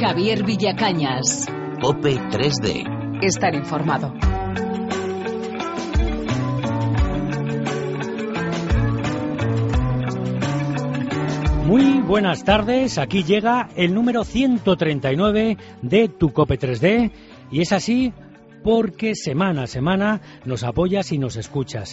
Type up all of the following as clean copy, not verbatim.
Javier Villacañas. COPE 3D. Estar informado. Muy buenas tardes, aquí llega el número 139 de tu COPE 3D y es así porque semana a semana nos apoyas y nos escuchas.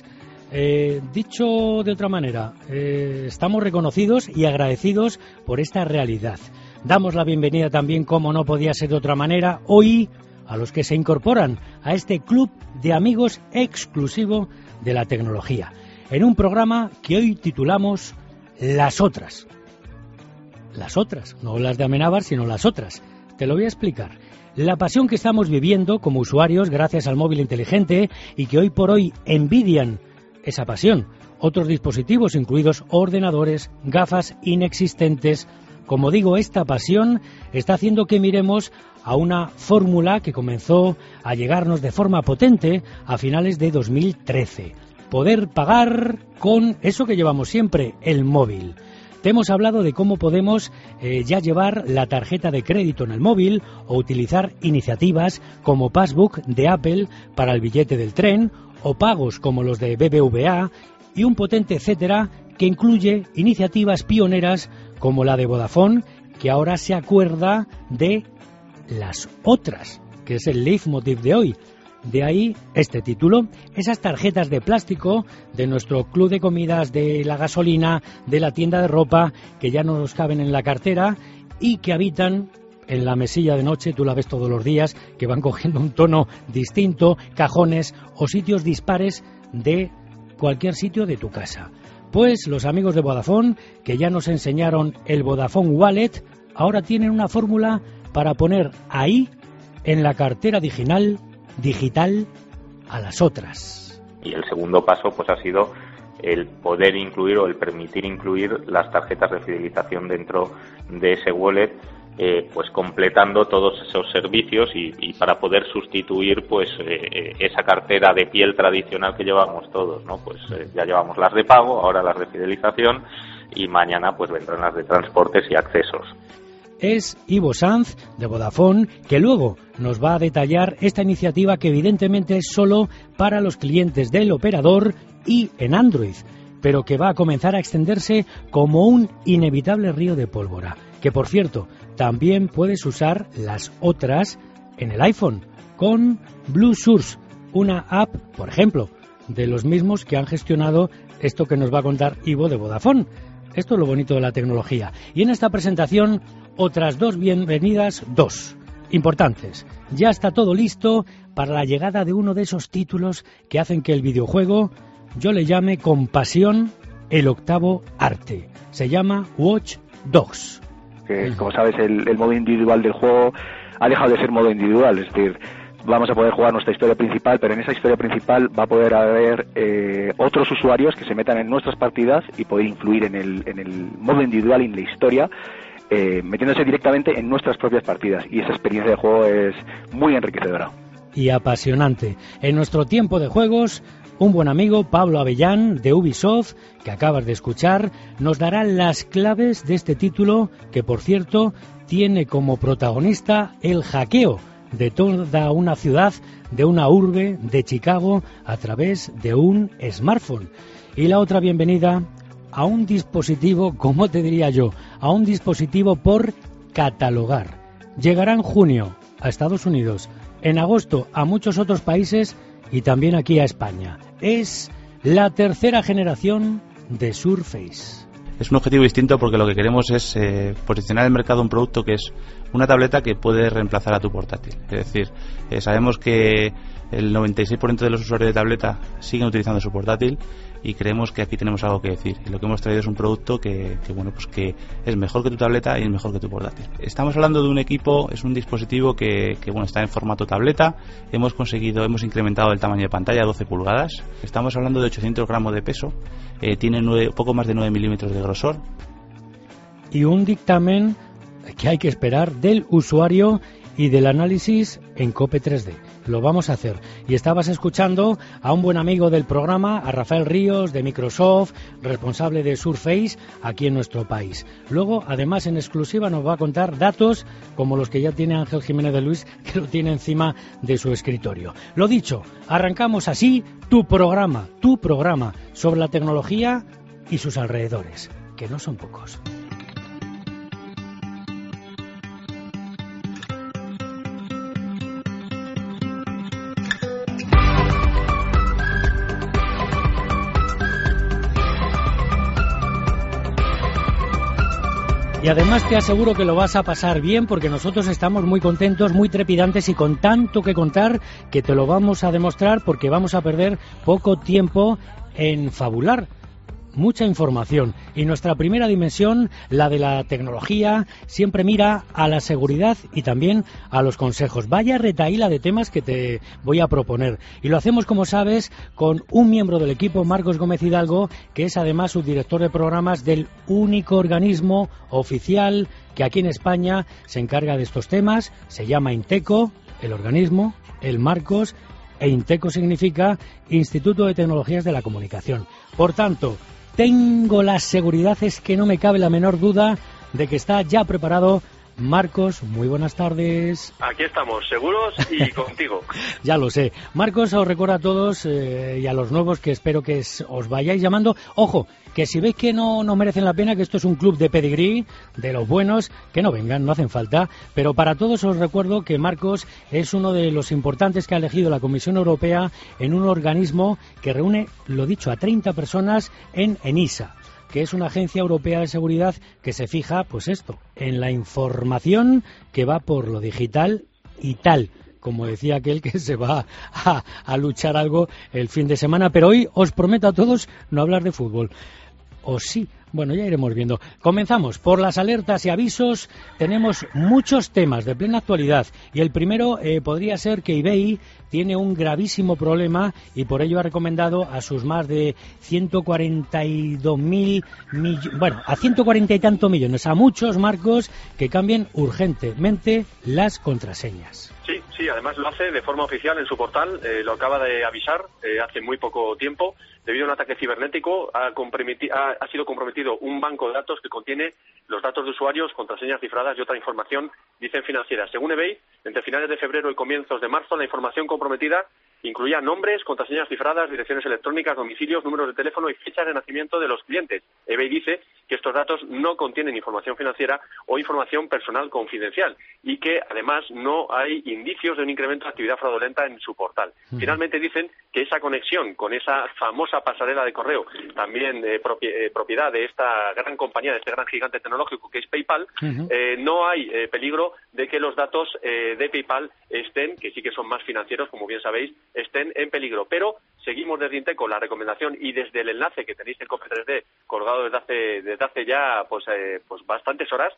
Dicho de otra manera, estamos reconocidos y agradecidos por esta realidad. Damos la bienvenida también, como no podía ser de otra manera, hoy a los que se incorporan a este club de amigos exclusivo de la tecnología, en un programa que hoy titulamos Las Otras. Las otras, no las de Amenábar, sino las otras. Te lo voy a explicar. La pasión que estamos viviendo como usuarios gracias al móvil inteligente y que hoy por hoy envidian esa pasión otros dispositivos, incluidos ordenadores, gafas inexistentes. Como digo, esta pasión está haciendo que miremos a una fórmula que comenzó a llegarnos de forma potente a finales de 2013. Poder pagar con eso que llevamos siempre, el móvil. Te hemos hablado de cómo podemos ya llevar la tarjeta de crédito en el móvil o utilizar iniciativas como Passbook de Apple para el billete del tren o pagos como los de BBVA y un potente etcétera que incluye iniciativas pioneras como la de Vodafone, que ahora se acuerda de las otras, que es el leitmotiv de hoy. De ahí este título, esas tarjetas de plástico de nuestro club de comidas, de la gasolina, de la tienda de ropa, que ya no nos caben en la cartera y que habitan en la mesilla de noche, tú la ves todos los días, que van cogiendo un tono distinto, cajones o sitios dispares de cualquier sitio de tu casa. Pues los amigos de Vodafone, que ya nos enseñaron el Vodafone Wallet, ahora tienen una fórmula para poner ahí, en la cartera digital a las otras. Y el segundo paso pues ha sido el poder incluir o el permitir incluir las tarjetas de fidelización dentro de ese wallet, pues completando todos esos servicios y para poder sustituir pues esa cartera de piel tradicional que llevamos todos, ¿no? Pues ya llevamos las de pago, ahora las de fidelización y mañana pues vendrán las de transportes y accesos. Es Ivo Sanz, de Vodafone, que luego nos va a detallar esta iniciativa que evidentemente es solo para los clientes del operador y en Android, pero que va a comenzar a extenderse como un inevitable río de pólvora. Que, por cierto, también puedes usar las otras en el iPhone, con Blue Source, una app, por ejemplo, de los mismos que han gestionado esto que nos va a contar Ivo de Vodafone. Esto es lo bonito de la tecnología. Y en esta presentación, otras dos bienvenidas, dos importantes. Ya está todo listo para la llegada de uno de esos títulos que hacen que el videojuego, yo le llame con pasión, el octavo arte. Se llama Watch Dogs. Que, como sabes, el modo individual del juego ha dejado de ser modo individual, es decir, vamos a poder jugar nuestra historia principal, pero en esa historia principal va a poder haber otros usuarios que se metan en nuestras partidas y poder influir en el modo individual y en la historia, metiéndose directamente en nuestras propias partidas. Y esa experiencia de juego es muy enriquecedora. Y apasionante. En nuestro tiempo de juegos, un buen amigo, Pablo Avellán, de Ubisoft, que acabas de escuchar, nos dará las claves de este título que, por cierto, tiene como protagonista el hackeo de toda una ciudad, de una urbe de Chicago, a través de un smartphone. Y la otra bienvenida a un dispositivo, ¿cómo te diría yo? A un dispositivo por catalogar. Llegará en junio a Estados Unidos, en agosto a muchos otros países y también aquí a España. Es la tercera generación de Surface. Es un objetivo distinto porque lo que queremos es posicionar en el mercado un producto que es una tableta que puede reemplazar a tu portátil. Es decir, sabemos que el 96% de los usuarios de tableta siguen utilizando su portátil y creemos que aquí tenemos algo que decir. Y lo que hemos traído es un producto que es mejor que tu tableta y es mejor que tu portátil. Estamos hablando de un equipo, es un dispositivo que está en formato tableta. Hemos incrementado el tamaño de pantalla a 12 pulgadas. Estamos hablando de 800 gramos de peso. Tiene poco más de 9 milímetros de grosor. Y un dictamen que hay que esperar del usuario y del análisis en COPE 3D. lo vamos a hacer. Y estabas escuchando a un buen amigo del programa, a Rafael Ríos de Microsoft, responsable de Surface aquí en nuestro país. Luego, además, en exclusiva nos va a contar datos como los que ya tiene Ángel Jiménez de Luis, que lo tiene encima de su escritorio. Lo dicho, arrancamos así tu programa sobre la tecnología y sus alrededores, que no son pocos. Y además te aseguro que lo vas a pasar bien porque nosotros estamos muy contentos, muy trepidantes y con tanto que contar que te lo vamos a demostrar porque vamos a perder poco tiempo en fabular. Mucha información. Y nuestra primera dimensión, la de la tecnología, siempre mira a la seguridad y también a los consejos. Vaya retahíla de temas que te voy a proponer. Y lo hacemos, como sabes, con un miembro del equipo, Marcos Gómez Hidalgo, que es además subdirector de programas del único organismo oficial que aquí en España se encarga de estos temas. Se llama Inteco, el organismo, el Marcos, e Inteco significa Instituto de Tecnologías de la Comunicación. Por tanto, tengo la seguridad, es que no me cabe la menor duda de que está ya preparado. Marcos, muy buenas tardes. Aquí estamos, seguros y contigo. Ya lo sé. Marcos, os recuerdo a todos y a los nuevos que espero que os vayáis llamando. Ojo, que si veis que no merecen la pena, que esto es un club de pedigrí, de los buenos, que no vengan, no hacen falta. Pero para todos os recuerdo que Marcos es uno de los importantes que ha elegido la Comisión Europea en un organismo que reúne, lo dicho, a 30 personas en ENISA, que es una agencia europea de seguridad que se fija, pues esto, en la información que va por lo digital y tal, como decía aquel que se va a luchar algo el fin de semana. Pero hoy os prometo a todos no hablar de fútbol. ¿O sí? Bueno, ya iremos viendo. Comenzamos por las alertas y avisos. Tenemos muchos temas de plena actualidad y el primero podría ser que eBay tiene un gravísimo problema y por ello ha recomendado a sus más de 142.000 millones, bueno, a 140 y tantos millones, a muchos, Marcos, que cambien urgentemente las contraseñas. Sí, además lo hace de forma oficial en su portal, lo acaba de avisar hace muy poco tiempo. Debido a un ataque cibernético ha sido comprometido un banco de datos que contiene los datos de usuarios, contraseñas cifradas y otra información, dicen financieras. Según eBay, entre finales de febrero y comienzos de marzo, la información comprometida incluía nombres, contraseñas cifradas, direcciones electrónicas, domicilios, números de teléfono y fechas de nacimiento de los clientes. eBay dice que estos datos no contienen información financiera o información personal confidencial y que además no hay indicios de un incremento de actividad fraudulenta en su portal. Finalmente dicen que esa conexión con esa famosa pasarela de correo, también propiedad de esta gran compañía, de este gran gigante tecnológico que es PayPal, no hay peligro de que los datos de PayPal estén, que sí que son más financieros, como bien sabéis, estén en peligro. Pero seguimos desde Inteco la recomendación y desde el enlace que tenéis en COPE3D colgado desde hace ya pues bastantes horas,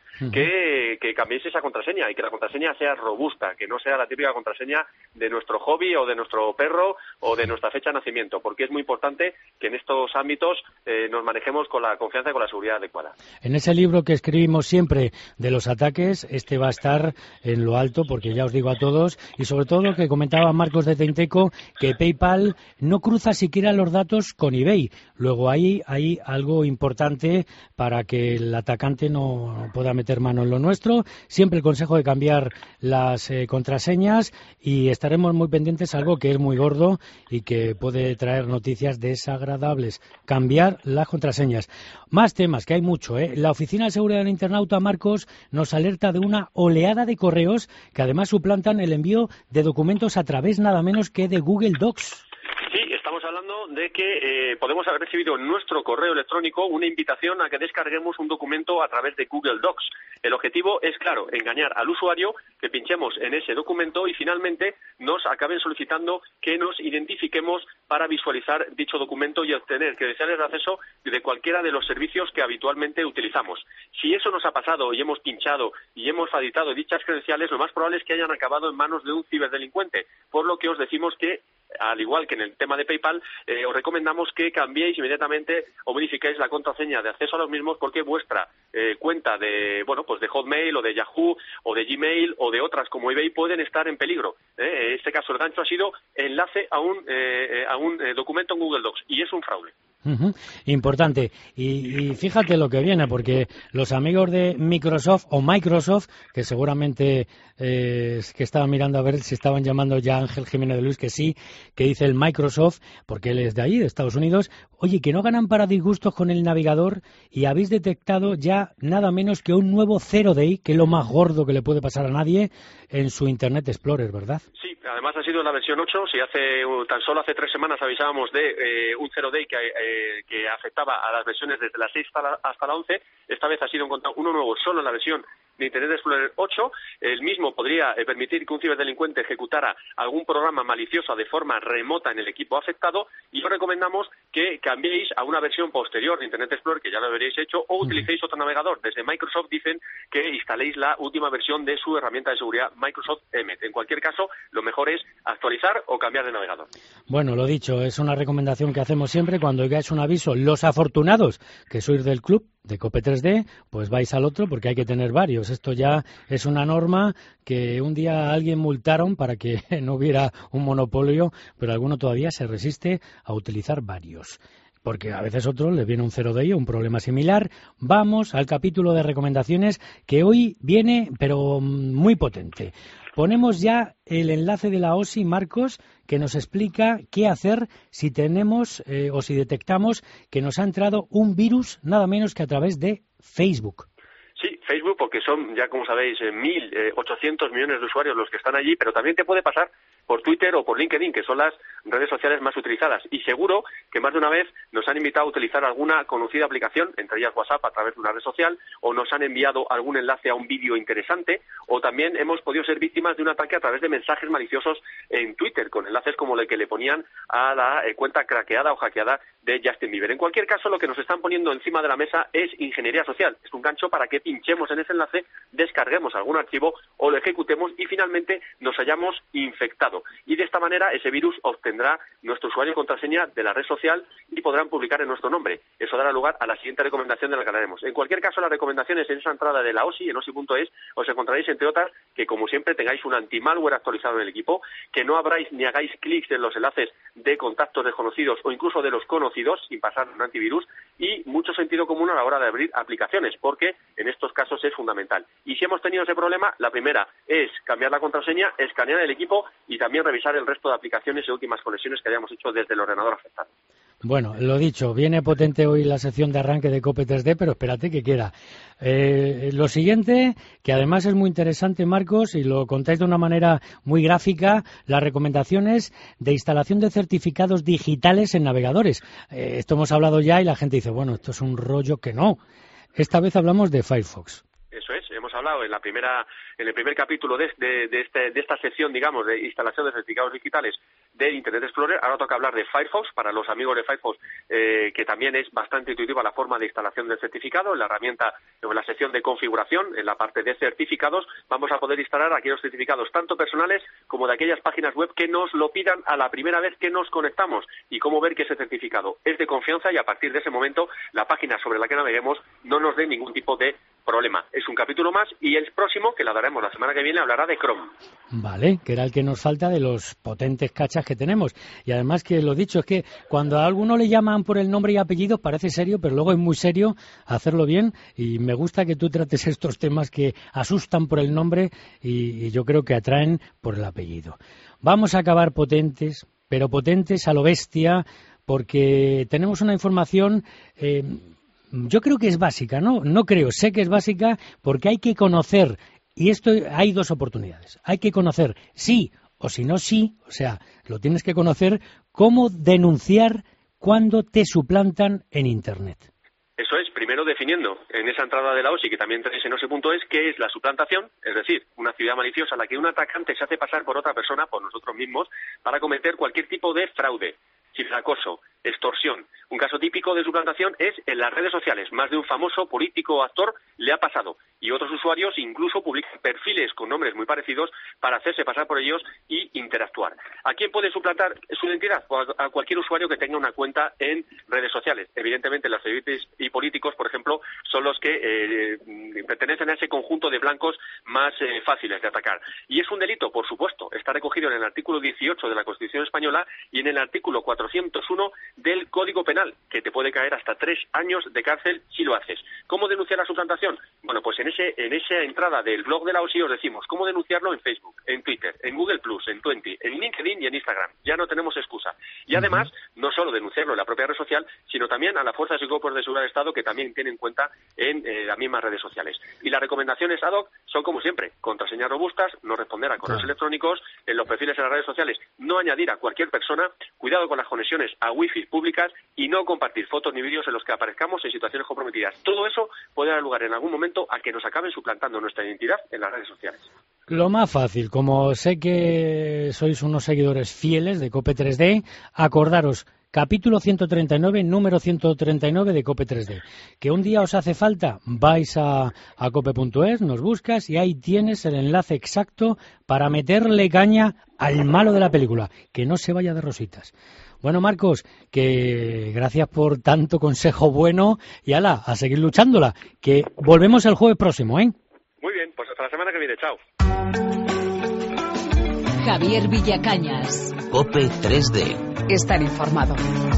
que cambiéis esa contraseña y que la contraseña sea robusta, que no sea la típica contraseña de nuestro hobby o de nuestro perro o de nuestra fecha de nacimiento, porque es muy importante que en estos ámbitos nos manejemos con la confianza y con la seguridad adecuada. En ese libro que escribimos siempre de los ataques, este va a estar en lo alto, porque ya os digo a todos, y sobre todo lo que comentaba Marcos de Inteco, que PayPal no cruza siquiera los datos con eBay. Luego hay algo importante para que el atacante no pueda meter mano en lo nuestro. Siempre el consejo de cambiar las contraseñas y estaremos muy pendientes, algo que es muy gordo y que puede traer noticias desagradables. Cambiar las contraseñas. Más temas, que hay mucho, ¿eh? La Oficina de Seguridad del Internauta, Marcos, nos alerta de una oleada de correos que además suplantan el envío de documentos a través nada menos que de Google Docs. Sí, estamos hablando de que podemos haber recibido en nuestro correo electrónico una invitación a que descarguemos un documento a través de Google Docs. El objetivo es, claro, engañar al usuario, que pinchemos en ese documento y finalmente nos acaben solicitando que nos identifiquemos para visualizar dicho documento y obtener credenciales de acceso de cualquiera de los servicios que habitualmente utilizamos. Si eso nos ha pasado y hemos pinchado y hemos facilitado dichas credenciales, lo más probable es que hayan acabado en manos de un ciberdelincuente, por lo que os decimos que al igual que en el tema de PayPal, os recomendamos que cambiéis inmediatamente o modifiquéis la contraseña de acceso a los mismos, porque vuestra cuenta de Hotmail o de Yahoo o de Gmail o de otras como eBay pueden estar en peligro. En este caso el gancho ha sido enlace a un documento en Google Docs y es un fraude. Importante. Y fíjate lo que viene, porque los amigos de Microsoft, que seguramente que estaban mirando a ver si estaban llamando ya a Ángel Jiménez de Luis, que sí, que dice el Microsoft, porque él es de ahí, de Estados Unidos, oye, que no ganan para disgustos con el navegador y habéis detectado ya nada menos que un nuevo Zero Day, que es lo más gordo que le puede pasar a nadie, en su Internet Explorer, ¿verdad? Sí, además ha sido en la versión 8, si tan solo hace 3 semanas avisábamos de un Zero Day que afectaba a las versiones desde la 6 hasta la 11, esta vez ha sido encontrado uno nuevo solo en la versión de Internet Explorer 8, el mismo podría permitir que un ciberdelincuente ejecutara algún programa malicioso de forma remota en el equipo afectado, y os recomendamos que cambiéis a una versión posterior de Internet Explorer, que ya lo habréis hecho, o utilicéis otro navegador. Desde Microsoft dicen que instaléis la última versión de su herramienta de seguridad Microsoft Emmet. En cualquier caso, lo mejor es actualizar o cambiar de navegador. Bueno, lo dicho, es una recomendación que hacemos siempre cuando oigáis un aviso. Los afortunados que sois del club de Cope 3D, pues vais al otro, porque hay que tener varios. Esto ya es una norma que un día a alguien multaron para que no hubiera un monopolio, pero alguno todavía se resiste a utilizar varios, porque a veces a otros les viene un Zero Day o un problema similar. Vamos al capítulo de recomendaciones, que hoy viene, pero muy potente. Ponemos ya el enlace de la OSI, Marcos, que nos explica qué hacer si tenemos o si detectamos que nos ha entrado un virus, nada menos que a través de Facebook. Sí, Facebook, porque son, ya como sabéis, 1.800 millones de usuarios los que están allí, pero también te puede pasar por Twitter o por LinkedIn, que son las redes sociales más utilizadas. Y seguro que más de una vez nos han invitado a utilizar alguna conocida aplicación, entre ellas WhatsApp, a través de una red social, o nos han enviado algún enlace a un vídeo interesante, o también hemos podido ser víctimas de un ataque a través de mensajes maliciosos en Twitter, con enlaces como el que le ponían a la cuenta craqueada o hackeada de Justin Bieber. En cualquier caso, lo que nos están poniendo encima de la mesa es ingeniería social. Es un gancho para que pinchemos en ese enlace, descarguemos algún archivo o lo ejecutemos y finalmente nos hayamos infectado. Y de esta manera ese virus obtendrá nuestro usuario y contraseña de la red social y podrán publicar en nuestro nombre. Eso dará lugar a la siguiente recomendación de la que hablaremos. En cualquier caso, las recomendaciones en esa entrada de la OSI, en OSI.es, os encontraréis, entre otras, que como siempre tengáis un anti-malware actualizado en el equipo, que no abráis ni hagáis clics en los enlaces de contactos desconocidos o incluso de los conocidos sin pasar un antivirus, y mucho sentido común a la hora de abrir aplicaciones, porque en estos casos es fundamental. Y si hemos tenido ese problema, la primera es cambiar la contraseña, escanear el equipo y también revisar el resto de aplicaciones y últimas conexiones que hayamos hecho desde el ordenador afectado. Bueno, lo dicho, viene potente hoy la sección de arranque de Cope 3D, pero espérate que queda. Lo siguiente, que además es muy interesante, Marcos, y lo contáis de una manera muy gráfica, las recomendaciones de instalación de certificados digitales en navegadores. Esto hemos hablado ya y la gente dice, bueno, esto es un rollo que no. Esta vez hablamos de Firefox. Eso es, hemos hablado en el primer capítulo de esta sección, digamos, de instalación de certificados digitales de Internet Explorer. Ahora toca hablar de Firefox, para los amigos de Firefox, que también es bastante intuitiva la forma de instalación del certificado. En la herramienta, en la sección de configuración, en la parte de certificados, vamos a poder instalar aquellos certificados tanto personales como de aquellas páginas web que nos lo pidan a la primera vez que nos conectamos, y cómo ver que ese certificado es de confianza y a partir de ese momento la página sobre la que naveguemos no nos dé ningún tipo de problema. Es un capítulo más y el próximo, que lo daremos la semana que viene, hablará de Chrome. Vale, que era el que nos falta de los potentes cachas que tenemos. Y además que lo dicho es que cuando a alguno le llaman por el nombre y apellido parece serio, pero luego es muy serio hacerlo bien, y me gusta que tú trates estos temas que asustan por el nombre y yo creo que atraen por el apellido. Vamos a acabar potentes, pero potentes a lo bestia, porque tenemos una información... yo creo que es básica, ¿no? No creo, sé que es básica porque hay que conocer, y esto hay dos oportunidades. Hay que conocer sí, o si no sí, o sea, lo tienes que conocer, cómo denunciar cuando te suplantan en Internet. Eso es, primero definiendo en esa entrada de la OSI, que también tenéis en OSI.es, qué es la suplantación, es decir, una actividad maliciosa en la que un atacante se hace pasar por otra persona, por nosotros mismos, para cometer cualquier tipo de fraude. ciberacoso, extorsión. Un caso típico de suplantación es en las redes sociales. Más de un famoso político o actor le ha pasado. Y otros usuarios incluso publican perfiles con nombres muy parecidos para hacerse pasar por ellos y interactuar. ¿A quién puede suplantar su identidad? Pues a cualquier usuario que tenga una cuenta en redes sociales. Evidentemente, los celebrities y políticos, por ejemplo, son los que pertenecen a ese conjunto de blancos más fáciles de atacar. Y es un delito, por supuesto. Está recogido en el artículo 18 de la Constitución española y en el artículo 401 del Código Penal, que te puede caer hasta 3 años de cárcel si lo haces. ¿Cómo denunciar la suplantación? Bueno, pues en esa entrada del blog de la OSI os decimos cómo denunciarlo en Facebook, en Twitter, en Google+, en Twenty, en LinkedIn y en Instagram. Ya no tenemos excusa. Y además, no solo denunciarlo en la propia red social, sino también a las fuerzas y cuerpos de seguridad del Estado que también tienen en cuenta en las mismas redes sociales. Y las recomendaciones ad hoc son como siempre, contraseñas robustas, no responder a correos electrónicos, en los perfiles en las redes sociales no añadir a cualquier persona, cuidado con las conexiones a wifi públicas y no compartir fotos ni vídeos en los que aparezcamos en situaciones comprometidas. Todo eso puede dar lugar en algún momento a que nos acaben suplantando nuestra identidad en las redes sociales. Lo más fácil, como sé que sois unos seguidores fieles de Cope 3D, acordaros, capítulo 139, número 139 de Cope 3D. Que un día os hace falta, vais a cope.es, nos buscas y ahí tienes el enlace exacto para meterle caña al malo de la película, que no se vaya de rositas. Bueno, Marcos, que gracias por tanto consejo bueno y ala, a seguir luchándola, que volvemos el jueves próximo, ¿eh? Muy bien, pues hasta la semana que viene, chao. Javier Villacañas. Cope 3D. Estar informado.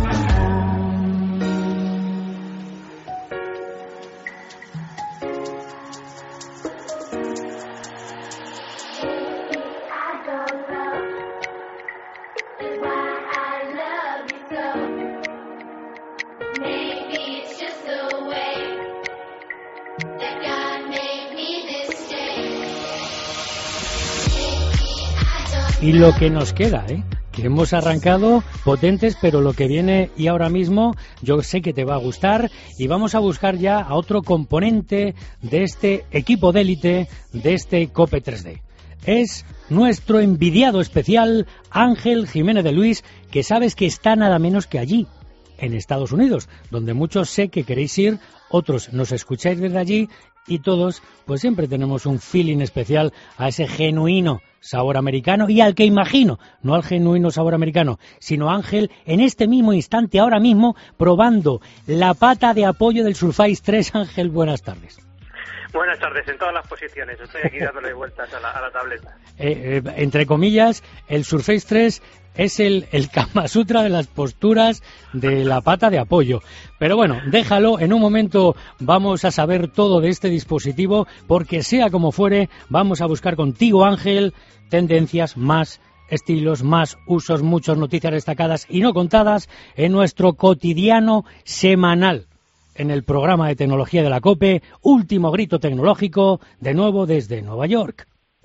Y lo que nos queda, que hemos arrancado potentes, pero lo que viene y ahora mismo yo sé que te va a gustar y vamos a buscar ya a otro componente de este equipo de élite, de este Cope 3D. Es nuestro envidiado especial Ángel Jiménez de Luis, que sabes que está nada menos que allí, en Estados Unidos, donde muchos sé que queréis ir, otros nos escucháis desde allí y todos pues siempre tenemos un feeling especial a ese genuino sabor americano y al que imagino, no al genuino sabor americano, sino Ángel en este mismo instante, ahora mismo, probando la pata de apoyo del Surface 3. Ángel, buenas tardes. Buenas tardes, en todas las posiciones. Estoy aquí dándole vueltas a la tableta. Entre comillas, el Surface 3 es el Kama Sutra de las posturas de la pata de apoyo. Pero bueno, déjalo, en un momento vamos a saber todo de este dispositivo, porque sea como fuere, vamos a buscar contigo, Ángel, tendencias, más estilos, más usos, muchas noticias destacadas y no contadas en nuestro cotidiano semanal. En el programa de tecnología de la COPE, Último Grito Tecnológico, de nuevo desde Nueva York.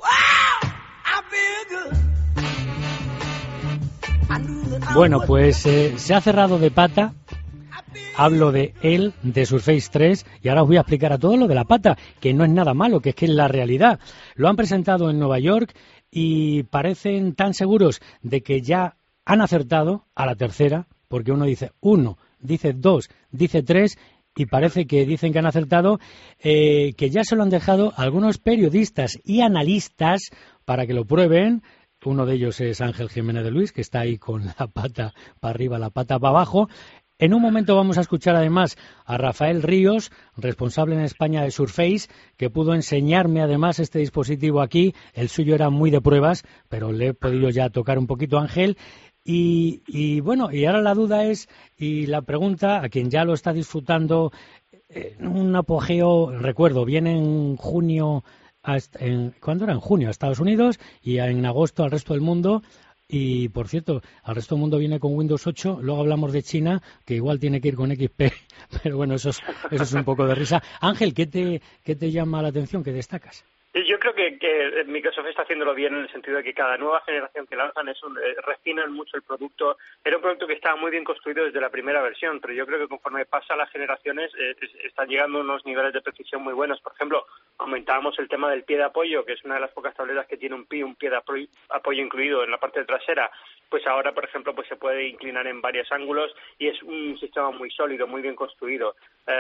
Bueno, pues se ha cerrado de pata, hablo de él, de Surface 3, y ahora os voy a explicar a todos lo de la pata, que no es nada malo, que es que es la realidad. Lo han presentado en Nueva York y parecen tan seguros de que ya han acertado a la tercera, porque uno dice 1, dice 2, dice 3... y parece que dicen que han acertado, que ya se lo han dejado algunos periodistas y analistas para que lo prueben. Uno de ellos es Ángel Jiménez de Luis, que está ahí con la pata para arriba, la pata para abajo. En un momento vamos a escuchar además a Rafael Ríos, responsable en España de Surface, que pudo enseñarme además este dispositivo aquí. El suyo era muy de pruebas, pero le he podido ya tocar un poquito a Ángel. Y bueno, y ahora la duda es, y la pregunta a quien ya lo está disfrutando, un apogeo, recuerdo, viene en junio, ¿cuándo era? En junio a Estados Unidos y en agosto al resto del mundo. Y, por cierto, al resto del mundo viene con Windows 8, luego hablamos de China, que igual tiene que ir con XP, pero bueno, eso es un poco de risa. Ángel, ¿qué te llama la atención, qué destacas? Yo creo que Microsoft está haciéndolo bien en el sentido de que cada nueva generación que lanzan refinan mucho el producto. Era un producto que estaba muy bien construido desde la primera versión, pero yo creo que conforme pasa las generaciones están llegando a unos niveles de precisión muy buenos. Por ejemplo, comentábamos el tema del pie de apoyo, que es una de las pocas tabletas que tiene un pie de apoyo incluido en la parte trasera. Pues ahora, por ejemplo, pues se puede inclinar en varios ángulos y es un sistema muy sólido, muy bien construido.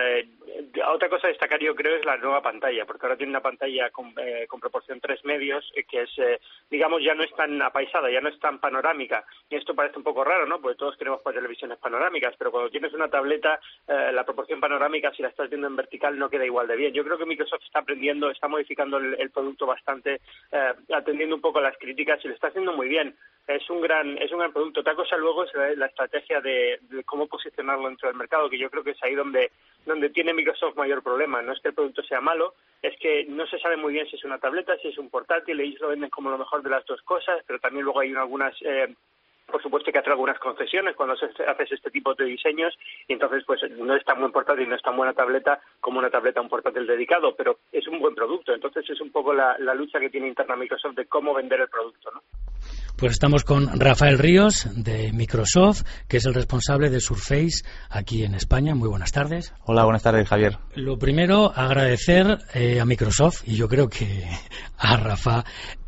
Otra cosa a destacar, yo creo, es la nueva pantalla, porque ahora tiene una pantalla con proporción 3 medios, que es, digamos, ya no es tan apaisada, ya no es tan panorámica. Y esto parece un poco raro, ¿no? Porque todos queremos televisiones panorámicas, pero cuando tienes una tableta, la proporción panorámica, si la estás viendo en vertical, no queda igual de bien. Yo creo que Microsoft está aprendiendo, está modificando el producto bastante, atendiendo un poco a las críticas, y lo está haciendo muy bien. Es un gran producto. Otra cosa luego es la estrategia de cómo posicionarlo dentro del mercado, que yo creo que es ahí donde tiene Microsoft mayor problema. No es que el producto sea malo, es que no se sabe muy bien si es una tableta, si es un portátil. Ellos lo venden como lo mejor de las dos cosas, pero también luego hay algunas por supuesto que hacer algunas concesiones cuando haces este tipo de diseños, y entonces pues no es tan buen portátil, no es tan buena tableta como una tableta, un portátil dedicado, pero es un buen producto. Entonces es un poco la lucha que tiene interna Microsoft de cómo vender el producto, ¿no? Pues estamos con Rafael Ríos de Microsoft, que es el responsable de Surface aquí en España. Muy buenas tardes. Hola, buenas tardes, Javier. Lo primero, agradecer a Microsoft, y yo creo que a Rafa,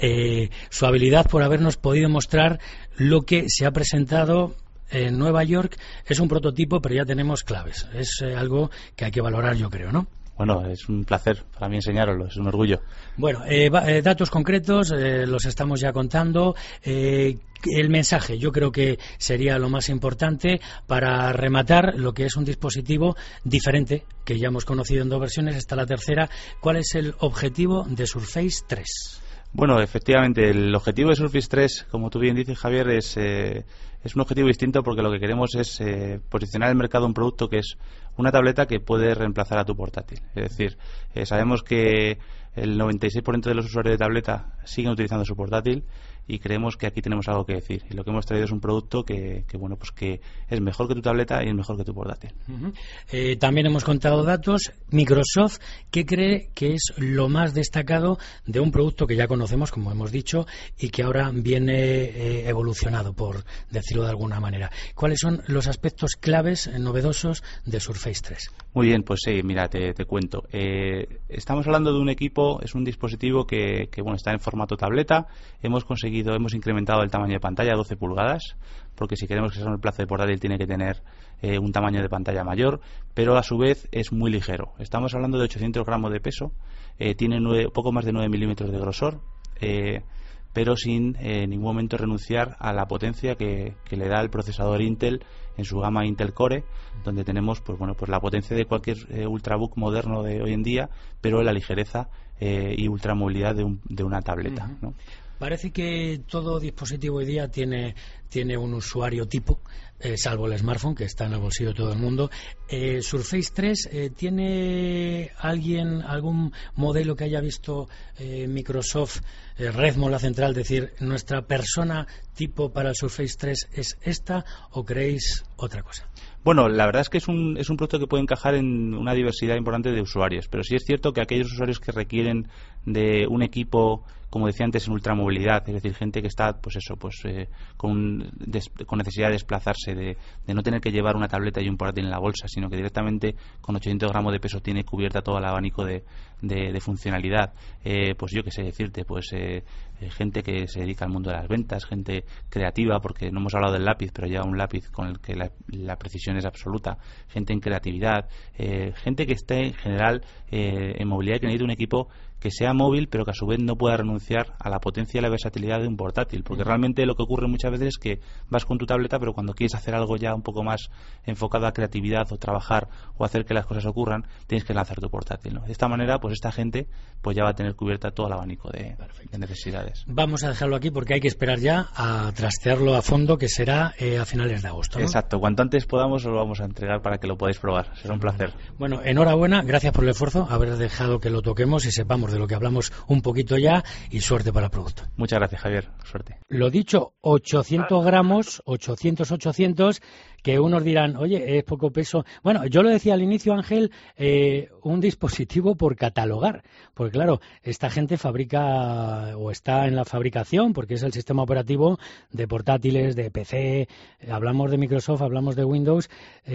su habilidad por habernos podido mostrar lo que se ha presentado en Nueva York. Es un prototipo, pero ya tenemos claves. Es algo que hay que valorar, yo creo, ¿no? Bueno, es un placer para mí enseñaroslo, es un orgullo. Bueno, datos concretos los estamos ya contando. El mensaje, yo creo que sería lo más importante para rematar lo que es un dispositivo diferente, que ya hemos conocido en 2 versiones, esta la tercera. ¿Cuál es el objetivo de Surface 3? Bueno, efectivamente, el objetivo de Surface 3, como tú bien dices, Javier, es un objetivo distinto, porque lo que queremos es posicionar en el mercado un producto que es una tableta que puede reemplazar a tu portátil. Es decir, sabemos que el 96% de los usuarios de tableta siguen utilizando su portátil, y creemos que aquí tenemos algo que decir. Y lo que hemos traído es un producto que es mejor que tu tableta y es mejor que tu portátil. También hemos contado datos. Microsoft, ¿qué cree que es lo más destacado de un producto que ya conocemos, como hemos dicho, y que ahora viene evolucionado, por decirlo de alguna manera? ¿Cuáles son los aspectos claves, novedosos de Surface 3? Muy bien, pues sí, mira, te cuento. Estamos hablando de un equipo, es un dispositivo que está en formato tableta. Hemos incrementado el tamaño de pantalla a 12 pulgadas, porque si queremos que sea un plazo de portátil tiene que tener un tamaño de pantalla mayor, pero a su vez es muy ligero. Estamos hablando de 800 gramos de peso, tiene poco más de 9 milímetros de grosor, pero sin en ningún momento renunciar a la potencia que le da el procesador Intel en su gama Intel Core, donde tenemos pues la potencia de cualquier ultrabook moderno de hoy en día, pero la ligereza y ultramovilidad de una tableta, ¿no? Parece que todo dispositivo hoy día tiene un usuario tipo, salvo el smartphone, que está en el bolsillo de todo el mundo. Surface 3, ¿tiene algún modelo que haya visto Microsoft, Redmond, la central, decir, nuestra persona tipo para el Surface 3 es esta, o creéis otra cosa? Bueno, la verdad es que es un producto que puede encajar en una diversidad importante de usuarios, pero sí es cierto que aquellos usuarios que requieren de un equipo, como decía antes, en ultramovilidad, es decir, gente que está con necesidad de desplazarse, de no tener que llevar una tableta y un portátil en la bolsa, sino que directamente con 800 gramos de peso tiene cubierta todo el abanico de funcionalidad. Pues yo qué sé decirte, gente que se dedica al mundo de las ventas, gente creativa, porque no hemos hablado del lápiz, pero lleva un lápiz con el que la precisión es absoluta, gente en creatividad, gente que esté en general en movilidad, que necesita un equipo que sea móvil, pero que a su vez no pueda renunciar a la potencia y la versatilidad de un portátil, porque realmente lo que ocurre muchas veces es que vas con tu tableta, pero cuando quieres hacer algo ya un poco más enfocado a creatividad, o trabajar, o hacer que las cosas ocurran, tienes que lanzar tu portátil, ¿no? De esta manera, pues esta gente ya va a tener cubierta todo el abanico de necesidades. Vamos a dejarlo aquí porque hay que esperar ya a trastearlo a fondo, que será a finales de agosto, ¿no? Exacto, cuanto antes podamos os lo vamos a entregar para que lo podáis probar. Será un placer. Bueno, enhorabuena, gracias por el esfuerzo, haber dejado que lo toquemos y sepamos hablamos de lo que hablamos un poquito ya, y suerte para el producto. Muchas gracias, Javier. Suerte. Lo dicho, 800 gramos, 800, que unos dirán, oye, es poco peso. Bueno, yo lo decía al inicio, Ángel, un dispositivo por catalogar, porque claro, esta gente fabrica o está en la fabricación, porque es el sistema operativo de portátiles, de PC, hablamos de Microsoft, hablamos de Windows.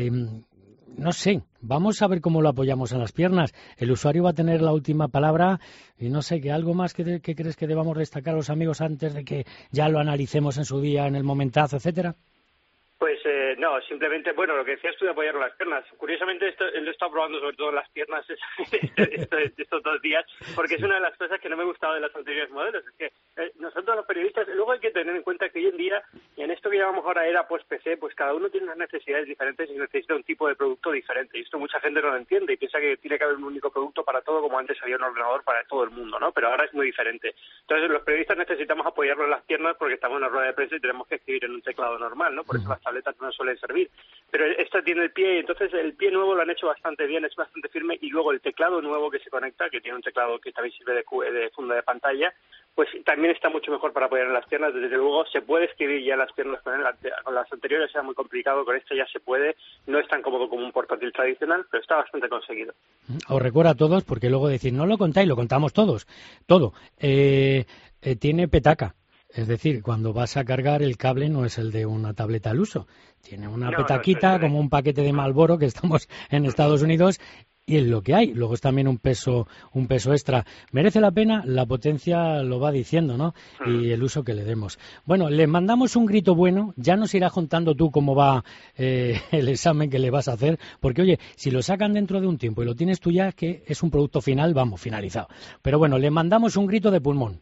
No sé, vamos a ver cómo lo apoyamos en las piernas. El usuario va a tener la última palabra y no sé, ¿qué algo más que crees que debamos destacar los amigos antes de que ya lo analicemos en su día, en el momentazo, etcétera? Pues no, simplemente, bueno, lo que decías tú de apoyar las piernas. Curiosamente, lo he estado probando sobre todo en las piernas estos 2 días, porque es una de las cosas que no me gustaba de los anteriores modelos. Es que nosotros los periodistas, luego hay que tener en cuenta que hoy en día, en esto que llamamos ahora era post-PC, pues cada uno tiene unas necesidades diferentes y necesita un tipo de producto diferente. Y esto mucha gente no lo entiende y piensa que tiene que haber un único producto para todo, como antes había un ordenador para todo el mundo, ¿no? Pero ahora es muy diferente. Entonces, los periodistas necesitamos apoyarlo en las piernas porque estamos en una rueda de prensa y tenemos que escribir en un teclado normal, ¿no? Por eso las tabletas no suelen servir. Pero esta tiene el pie, y entonces el pie nuevo lo han hecho bastante bien, es bastante firme, y luego el teclado nuevo que se conecta, que tiene un teclado que también sirve de funda de pantalla, pues también está mucho mejor para apoyar en las piernas. Desde luego se puede escribir ya en las piernas con las anteriores era muy complicado, con esta ya se puede, no es tan cómodo como un portátil tradicional, pero está bastante conseguido. Os recuerdo a todos, porque luego decir, no lo contáis, lo contamos todos, todo. Tiene petaca. Es decir, cuando vas a cargar, el cable no es el de una tableta al uso. Tiene una petaquita, como un paquete de Marlboro, que estamos en Estados Unidos, y es lo que hay. Luego es también un peso extra. Merece la pena, la potencia lo va diciendo, ¿no? Y el uso que le demos. Bueno, le mandamos un grito bueno. Ya nos irás contando tú cómo va el examen que le vas a hacer, porque, oye, si lo sacan dentro de un tiempo y lo tienes tú ya, es que es un producto final, vamos, finalizado. Pero bueno, le mandamos un grito de pulmón.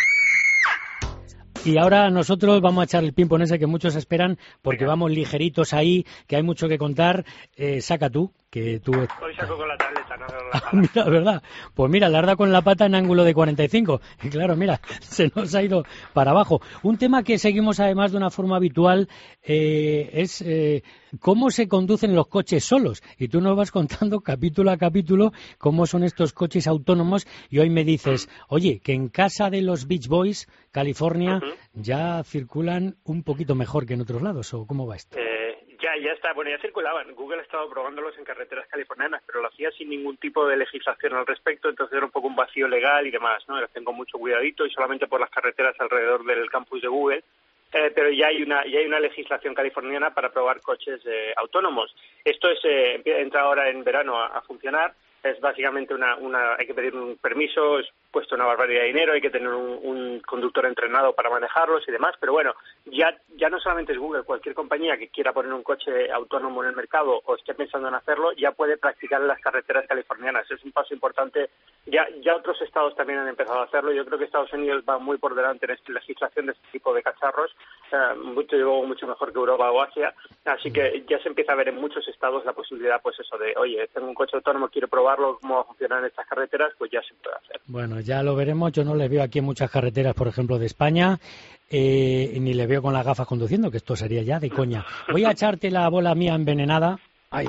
Y ahora nosotros vamos a echar el ping-pong ese que muchos esperan, porque vamos ligeritos ahí, que hay mucho que contar. Saca tú, que tú... Hoy saco con la tableta, no con la pata. Mira, ¿verdad? Pues mira, le has dado con la pata en ángulo de 45. Y claro, mira, se nos ha ido para abajo. Un tema que seguimos además de una forma habitual es cómo se conducen los coches solos. Y tú nos vas contando capítulo a capítulo cómo son estos coches autónomos. Y hoy me dices, oye, que en casa de los Beach Boys, California, ya circulan un poquito mejor que en otros lados. ¿O cómo va esto? Ya está, bueno, ya circulaban. Google ha estado probándolos en carreteras californianas, pero lo hacía sin ningún tipo de legislación al respecto, entonces era un poco un vacío legal y demás, ¿no? Los tengo mucho cuidadito y solamente por las carreteras alrededor del campus de Google, pero ya hay una legislación californiana para probar coches autónomos. Esto entra ahora en verano a funcionar. Es básicamente hay que pedir un permiso, es puesto una barbaridad de dinero, hay que tener un conductor entrenado para manejarlos y demás, pero bueno, ya no solamente es Google, cualquier compañía que quiera poner un coche autónomo en el mercado o esté pensando en hacerlo, ya puede practicar en las carreteras californianas. Es un paso importante. Ya otros estados también han empezado a hacerlo. Yo creo que Estados Unidos va muy por delante en esta legislación de este tipo de cacharros, mucho mejor que Europa o Asia, así que ya se empieza a ver en muchos estados la posibilidad, pues eso de, oye, tengo un coche autónomo, quiero probarlo, cómo va a funcionar en estas carreteras, pues ya se puede hacer. Bueno, ya lo veremos. Yo no les veo aquí en muchas carreteras, por ejemplo, de España, ni les veo con las gafas conduciendo, que esto sería ya de coña. Voy a echarte la bola mía envenenada. Ahí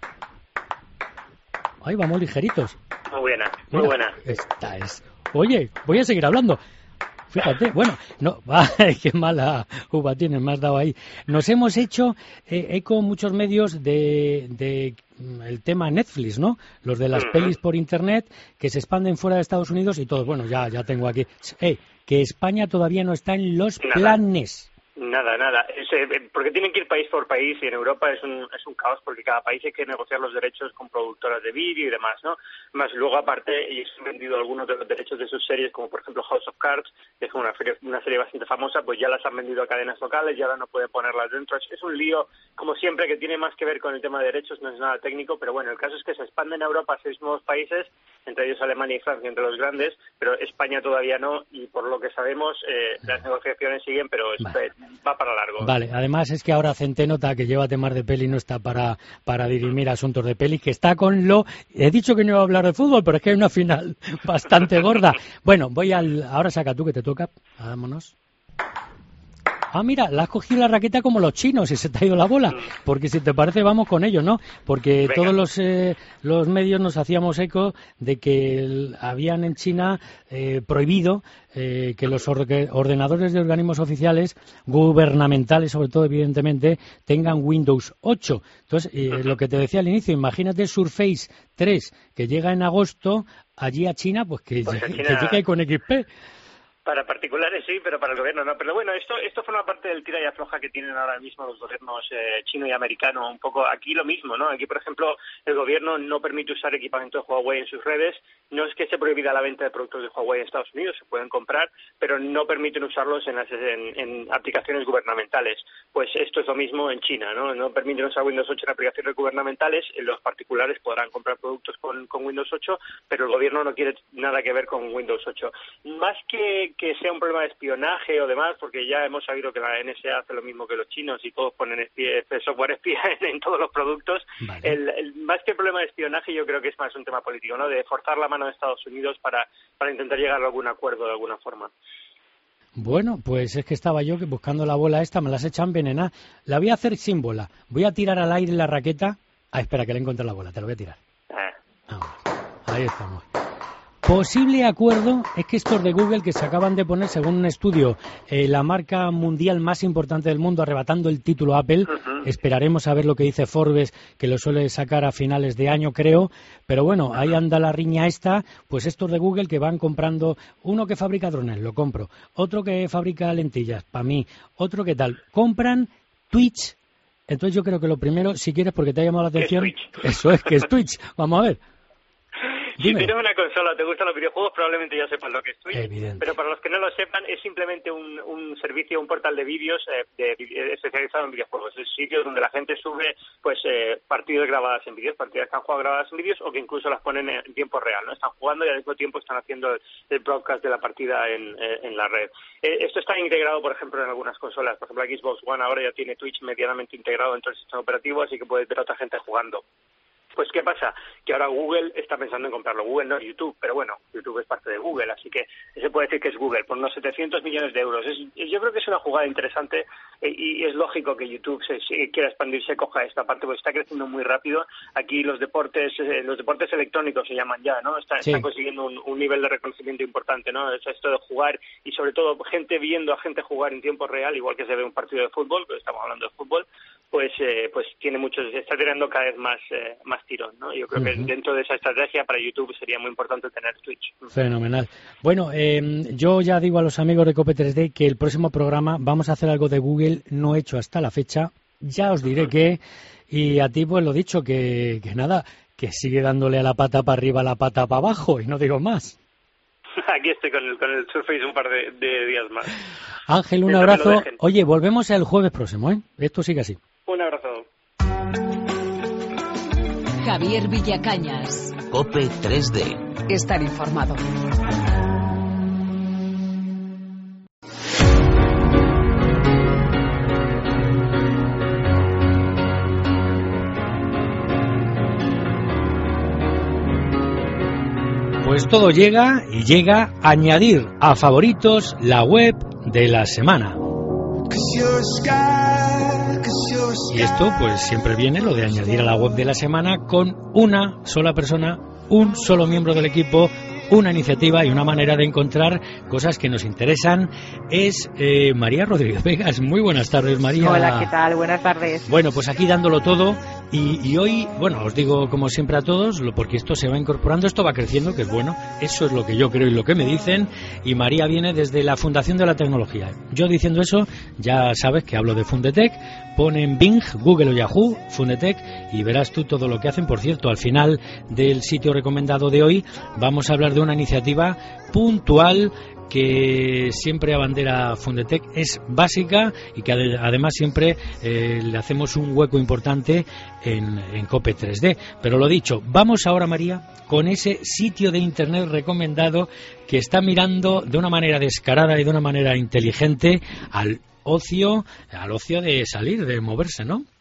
vamos ligeritos. Muy buena, muy buena. Esta es. Oye, voy a seguir hablando. Fíjate, bueno, no, qué mala uva tienes, me has dado ahí. Nos hemos hecho eco muchos medios de el tema Netflix, ¿no? Los de las pelis por internet que se expanden fuera de Estados Unidos y todo. Bueno, ya tengo aquí. Que España todavía no está en los planes. Nada. Porque tienen que ir país por país y en Europa es un caos porque cada país hay que negociar los derechos con productoras de vídeo y demás, ¿no? Más luego, aparte, ellos han vendido algunos de los derechos de sus series, como por ejemplo House of Cards, que es una serie bastante famosa, pues ya las han vendido a cadenas locales y ahora no pueden ponerlas dentro. Es un lío, como siempre, que tiene más que ver con el tema de derechos, no es nada técnico, pero bueno, el caso es que se expanden a Europa a 6 nuevos países, entre ellos Alemania y Francia, entre los grandes, pero España todavía no, y por lo que sabemos, las negociaciones siguen, pero va para largo. Vale, además es que ahora Centenota, que lleva temas de peli, no está para dirimir asuntos de peli, que está con lo... He dicho que no iba a hablar de fútbol, pero es que hay una final bastante gorda. Bueno, ahora saca tú, que te toca. Vámonos. Ah, mira, la has cogido la raqueta como los chinos y se te ha ido la bola. Porque si te parece, vamos con ellos, ¿no? Porque venga, todos los medios nos hacíamos eco de que habían en China prohibido que los ordenadores de organismos oficiales, gubernamentales sobre todo, evidentemente, tengan Windows 8. Entonces, lo que te decía al inicio, imagínate Surface 3, que llega en agosto allí a China, pues que llegue con XP. Para particulares sí, pero para el gobierno no. Pero bueno, esto forma parte del tira y afloja que tienen ahora mismo los gobiernos chino y americano. Un poco aquí lo mismo, ¿no? Aquí, por ejemplo, el gobierno no permite usar equipamiento de Huawei en sus redes. No es que se prohibida la venta de productos de Huawei en Estados Unidos, se pueden comprar, pero no permiten usarlos en aplicaciones gubernamentales. Pues esto es lo mismo en China, ¿no? No permiten usar Windows 8 en aplicaciones gubernamentales. Los particulares podrán comprar productos con Windows 8, pero el gobierno no quiere nada que ver con Windows 8. Más que sea un problema de espionaje o demás, porque ya hemos sabido que la NSA hace lo mismo que los chinos y todos ponen software espía en todos los productos. Vale. Más que el problema de espionaje, yo creo que es más un tema político, ¿no? De forzar la mano de Estados Unidos para intentar llegar a algún acuerdo de alguna forma. Bueno, pues es que estaba yo buscando la bola esta, me las he echado envenenadas. La voy a hacer sin bola. Voy a tirar al aire la raqueta. Ah, espera, que le encontré la bola, te lo voy a tirar. Ahí estamos. Posible acuerdo es que estos de Google, que se acaban de poner, según un estudio, la marca mundial más importante del mundo, arrebatando el título a Apple. Esperaremos a ver lo que dice Forbes, que lo suele sacar a finales de año, creo. Pero bueno, ahí anda la riña esta. Pues estos de Google que van comprando, uno que fabrica drones, lo compro. Otro que fabrica lentillas, para mí. Otro que tal. Compran Twitch. Entonces yo creo que lo primero, si quieres, porque te ha llamado la atención, eso es, que es Twitch. Vamos a ver. Si tienes una consola o te gustan los videojuegos, probablemente ya sepan lo que es Twitch. Evidente. Pero para los que no lo sepan, es simplemente un servicio, un portal de vídeos especializado en videojuegos. Es sitio donde la gente sube partidas grabadas en vídeos, partidas que han jugado grabadas en vídeos o que incluso las ponen en tiempo real, ¿no? Están jugando y al mismo tiempo están haciendo el broadcast de la partida en la red. Esto está integrado, por ejemplo, en algunas consolas. Por ejemplo, la Xbox One ahora ya tiene Twitch medianamente integrado dentro del sistema operativo, así que puedes ver a otra gente jugando. Pues, ¿qué pasa? Que ahora Google está pensando en comprarlo. Google no, YouTube, pero bueno, YouTube es parte de Google, así que se puede decir que es Google, por unos 700 millones de euros. Yo creo que es una jugada interesante y es lógico que YouTube quiera expandirse, coja esta parte, porque está creciendo muy rápido. Aquí los deportes electrónicos se llaman ya, ¿no? Están consiguiendo un nivel de reconocimiento importante, ¿no? Esto de jugar y sobre todo gente viendo a gente jugar en tiempo real, igual que se ve un partido de fútbol, pero estamos hablando de fútbol, pues tiene está teniendo cada vez más tirón, ¿no? Yo creo que dentro de esa estrategia para YouTube sería muy importante tener Twitch. Fenomenal. Bueno, yo ya digo a los amigos de Cope 3D que el próximo programa vamos a hacer algo de Google no hecho hasta la fecha. Ya os diré qué. Y a ti, pues lo dicho, que nada, que sigue dándole a la pata para arriba, a la pata para abajo, y no digo más. Aquí estoy con el Surface un par de días más. Ángel, un abrazo. Oye, volvemos el jueves próximo, ¿eh? Esto sigue así. Un abrazo. Javier Villacañas. COPE 3D. Estar informado. Pues todo llega y llega a añadir a favoritos la web de la semana. Y esto pues siempre viene lo de añadir a la web de la semana con una sola persona, un solo miembro del equipo, una iniciativa y una manera de encontrar cosas que nos interesan. Es María Rodríguez Vegas. Muy buenas tardes, María. Hola, ¿qué tal? Buenas tardes. Bueno, pues aquí dándolo todo y hoy, bueno, os digo como siempre a todos, porque esto se va incorporando, esto va creciendo, que es bueno, eso es lo que yo creo y lo que me dicen, y María viene desde la Fundación de la Tecnología. Yo diciendo eso, ya sabes que hablo de Fundetec, pon en Bing, Google o Yahoo, Fundetec, y verás tú todo lo que hacen. Por cierto, al final del sitio recomendado de hoy vamos a hablar de una iniciativa puntual que siempre abandera Fundetec, es básica y que además siempre le hacemos un hueco importante en COPE 3D. Pero lo dicho, vamos ahora, María, con ese sitio de internet recomendado que está mirando de una manera descarada y de una manera inteligente al ocio de salir, de moverse, ¿no?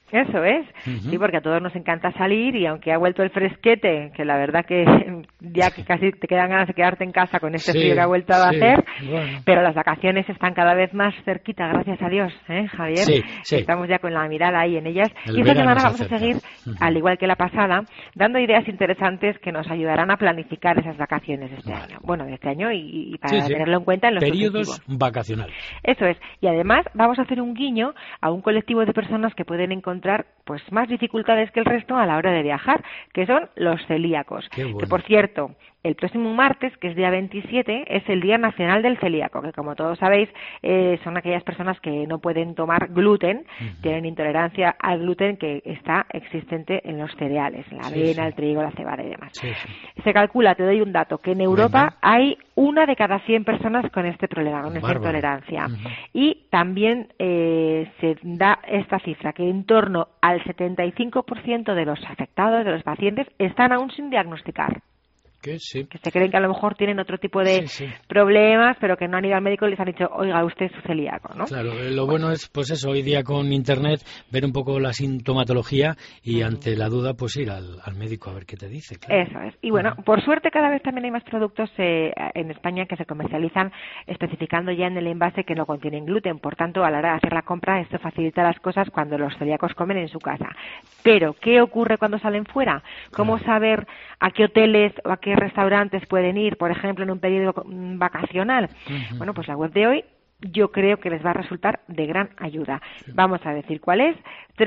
Eso es, sí, porque a todos nos encanta salir y aunque ha vuelto el fresquete, que la verdad que ya que casi te quedan ganas de quedarte en casa con este frío que ha vuelto a hacer, bueno. Pero las vacaciones están cada vez más cerquita, gracias a Dios, Javier. Sí. Estamos ya con la mirada ahí en ellas. Y esta semana vamos a seguir, al igual que la pasada, dando ideas interesantes que nos ayudarán a planificar esas vacaciones de este año. Bueno, de este año y para tenerlo en cuenta en los periodos vacacionales. Eso es. Y además vamos a hacer un guiño a un colectivo de personas que pueden encontrar pues más dificultades que el resto a la hora de viajar, que son los celíacos. Bueno. Que por cierto, el próximo martes, que es día 27, es el Día Nacional del Celíaco, que como todos sabéis son aquellas personas que no pueden tomar gluten, tienen intolerancia al gluten que está existente en los cereales, la avena, el trigo, la cebada y demás. Se calcula, te doy un dato, que en Europa hay 1 de cada 100 personas con este problema, con esta intolerancia. Y también se da esta cifra, que en torno al 75% de los afectados, de los pacientes, están aún sin diagnosticar. Que se creen que a lo mejor tienen otro tipo de problemas, pero que no han ido al médico y les han dicho, oiga, usted es celíaco, ¿no? Claro, lo bueno es, pues eso, hoy día con Internet, ver un poco la sintomatología y ante la duda, pues ir al médico a ver qué te dice. Claro. Eso es. Y bueno, por suerte cada vez también hay más productos en España que se comercializan especificando ya en el envase que no contienen gluten. Por tanto, a la hora de hacer la compra, esto facilita las cosas cuando los celíacos comen en su casa. Pero, ¿qué ocurre cuando salen fuera? ¿Cómo saber a qué hoteles o a qué restaurantes pueden ir, por ejemplo, en un periodo vacacional? Bueno, pues la web de hoy yo creo que les va a resultar de gran ayuda. Vamos a decir cuál es: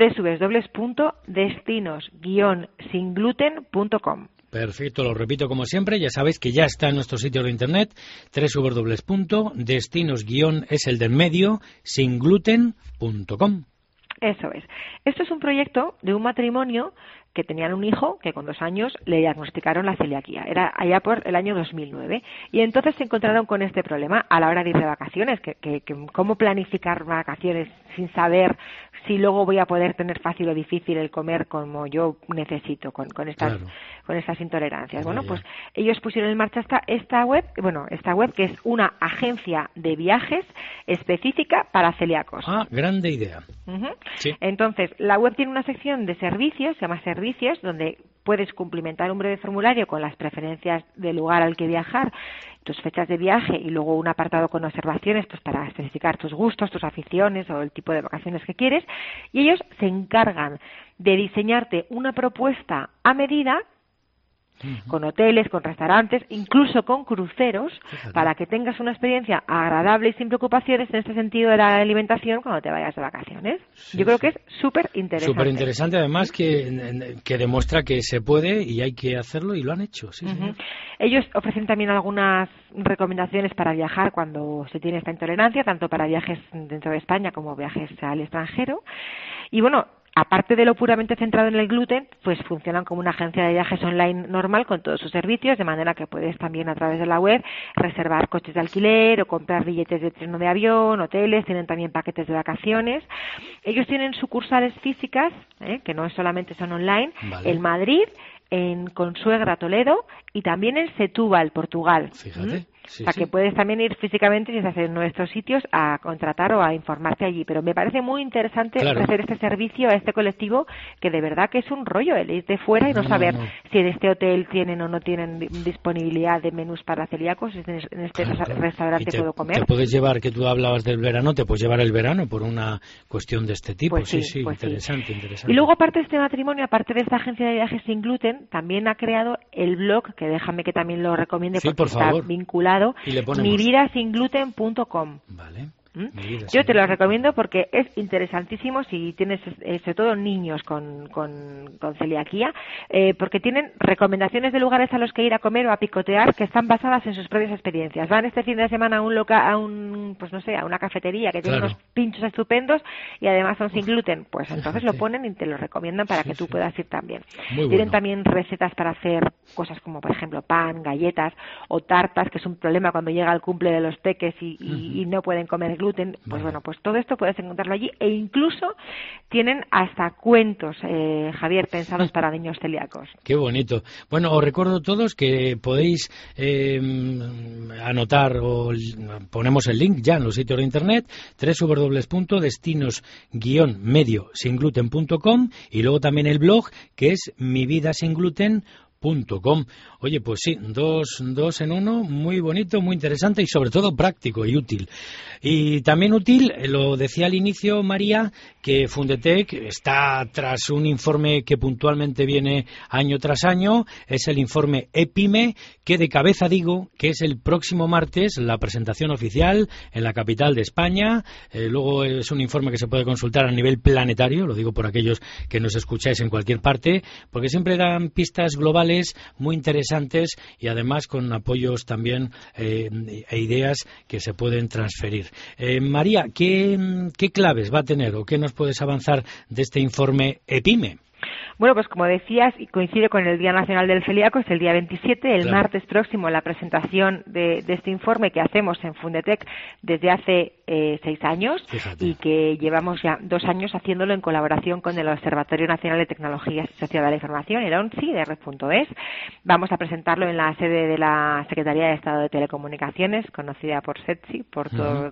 www.destinos-singluten.com. Perfecto, lo repito como siempre, ya sabéis que ya está en nuestro sitio de internet, www.destinos-singluten.com. Eso es. Esto es un proyecto de un matrimonio que tenían un hijo que con 2 años le diagnosticaron la celiaquía. Era allá por el año 2009. Y entonces se encontraron con este problema a la hora de ir de vacaciones, que cómo planificar vacaciones sin saber si luego voy a poder tener fácil o difícil el comer como yo necesito con estas intolerancias. Bueno, pues ellos pusieron en marcha esta web que es una agencia de viajes específica para celíacos. Grande idea. Sí. Entonces, la web tiene una sección de servicios, se llama Servicios, donde puedes cumplimentar un breve formulario con las preferencias del lugar al que viajar, tus fechas de viaje y luego un apartado con observaciones pues para especificar tus gustos, tus aficiones o el tipo de vacaciones que quieres, y ellos se encargan de diseñarte una propuesta a medida con hoteles, con restaurantes, incluso con cruceros, para que tengas una experiencia agradable y sin preocupaciones en este sentido de la alimentación cuando te vayas de vacaciones. Yo creo que es súper interesante. Súper interesante, además que demuestra que se puede y hay que hacerlo, y lo han hecho. Señor. Ellos ofrecen también algunas recomendaciones para viajar cuando se tiene esta intolerancia, tanto para viajes dentro de España como viajes al extranjero. Y bueno, aparte de lo puramente centrado en el gluten, pues funcionan como una agencia de viajes online normal con todos sus servicios, de manera que puedes también a través de la web reservar coches de alquiler o comprar billetes de tren o de avión, hoteles, tienen también paquetes de vacaciones. Ellos tienen sucursales físicas, que no solamente son online, en Madrid, en Consuegra, Toledo, y también en Setúbal, Portugal. Fíjate. O sea, que puedes también ir físicamente, si estás en nuestros sitios, a contratar o a informarte allí. Pero me parece muy interesante ofrecer este servicio a este colectivo, que de verdad que es un rollo el ir de fuera y no saber si en este hotel tienen o no tienen disponibilidad de menús para celíacos, en este restaurante puedo comer. Te puedes llevar, que tú hablabas del verano, te puedes llevar el verano por una cuestión de este tipo. Pues interesante. Y luego, aparte de este matrimonio, aparte de esta agencia de viajes sin gluten, también ha creado el blog, que déjame que también lo recomiende porque está vinculado, mividasingluten.com. Vale. Yo te lo recomiendo porque es interesantísimo si tienes, sobre todo niños con celiaquía, porque tienen recomendaciones de lugares a los que ir a comer o a picotear que están basadas en sus propias experiencias. Van este fin de semana a a una cafetería que tiene unos pinchos estupendos y además son sin gluten, pues entonces lo ponen y te lo recomiendan para que tú puedas ir también. Tienen también recetas para hacer cosas como, por ejemplo, pan, galletas o tartas, que es un problema cuando llega el cumple de los peques y no pueden comer gluten, pues bueno, pues todo esto puedes encontrarlo allí, e incluso tienen hasta cuentos, Javier, pensados para niños celíacos. Qué bonito. Bueno, os recuerdo todos que podéis anotar, o ponemos el link ya en los sitios de internet, www.destinos-medio-sin-gluten.com, y luego también el blog, que es mividasingluten.com. Oye, pues sí, dos en uno, muy bonito, muy interesante y sobre todo práctico y útil. Y también útil, lo decía al inicio María, que Fundetec está tras un informe que puntualmente viene año tras año, es el informe EPIME, que de cabeza digo que es el próximo martes la presentación oficial en la capital de España. Luego es un informe que se puede consultar a nivel planetario, lo digo por aquellos que nos escucháis en cualquier parte, porque siempre dan pistas globales muy interesantes y además con apoyos también e ideas que se pueden transferir. María, ¿qué claves va a tener o qué nos puedes avanzar de este informe EPIME? Bueno, pues como decías, y coincide con el Día Nacional del Celíaco, es el día 27, el martes próximo, la presentación de este informe que hacemos en Fundetec desde hace 6 años. Fíjate. Y que llevamos ya 2 años haciéndolo en colaboración con el Observatorio Nacional de Tecnologías y Sociedad de la Información, el ONCI, de Red.es. Vamos a presentarlo en la sede de la Secretaría de Estado de Telecomunicaciones, conocida por SETSI, por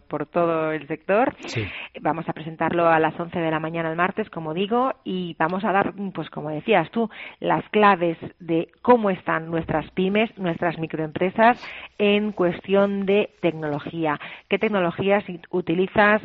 todo el sector. Sí. Vamos a presentarlo a las 11 de la mañana el martes, como digo, y vamos a dar, pues como decías tú, las claves de cómo están nuestras pymes, nuestras microempresas en cuestión de tecnología. ¿Qué tecnologías utilizan,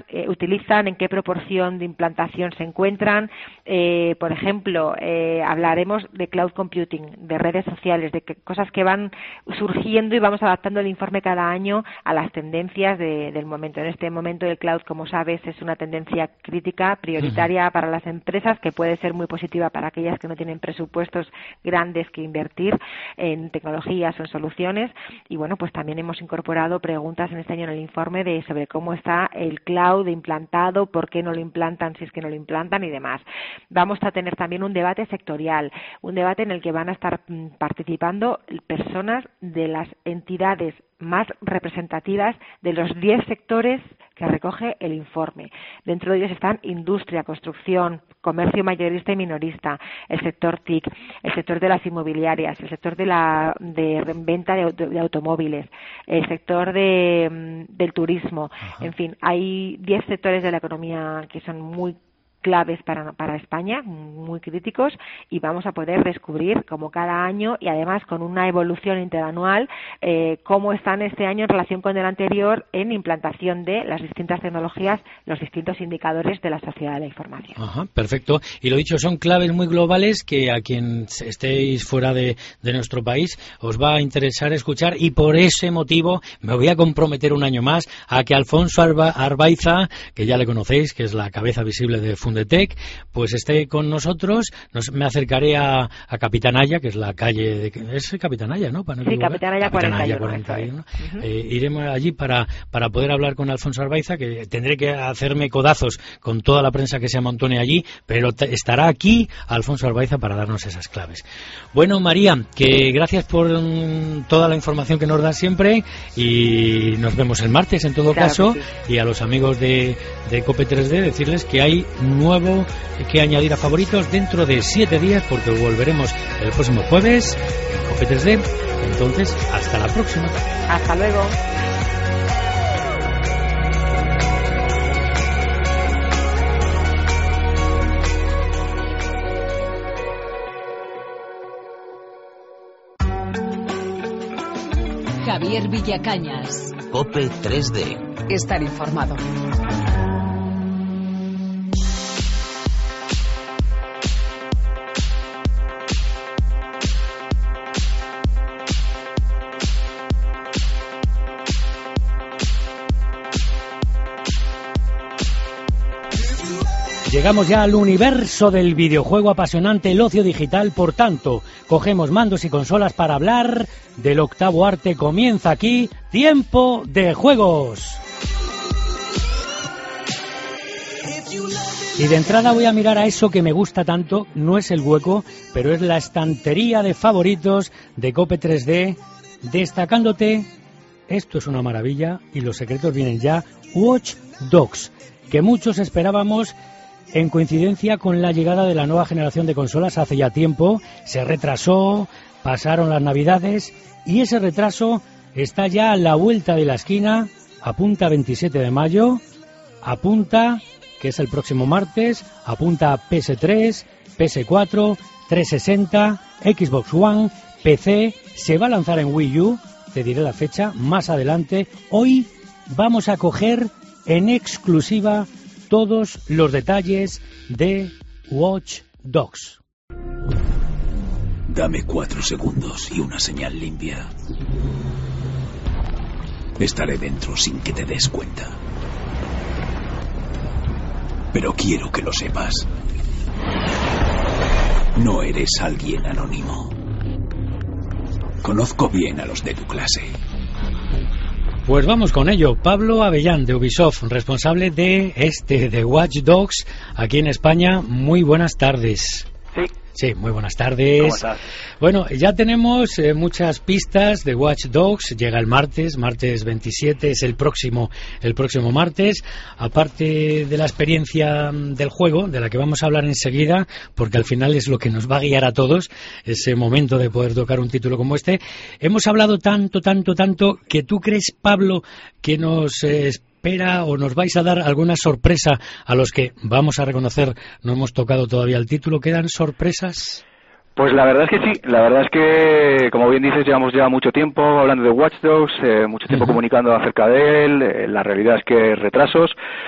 en qué proporción de implantación se encuentran? Por ejemplo, hablaremos de cloud computing, de redes sociales, de cosas que van surgiendo y vamos adaptando el informe cada año a las tendencias del momento. En este momento el cloud, como sabes, es una tendencia crítica, prioritaria para las empresas, que puede ser muy positiva para aquellas que no tienen presupuestos grandes que invertir en tecnologías o en soluciones. Y bueno, pues también hemos incorporado preguntas en este año en el informe sobre cómo está el cloud implantado, por qué no lo implantan, si es que no lo implantan y demás. Vamos a tener también un debate sectorial, un debate en el que van a estar participando personas de las entidades más representativas de los 10 sectores que recoge el informe. Dentro de ellos están industria, construcción, comercio mayorista y minorista, el sector TIC, el sector de las inmobiliarias, el sector de venta de automóviles, el sector del turismo. Ajá. En fin, hay 10 sectores de la economía que son muy claves para España, muy críticos, y vamos a poder descubrir, como cada año, y además con una evolución interanual, cómo están este año en relación con el anterior en implantación de las distintas tecnologías, los distintos indicadores de la sociedad de la información. Ajá, perfecto. Y lo dicho, son claves muy globales que a quien estéis fuera de nuestro país os va a interesar escuchar, y por ese motivo me voy a comprometer un año más a que Alfonso Arbaiza, que ya le conocéis, que es la cabeza visible de Fundetec, pues esté con nosotros. Me acercaré a Capitanaya, que es la calle es Capitanaya, ¿no? Sí, Capitanaya 41. Iremos allí para poder hablar con Alfonso Arbaiza, que tendré que hacerme codazos con toda la prensa que se amontone allí, pero estará aquí Alfonso Arbaiza para darnos esas claves. Bueno, María, que gracias por toda la información que nos das siempre, y nos vemos el martes en todo caso. Sí. Y a los amigos de COPE 3D decirles que hay nuevo que añadir a favoritos dentro de 7 días, porque volveremos el próximo jueves en COPE 3D. Entonces, hasta la próxima. Hasta luego. Javier Villacañas. COPE 3D. Estar informado. Llegamos ya al universo del videojuego apasionante, el ocio digital. Por tanto, cogemos mandos y consolas para hablar del octavo arte. Comienza aquí Tiempo de Juegos. Y de entrada voy a mirar a eso que me gusta tanto. No es el hueco, pero es la estantería de favoritos de COPE 3D, destacándote: esto es una maravilla y los secretos vienen ya, Watch Dogs, que muchos esperábamos en coincidencia con la llegada de la nueva generación de consolas hace ya tiempo. Se retrasó, pasaron las Navidades y ese retraso está ya a la vuelta de la esquina. Apunta 27 de mayo, apunta que es el próximo martes, apunta PS3, PS4, 360, Xbox One, PC, se va a lanzar en Wii U, te diré la fecha más adelante. Hoy vamos a coger en exclusiva todos los detalles de Watch Dogs. Dame 4 segundos y una señal limpia. Estaré dentro sin que te des cuenta. Pero quiero que lo sepas. No eres alguien anónimo. Conozco bien a los de tu clase. Pues vamos con ello. Pablo Avellán, de Ubisoft, responsable de Watch Dogs aquí en España. Muy buenas tardes. Sí, muy buenas tardes. ¿Cómo estás? Bueno, ya tenemos muchas pistas de Watch Dogs. Llega el martes 27, es el próximo martes. Aparte de la experiencia del juego, de la que vamos a hablar enseguida, porque al final es lo que nos va a guiar a todos, ese momento de poder tocar un título como este. Hemos hablado tanto, que tú crees, Pablo, que nos espera o nos vais a dar alguna sorpresa a los que, vamos a reconocer, no hemos tocado todavía el título. ¿Quedan sorpresas? Pues la verdad es que sí, la verdad es que, como bien dices, llevamos ya mucho tiempo hablando de Watch Dogs, mucho tiempo comunicando acerca de él, la realidad es que retrasos,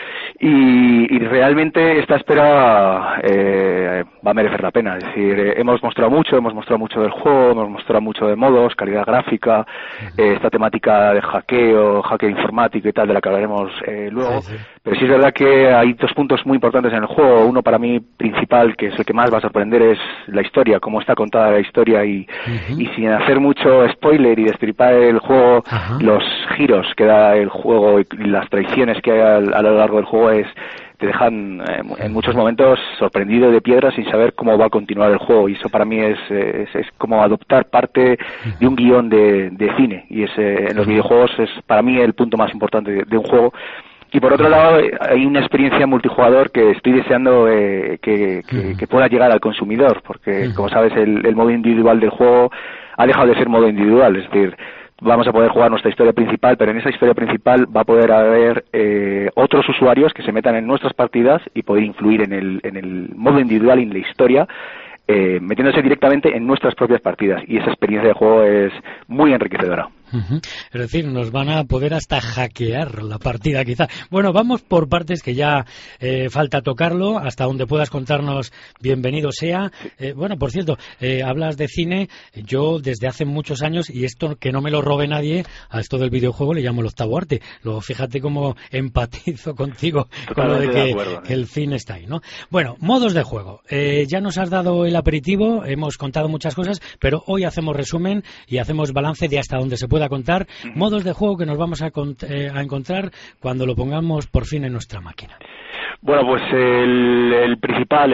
y realmente esta espera va a merecer la pena. Es decir, hemos mostrado mucho del juego, hemos mostrado mucho de modos, calidad gráfica, esta temática de hackeo informático y tal, de la que hablaremos luego. Sí. Pero sí es verdad que hay 2 puntos muy importantes en el juego. Uno, para mí, principal, que es el que más va a sorprender, es la historia, cómo está contada la historia, y sin hacer mucho spoiler y destripar el juego, los giros que da el juego y las traiciones que hay a lo largo del juego te dejan en muchos momentos sorprendido de piedra sin saber cómo va a continuar el juego, y eso para mí es como adoptar parte de un guión de cine, y en los videojuegos es para mí el punto más importante de un juego. Y por otro lado, hay una experiencia multijugador que estoy deseando que pueda llegar al consumidor, porque como sabes, el modo individual del juego ha dejado de ser modo individual, es decir, vamos a poder jugar nuestra historia principal, pero en esa historia principal va a poder haber otros usuarios que se metan en nuestras partidas y poder influir en el modo individual y en la historia, metiéndose directamente en nuestras propias partidas, y esa experiencia de juego es muy enriquecedora. Es decir, nos van a poder hasta hackear la partida, quizá. Bueno, vamos por partes, que ya falta tocarlo. Hasta donde puedas contarnos, bienvenido sea. Bueno, por cierto, hablas de cine. Yo desde hace muchos años, y esto que no me lo robe nadie, a esto del videojuego le llamo el octavo arte. Luego fíjate cómo empatizo contigo con lo de que el cine está ahí, ¿no? Bueno, modos de juego. Ya nos has dado el aperitivo, hemos contado muchas cosas, pero hoy hacemos resumen y hacemos balance de hasta donde se pueda contar. Modos de juego que nos vamos a encontrar cuando lo pongamos por fin en nuestra máquina. Bueno, pues el principal,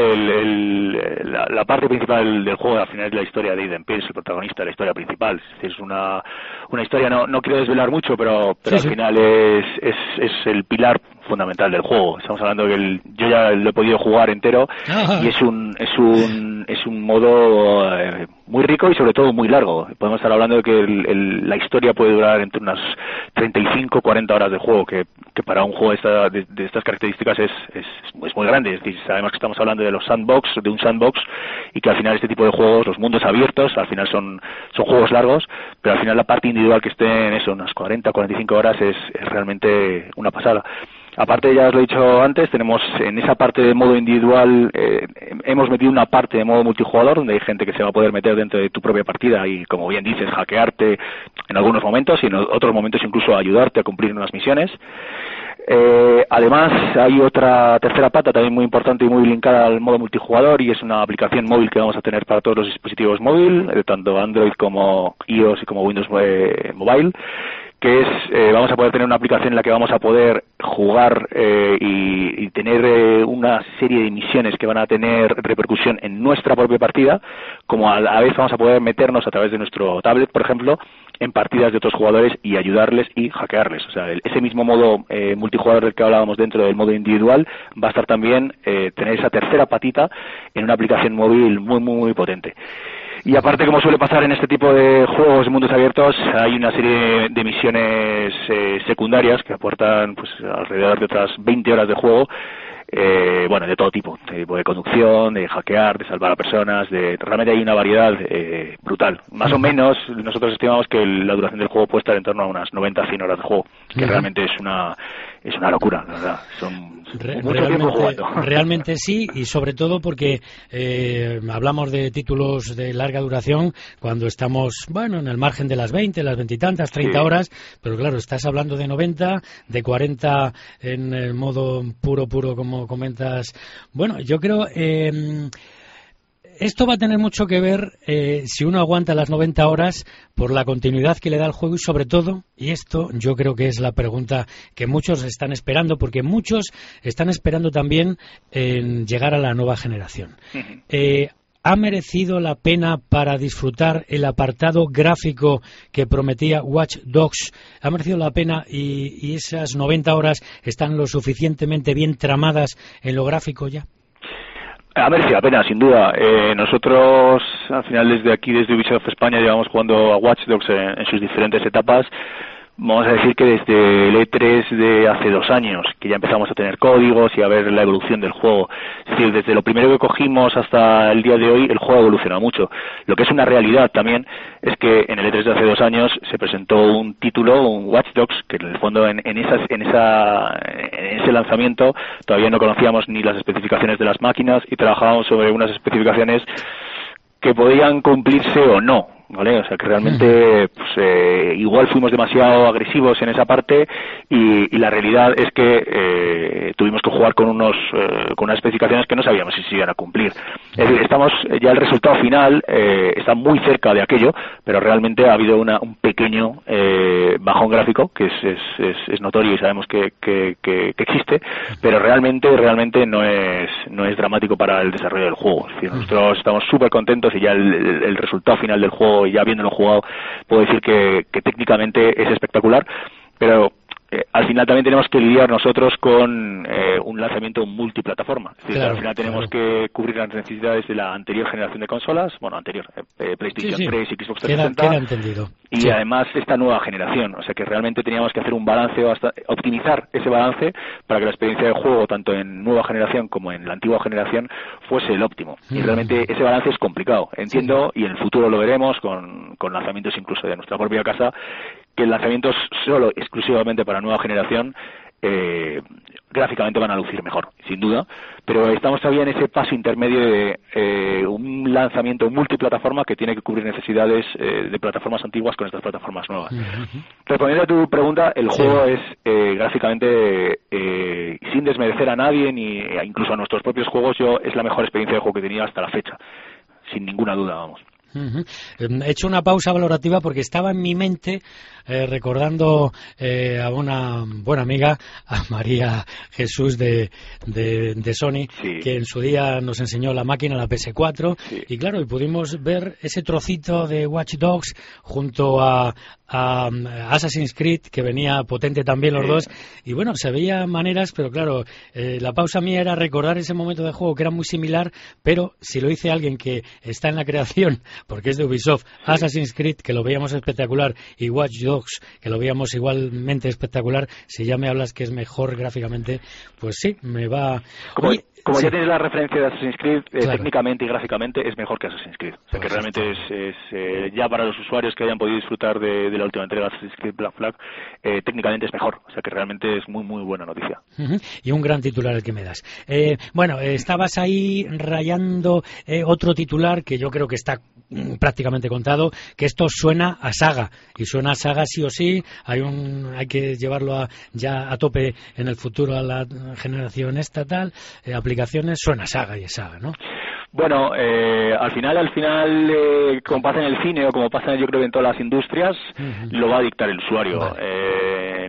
la parte principal del juego al final es la historia de Aiden Pierce, el protagonista de la historia principal. Es una historia, no quiero desvelar mucho, pero sí, al final es el pilar fundamental del juego. Estamos hablando que yo ya lo he podido jugar entero y es un modo muy rico y sobre todo muy largo. Podemos estar hablando de que la historia puede durar entre unas 35-40 horas de juego, que para un juego de estas características es muy grande. Es decir, sabemos que estamos hablando de un sandbox, y que al final este tipo de juegos, los mundos abiertos, al final son juegos largos, pero al final la parte individual que esté en eso, unas 40-45 horas, es realmente una pasada. Aparte, ya os lo he dicho antes, tenemos en esa parte de modo individual, hemos metido una parte de modo multijugador, donde hay gente que se va a poder meter dentro de tu propia partida y, como bien dices, hackearte en algunos momentos, y en otros momentos incluso ayudarte a cumplir unas misiones. Además, hay otra tercera pata también muy importante y muy linkada al modo multijugador, y es una aplicación móvil que vamos a tener para todos los dispositivos móviles, tanto Android como iOS y como Windows Mobile, que es, vamos a poder tener una aplicación en la que vamos a poder jugar y tener una serie de misiones que van a tener repercusión en nuestra propia partida, como a la vez vamos a poder meternos a través de nuestro tablet, por ejemplo, en partidas de otros jugadores y ayudarles y hackearles. O sea, ese mismo modo multijugador del que hablábamos dentro del modo individual va a estar también tener esa tercera patita en una aplicación móvil muy, muy, muy potente. Y aparte, como suele pasar en este tipo de juegos de mundos abiertos, hay una serie de misiones secundarias que aportan pues alrededor de otras 20 horas de juego, de todo tipo de conducción, de hackear, de salvar a personas, realmente hay una variedad brutal. Más o menos, nosotros estimamos que la duración del juego puede estar en torno a unas 90-100 horas de juego, que realmente es una locura, la verdad. Son mucho tiempo jugando. Realmente sí, y sobre todo porque hablamos de títulos de larga duración cuando estamos, en el margen de las 20, las 20 y tantas, 30 horas, pero claro, estás hablando de 90, de 40 en el modo puro, como comentas. Bueno, yo creo esto va a tener mucho que ver si uno aguanta las 90 horas por la continuidad que le da el juego y sobre todo, y esto yo creo que es la pregunta que muchos están esperando, porque muchos están esperando también en llegar a la nueva generación. ¿Ha merecido la pena para disfrutar el apartado gráfico que prometía Watch Dogs? ¿Ha merecido la pena y esas 90 horas están lo suficientemente bien tramadas en lo gráfico ya? Ha merecido la pena, sin duda. Nosotros, al final, desde Ubisoft España, llevamos jugando a Watch Dogs en sus diferentes etapas. Vamos a decir que desde el E3 de hace 2 años, que ya empezamos a tener códigos y a ver la evolución del juego. Es decir, desde lo primero que cogimos hasta el día de hoy, el juego ha evolucionado mucho. Lo que es una realidad también es que en el E3 de hace 2 años se presentó un título, un Watch Dogs, que en el fondo en ese lanzamiento todavía no conocíamos ni las especificaciones de las máquinas y trabajábamos sobre unas especificaciones que podían cumplirse o no, ¿vale? O sea que realmente igual fuimos demasiado agresivos en esa parte y la realidad es que tuvimos que jugar con unas especificaciones que no sabíamos si se iban a cumplir. Es decir, ya el resultado final está muy cerca de aquello, pero realmente ha habido un pequeño bajón gráfico que es notorio y sabemos que existe, pero realmente no es dramático para el desarrollo del juego. Es decir, nosotros estamos súper contentos y ya el resultado final del juego, y ya habiéndolo jugado, puedo decir que técnicamente es espectacular, pero al final también tenemos que lidiar nosotros con un lanzamiento multiplataforma. Es decir, al final tenemos que cubrir las necesidades de la anterior generación de consolas, PlayStation 3 y Xbox 360, queda entendido. Y además esta nueva generación. O sea que realmente teníamos que hacer un balance, optimizar ese balance para que la experiencia de juego, tanto en nueva generación como en la antigua generación, fuese el óptimo. Y realmente ese balance es complicado. Entiendo, y en el futuro lo veremos con lanzamientos incluso de nuestra propia casa, que el lanzamiento es solo exclusivamente para nueva generación, gráficamente van a lucir mejor, sin duda, pero estamos todavía en ese paso intermedio de un lanzamiento multiplataforma que tiene que cubrir necesidades de plataformas antiguas con estas plataformas nuevas. Respondiendo a tu pregunta, el juego es gráficamente, sin desmerecer a nadie ni incluso a nuestros propios juegos, es la mejor experiencia de juego que he tenido hasta la fecha, sin ninguna duda, vamos. He hecho una pausa valorativa porque estaba en mi mente recordando a una buena amiga, a María Jesús de Sony, que en su día nos enseñó la máquina, la PS4, y claro, y pudimos ver ese trocito de Watch Dogs junto a Assassin's Creed, que venía potente también los dos, y bueno, se veía maneras, pero claro, la pausa mía era recordar ese momento de juego que era muy similar, pero si lo dice alguien que está en la creación, porque es de Ubisoft, Assassin's Creed, que lo veíamos espectacular, y Watch Dogs, que lo veíamos igualmente espectacular, si ya me hablas que es mejor gráficamente, pues sí, me va... Como ya tienes la referencia de Assassin's Creed, técnicamente y gráficamente es mejor que Assassin's Creed. O sea que realmente es ya para los usuarios que hayan podido disfrutar de la última entrega de Assassin's Creed Black Flag, técnicamente es mejor. O sea que realmente es muy, muy buena noticia. Y un gran titular el que me das. Bueno, estabas ahí rayando otro titular que yo creo que está prácticamente contado, que esto suena a saga, y suena a saga sí o sí, hay que llevarlo ya a tope en el futuro a la generación estatal, aplicaciones, suena a saga y es saga, ¿no? Bueno, al final, como pasa en el cine o como pasa yo creo en todas las industrias, lo va a dictar el usuario.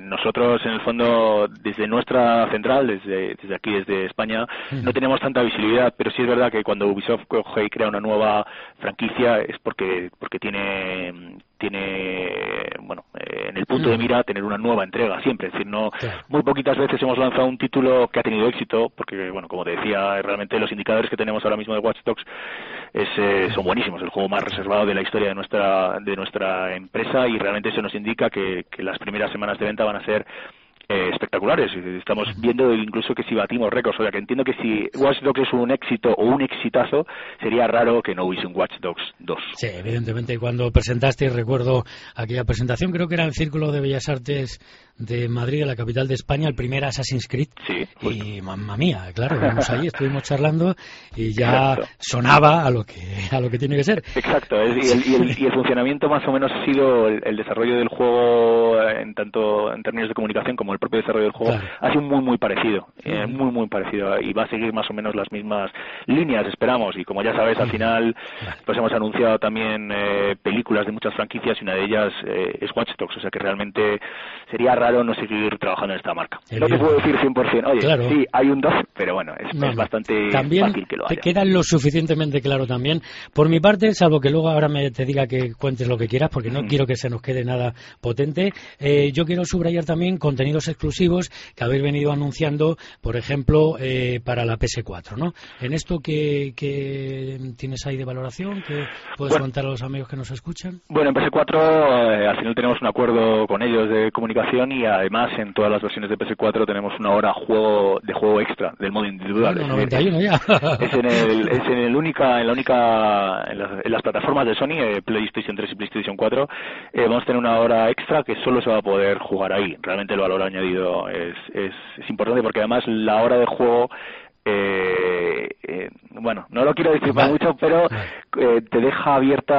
nosotros, en el fondo, desde nuestra central, desde aquí, desde España, no tenemos tanta visibilidad, pero sí es verdad que cuando Ubisoft coge y crea una nueva franquicia es porque tiene bueno, en el punto de mira tener una nueva entrega siempre. Es decir, no, muy poquitas veces hemos lanzado un título que ha tenido éxito, porque, bueno, como te decía, realmente los indicadores que tenemos ahora mismo de Watch Dogs son buenísimos. El juego más reservado de la historia de nuestra empresa, y realmente eso nos indica que las primeras semanas de venta van a ser espectaculares. Estamos viendo incluso que si batimos récords, o sea que entiendo que si Watch Dogs es un éxito o un exitazo, sería raro que no hubiese un Watch Dogs 2. Sí, evidentemente. Cuando presentaste, recuerdo aquella presentación, creo que era en el Círculo de Bellas Artes de Madrid, de la capital de España, el primer Assassin's Creed. Sí, y mamma mía, claro, vamos ahí, estuvimos charlando y ya sonaba a lo que tiene que ser. Exacto, y el funcionamiento más o menos ha sido el desarrollo del juego, tanto en términos de comunicación como el propio desarrollo del juego, ha sido muy parecido, muy parecido, y va a seguir más o menos las mismas líneas, esperamos. Y como ya sabes, al final pues hemos anunciado también películas de muchas franquicias, y una de ellas es Watch Dogs, o sea que realmente sería raro no seguir trabajando en esta marca. No te puedo decir 100%, oye, sí, hay un 2, pero bueno, es bastante fácil que lo haya. Te queda lo suficientemente claro también. Por mi parte, salvo que luego ahora te diga que cuentes lo que quieras, porque no quiero que se nos quede nada potente, yo quiero subrayar también contenidos exclusivos que habéis venido anunciando, por ejemplo, para la PS4, ¿no? En esto, ¿qué tienes ahí de valoración? ¿Qué puedes contar a los amigos que nos escuchan? Bueno, en PS4 al final tenemos un acuerdo con ellos de comunicación, y además en todas las versiones de PS4 tenemos una hora de juego extra del modo individual. Bueno, 91 ya. En las plataformas de Sony, PlayStation 3 y PlayStation 4, vamos a tener una hora extra que solo se va a poder jugar ahí. Realmente el valor añadido es importante, porque además la hora de juego, bueno, no lo quiero decir mucho, pero te deja abierto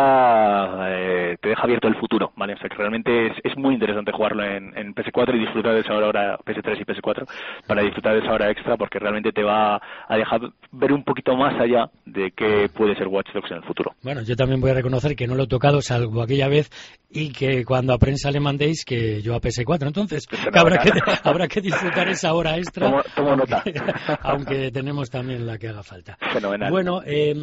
el futuro, ¿vale? O sea que realmente es muy interesante jugarlo en PS4 y disfrutar de esa hora, PS3 y PS4, para disfrutar de esa hora extra, porque realmente te va a dejar ver un poquito más allá de qué puede ser Watch Dogs en el futuro. Bueno, yo también voy a reconocer que no lo he tocado, salvo aquella vez, y que cuando a prensa le mandéis que yo a PS4, entonces habrá que disfrutar esa hora extra. Tomo nota. Aunque tenemos también la que haga falta. Fenomenal. Bueno,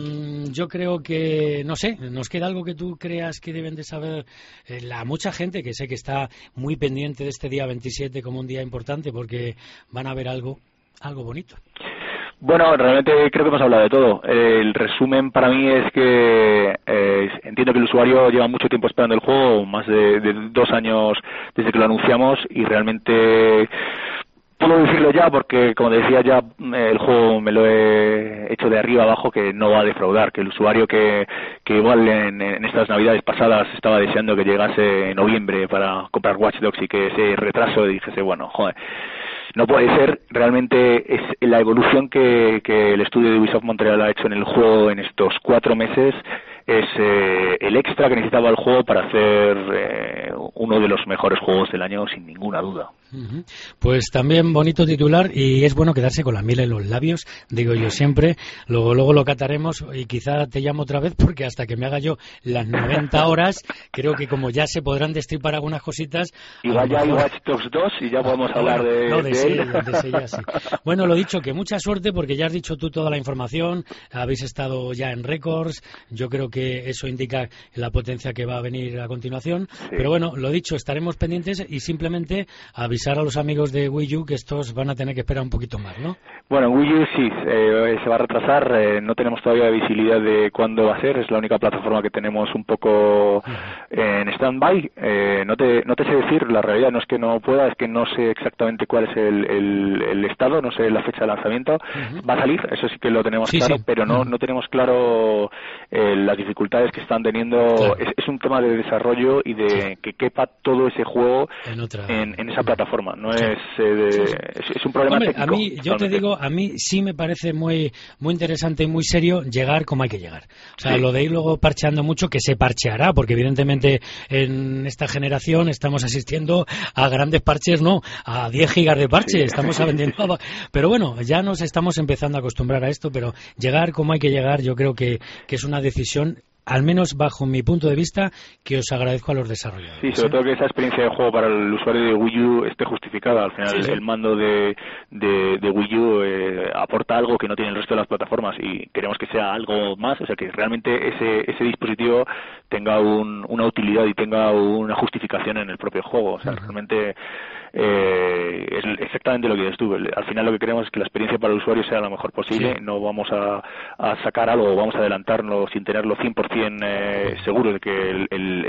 yo creo que, no sé, ¿nos queda algo que tú creas que deben de saber la mucha gente, que sé que está muy pendiente de este día 27 como un día importante, porque van a ver algo bonito? Bueno, realmente creo que hemos hablado de todo. El resumen para mí es que entiendo que el usuario lleva mucho tiempo esperando el juego, más de 2 años desde que lo anunciamos, y realmente puedo decirlo ya porque, como decía, ya el juego me lo he hecho de arriba abajo, que no va a defraudar, que el usuario que igual en estas navidades pasadas estaba deseando que llegase en noviembre para comprar Watch Dogs, y que ese retraso dijese, bueno, joder, no puede ser. Realmente es la evolución que el estudio de Ubisoft Montreal ha hecho en el juego en estos 4 meses. Es el extra que necesitaba el juego para hacer uno de los mejores juegos del año, sin ninguna duda. Pues también bonito titular, y es bueno quedarse con la miel en los labios, digo yo siempre. Luego lo cataremos, y quizá te llamo otra vez, porque hasta que me haga yo las 90 horas, creo que como ya se podrán destripar algunas cositas. Y vaya y Watch Dogs 2 y ya podemos hablar de ella, sí. Bueno, lo dicho, que mucha suerte, porque ya has dicho tú toda la información, habéis estado ya en récords, yo creo que eso indica la potencia que va a venir a continuación, pero bueno, lo dicho, estaremos pendientes, y simplemente avisar a los amigos de Wii U que estos van a tener que esperar un poquito más, ¿no? Bueno, Wii U sí, se va a retrasar, no tenemos todavía visibilidad de cuándo va a ser, es la única plataforma que tenemos un poco en stand-by. No te sé decir, la realidad no es que no pueda, es que no sé exactamente cuál es el estado, no sé la fecha de lanzamiento. Va a salir, eso sí que lo tenemos claro, pero no tenemos claro las dificultades que están teniendo. Claro. Es un tema de desarrollo y de que quepa todo ese juego en esa plataforma. No es un problema técnico. A mí, yo te digo, a mí sí me parece muy interesante y muy serio llegar como hay que llegar. O sea, lo de ir luego parcheando mucho, que se parcheará, porque evidentemente en esta generación estamos asistiendo a grandes parches, no, a 10 gigas de parche, estamos vendiendo. Pero bueno, ya nos estamos empezando a acostumbrar a esto, pero llegar como hay que llegar, yo creo que es una decisión al menos bajo mi punto de vista, que os agradezco a los desarrolladores. Sí, sobre todo que esa experiencia de juego para el usuario de Wii U esté justificada. Al final, Sí. el mando de Wii U aporta algo que no tiene el resto de las plataformas y queremos que sea algo más, o sea, que realmente ese dispositivo tenga una utilidad y tenga una justificación en el propio juego. O sea, realmente es exactamente lo que dices tú. Al final lo que queremos es que la experiencia para el usuario sea lo mejor posible. Sí. No vamos a sacar algo, vamos a adelantarlo sin tenerlo 100% seguro de que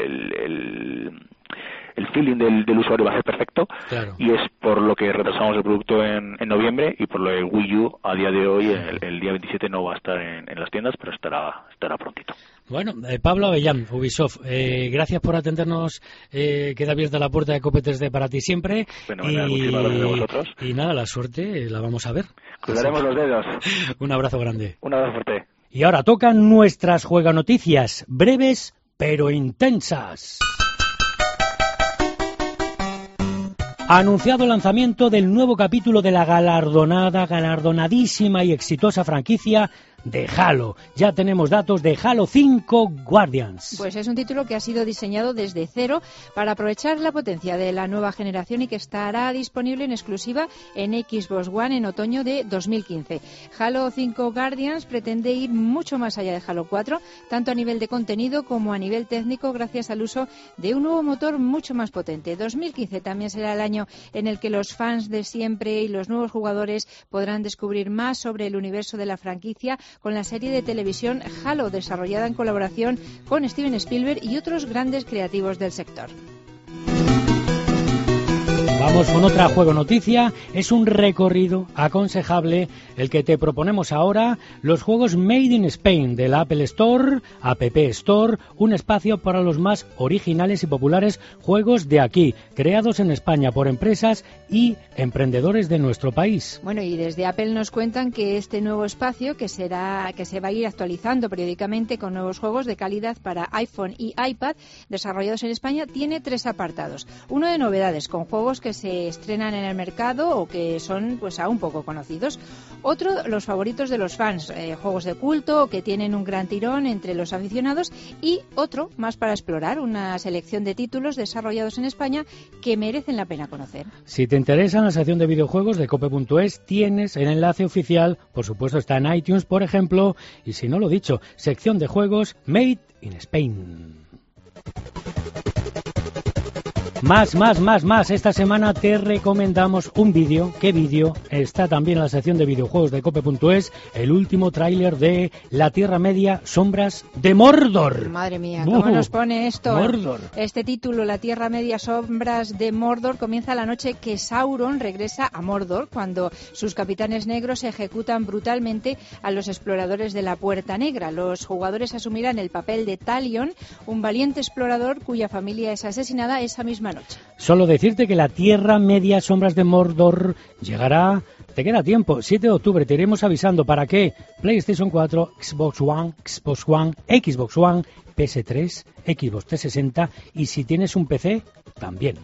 el feeling del usuario va a ser perfecto. Claro. Y es por lo que retrasamos el producto en noviembre, y por lo de Wii U a día de hoy el día 27 no va a estar en las tiendas, pero estará prontito. Bueno, Pablo Avellán, Ubisoft, gracias por atendernos. Queda abierta la puerta de Cope 3D para ti siempre. Muchísimas gracias a vosotros. Y nada, la suerte la vamos a ver. Cruzaremos los dedos. Un abrazo grande. Un abrazo fuerte. Y ahora tocan nuestras jueganoticias, breves pero intensas. Ha anunciado el lanzamiento del nuevo capítulo de la galardonadísima y exitosa franquicia de Halo. Ya tenemos datos de Halo 5 Guardians. Pues es un título que ha sido diseñado desde cero para aprovechar la potencia de la nueva generación y que estará disponible en exclusiva en Xbox One en otoño de 2015. Halo 5 Guardians pretende ir mucho más allá de Halo 4, tanto a nivel de contenido como a nivel técnico, gracias al uso de un nuevo motor mucho más potente. 2015 también será el año en el que los fans de siempre y los nuevos jugadores podrán descubrir más sobre el universo de la franquicia con la serie de televisión Halo, desarrollada en colaboración con Steven Spielberg y otros grandes creativos del sector. Vamos con otra juego noticia. Es un recorrido aconsejable el que te proponemos ahora. Los juegos Made in Spain del Apple Store, App Store, un espacio para los más originales y populares juegos de aquí, creados en España por empresas y emprendedores de nuestro país. Bueno, y desde Apple nos cuentan que este nuevo espacio, que se va a ir actualizando periódicamente con nuevos juegos de calidad para iPhone y iPad, desarrollados en España, tiene 3 apartados. Uno de novedades, con juegos que se estrenan en el mercado o que son pues aún poco conocidos. Otro, los favoritos de los fans, juegos de culto que tienen un gran tirón entre los aficionados, y otro más para explorar, una selección de títulos desarrollados en España que merecen la pena conocer. Si te interesa, en la sección de videojuegos de cope.es tienes el enlace oficial, por supuesto está en iTunes, por ejemplo, y si no lo dicho, sección de juegos Made in Spain. Más. Esta semana te recomendamos un vídeo. ¿Qué vídeo? Está también en la sección de videojuegos de cope.es, el último tráiler de La Tierra Media, Sombras de Mordor. Madre mía, ¿cómo nos pone esto? Mordor. Este título, La Tierra Media, Sombras de Mordor, comienza la noche que Sauron regresa a Mordor, cuando sus capitanes negros ejecutan brutalmente a los exploradores de la Puerta Negra. Los jugadores asumirán el papel de Talion, un valiente explorador cuya familia es asesinada esa misma noche. Solo decirte que La Tierra Media, Sombras de Mordor llegará, te queda tiempo, 7 de octubre, te iremos avisando para qué. PlayStation 4, Xbox One, Xbox One, PS3, Xbox 360 y si tienes un PC, también.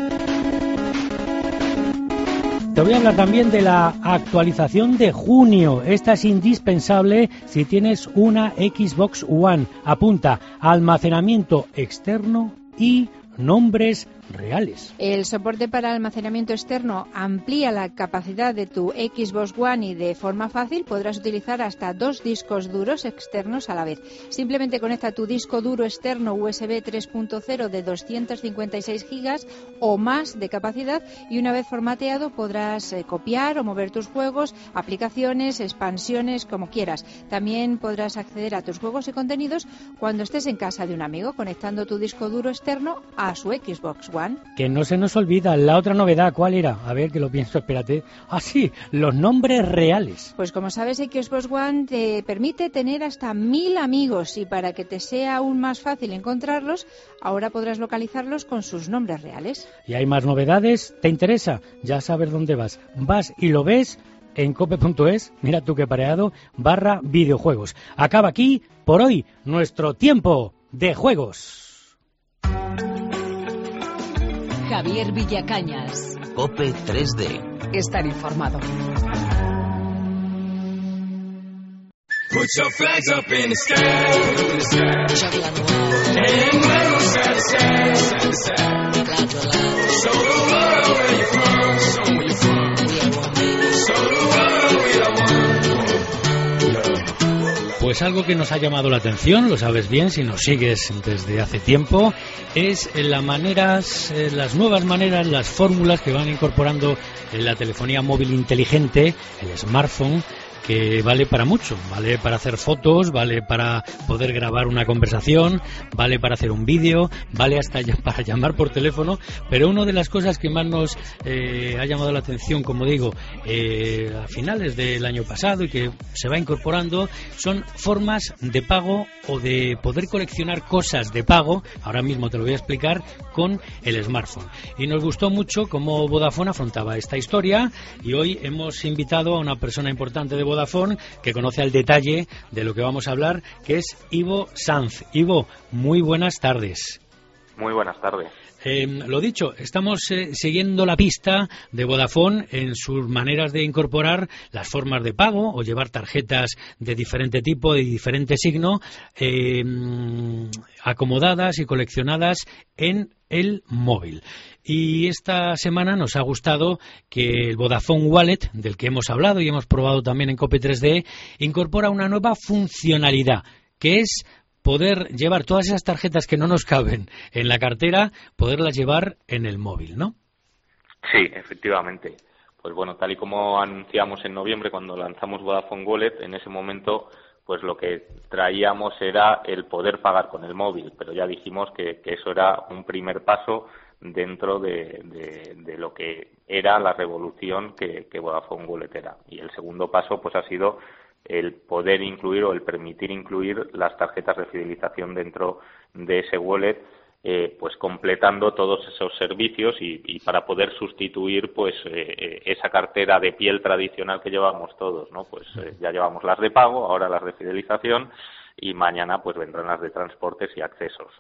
Te voy a hablar también de la actualización de junio. Esta es indispensable si tienes una Xbox One. Apunta, almacenamiento externo y nombres reales. El soporte para almacenamiento externo amplía la capacidad de tu Xbox One y de forma fácil podrás utilizar hasta 2 discos duros externos a la vez. Simplemente conecta tu disco duro externo USB 3.0 de 256 gigas o más de capacidad y una vez formateado podrás copiar o mover tus juegos, aplicaciones, expansiones, como quieras. También podrás acceder a tus juegos y contenidos cuando estés en casa de un amigo conectando tu disco duro externo a su Xbox One. Que no se nos olvida, la otra novedad, ¿cuál era? A ver, que lo pienso, espérate. Ah, sí, los nombres reales. Pues como sabes, Xbox One te permite tener hasta 1000 amigos y para que te sea aún más fácil encontrarlos, ahora podrás localizarlos con sus nombres reales. Y hay más novedades, ¿te interesa? Ya sabes dónde vas. Vas y lo ves en cope.es, mira tú qué pareado, /videojuegos. Acaba aquí, por hoy, nuestro tiempo de juegos. Javier Villacañas. Cope 3D. Estar informado. Put your flags up in the sky, and wave side to side, side to side. Show the world where you're from, show them where you're from. Show the world we are one. Pues algo que nos ha llamado la atención, lo sabes bien si nos sigues desde hace tiempo, es las nuevas maneras, las fórmulas que van incorporando en la telefonía móvil inteligente, el smartphone, que vale para mucho, vale para hacer fotos, vale para poder grabar una conversación, vale para hacer un vídeo, vale hasta para llamar por teléfono, pero una de las cosas que más nos ha llamado la atención, como digo, a finales del año pasado y que se va incorporando, son formas de pago o de poder coleccionar cosas de pago, ahora mismo te lo voy a explicar, con el smartphone. Y nos gustó mucho cómo Vodafone afrontaba esta historia y hoy hemos invitado a una persona importante de Vodafone que conoce al detalle de lo que vamos a hablar, que es Ivo Sanz. Ivo, muy buenas tardes. Muy buenas tardes. Lo dicho, estamos siguiendo la pista de Vodafone en sus maneras de incorporar las formas de pago o llevar tarjetas de diferente tipo, de diferente signo, acomodadas y coleccionadas en el móvil. Y esta semana nos ha gustado que el Vodafone Wallet, del que hemos hablado y hemos probado también en Cope 3D, incorpora una nueva funcionalidad, que es poder llevar todas esas tarjetas que no nos caben en la cartera, poderlas llevar en el móvil, ¿no? Sí, efectivamente. Pues bueno, tal y como anunciamos en noviembre cuando lanzamos Vodafone Wallet, en ese momento pues lo que traíamos era el poder pagar con el móvil, pero ya dijimos que eso era un primer paso dentro de lo que era la revolución que Vodafone Wallet era. Y el segundo paso pues ha sido el poder incluir o el permitir incluir las tarjetas de fidelización dentro de ese wallet, pues completando todos esos servicios y para poder sustituir pues esa cartera de piel tradicional que llevamos todos, ¿no? Pues ya llevamos las de pago, ahora las de fidelización y mañana pues vendrán las de transportes y accesos.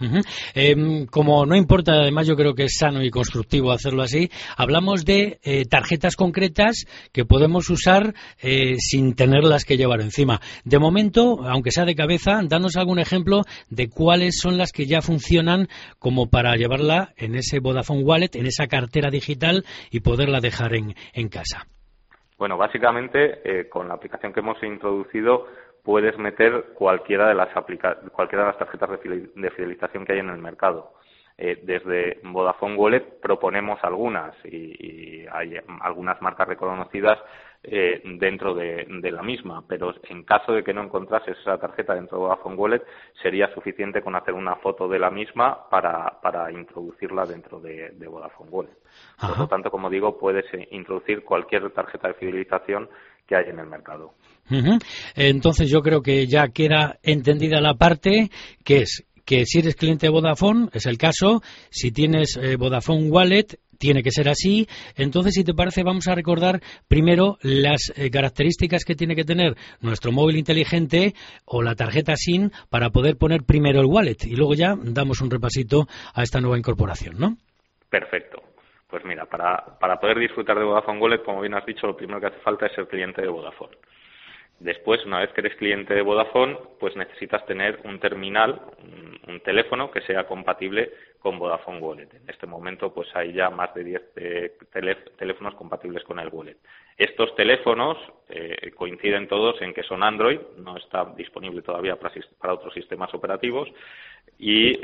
Como no importa, además yo creo que es sano y constructivo hacerlo así, hablamos de tarjetas concretas que podemos usar sin tenerlas que llevar encima. De momento, aunque sea de cabeza, danos algún ejemplo de cuáles son las que ya funcionan como para llevarla en ese Vodafone Wallet, en esa cartera digital y poderla dejar en casa. Bueno, básicamente con la aplicación que hemos introducido puedes meter cualquiera de las tarjetas de fidelización que hay en el mercado. Desde Vodafone Wallet proponemos algunas y hay algunas marcas reconocidas dentro de la misma, pero en caso de que no encontrases esa tarjeta dentro de Vodafone Wallet, sería suficiente con hacer una foto de la misma para introducirla dentro de Vodafone Wallet. Por lo tanto, como digo, puedes introducir cualquier tarjeta de fidelización que hay en el mercado. Entonces yo creo que ya queda entendida la parte que es que si eres cliente de Vodafone, es el caso, si tienes Vodafone Wallet, tiene que ser así. Entonces, si te parece, vamos a recordar primero las características que tiene que tener nuestro móvil inteligente o la tarjeta SIM para poder poner primero el wallet y luego ya damos un repasito a esta nueva incorporación, ¿no? Perfecto. Pues mira, para poder disfrutar de Vodafone Wallet, como bien has dicho, lo primero que hace falta es ser cliente de Vodafone. Después, una vez que eres cliente de Vodafone, pues necesitas tener un terminal, un teléfono que sea compatible con Vodafone Wallet. En este momento, pues hay ya más de 10 teléfonos compatibles con el Wallet. Estos teléfonos coinciden todos en que son Android, no está disponible todavía para otros sistemas operativos y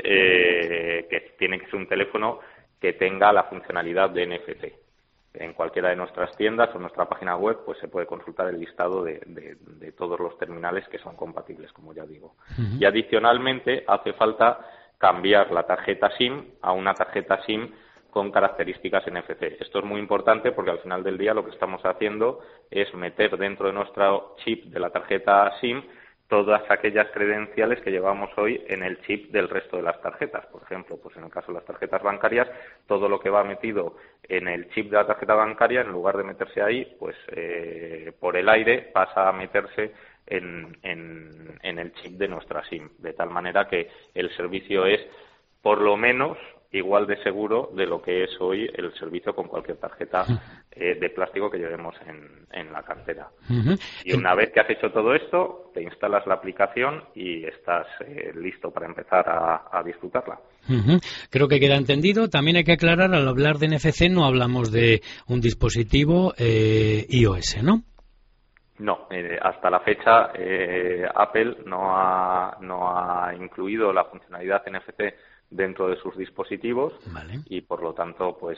que tiene que ser un teléfono que tenga la funcionalidad de NFC. En cualquiera de nuestras tiendas o en nuestra página web pues se puede consultar el listado de todos los terminales que son compatibles, como ya digo. Y adicionalmente hace falta cambiar la tarjeta SIM a una tarjeta SIM con características NFC. Esto es muy importante porque al final del día lo que estamos haciendo es meter dentro de nuestro chip de la tarjeta SIM todas aquellas credenciales que llevamos hoy en el chip del resto de las tarjetas. Por ejemplo, pues en el caso de las tarjetas bancarias, todo lo que va metido en el chip de la tarjeta bancaria, en lugar de meterse ahí, pues por el aire pasa a meterse en el chip de nuestra SIM, de tal manera que el servicio es por lo menos igual de seguro de lo que es hoy el servicio con cualquier tarjeta de plástico que llevemos en la cartera. Y una vez que has hecho todo esto, te instalas la aplicación y estás listo para empezar a disfrutarla. Creo que queda entendido. También hay que aclarar, al hablar de NFC no hablamos de un dispositivo iOS, ¿no? No, hasta la fecha Apple no ha incluido la funcionalidad NFC dentro de sus dispositivos. Vale. Y por lo tanto, pues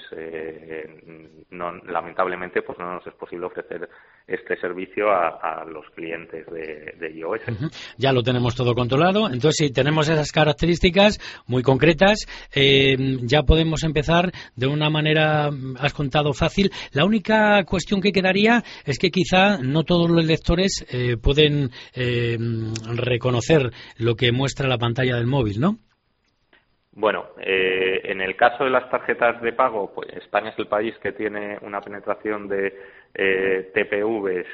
lamentablemente, pues no nos es posible ofrecer este servicio a los clientes de iOS. Ya lo tenemos todo controlado. Entonces, si tenemos esas características muy concretas, ya podemos empezar de una manera, has contado, fácil. La única cuestión que quedaría es que quizá no todos los lectores pueden reconocer lo que muestra la pantalla del móvil, ¿no? Bueno, en el caso de las tarjetas de pago, pues España es el país que tiene una penetración de TPVs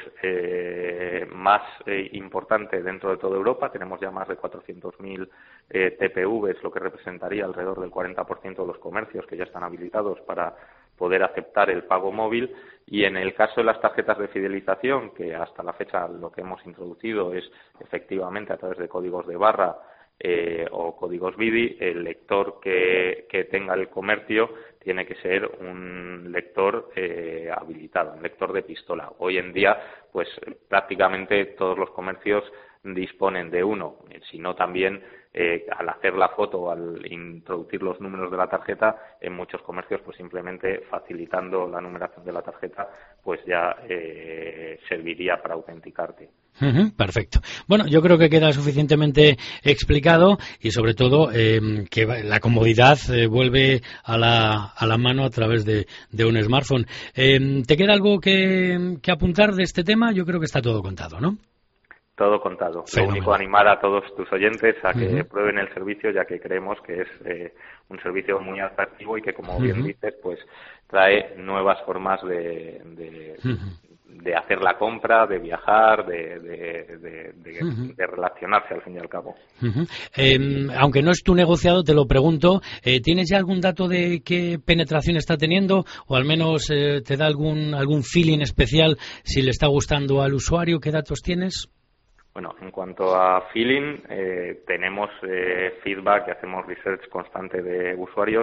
más importante dentro de toda Europa. Tenemos ya más de 400.000 TPVs, lo que representaría alrededor del 40% de los comercios que ya están habilitados para poder aceptar el pago móvil. Y en el caso de las tarjetas de fidelización, que hasta la fecha lo que hemos introducido es efectivamente a través de códigos de barra o códigos BIDI, el lector que tenga el comercio tiene que ser un lector habilitado, un lector de pistola. Hoy en día, pues prácticamente todos los comercios disponen de uno, sino también al hacer la foto, al introducir los números de la tarjeta, en muchos comercios pues simplemente facilitando la numeración de la tarjeta pues ya serviría para autenticarte. Perfecto. Bueno, yo creo que queda suficientemente explicado y sobre todo que la comodidad vuelve a la mano a través de un smartphone. ¿Te queda algo que apuntar de este tema? Yo creo que está todo contado, ¿no? Todo contado. Lo único, animar a todos tus oyentes a que prueben el servicio, ya que creemos que es un servicio muy atractivo y que, como bien dices, pues trae nuevas formas de hacer la compra, de viajar, de relacionarse al fin y al cabo. Aunque no es tu negociado, te lo pregunto, ¿tienes ya algún dato de qué penetración está teniendo o al menos te da algún feeling especial si le está gustando al usuario? ¿Qué datos tienes? Bueno, en cuanto a feeling, tenemos feedback, hacemos research constante de usuarios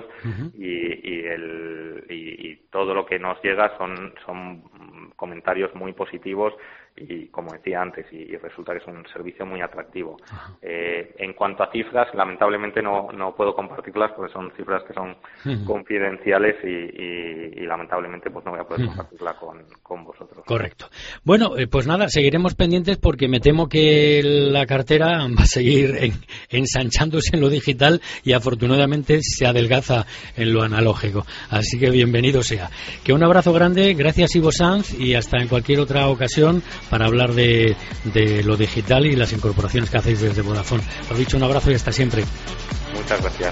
y todo lo que nos llega son comentarios muy positivos y, como decía antes, y resulta que es un servicio muy atractivo. En cuanto a cifras, lamentablemente no puedo compartirlas porque son cifras que son confidenciales y lamentablemente pues no voy a poder compartirla con vosotros. Correcto. Bueno, pues nada, seguiremos pendientes porque me temo que la cartera va a seguir ensanchándose en lo digital y afortunadamente se adelgaza en lo analógico. Así que bienvenido sea. Que un abrazo grande, gracias Ivo Sanz, y hasta en cualquier otra ocasión para hablar de lo digital y las incorporaciones que hacéis desde Vodafone. Lo dicho, un abrazo y hasta siempre. Muchas gracias.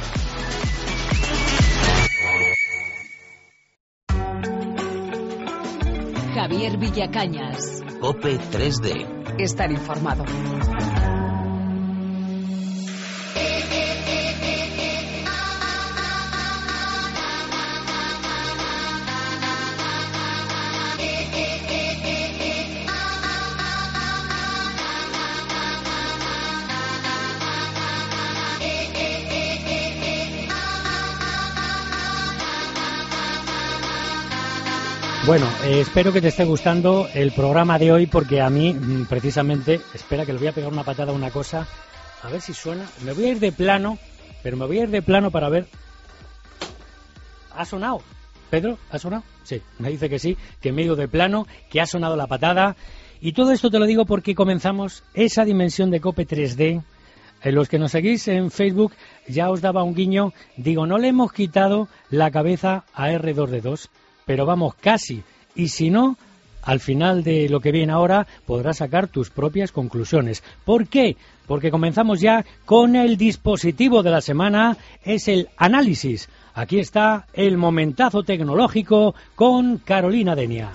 Javier Villacañas. COPE 3D. Estar informado. Bueno, espero que te esté gustando el programa de hoy porque a mí, precisamente, espera que le voy a pegar una patada a una cosa, a ver si suena. Me voy a ir de plano, pero me voy a ir de plano para ver. ¿Ha sonado? ¿Pedro? ¿Ha sonado? Sí, me dice que sí, que me he ido de plano, que ha sonado la patada. Y todo esto te lo digo porque comenzamos esa dimensión de COPE 3D. Los que nos seguís en Facebook ya os daba un guiño. Digo, no le hemos quitado la cabeza a R2D2. Pero vamos, casi. Y si no, al final de lo que viene ahora podrás sacar tus propias conclusiones. ¿Por qué? Porque comenzamos ya con el dispositivo de la semana, es el análisis. Aquí está el momentazo tecnológico con Carolina Denia.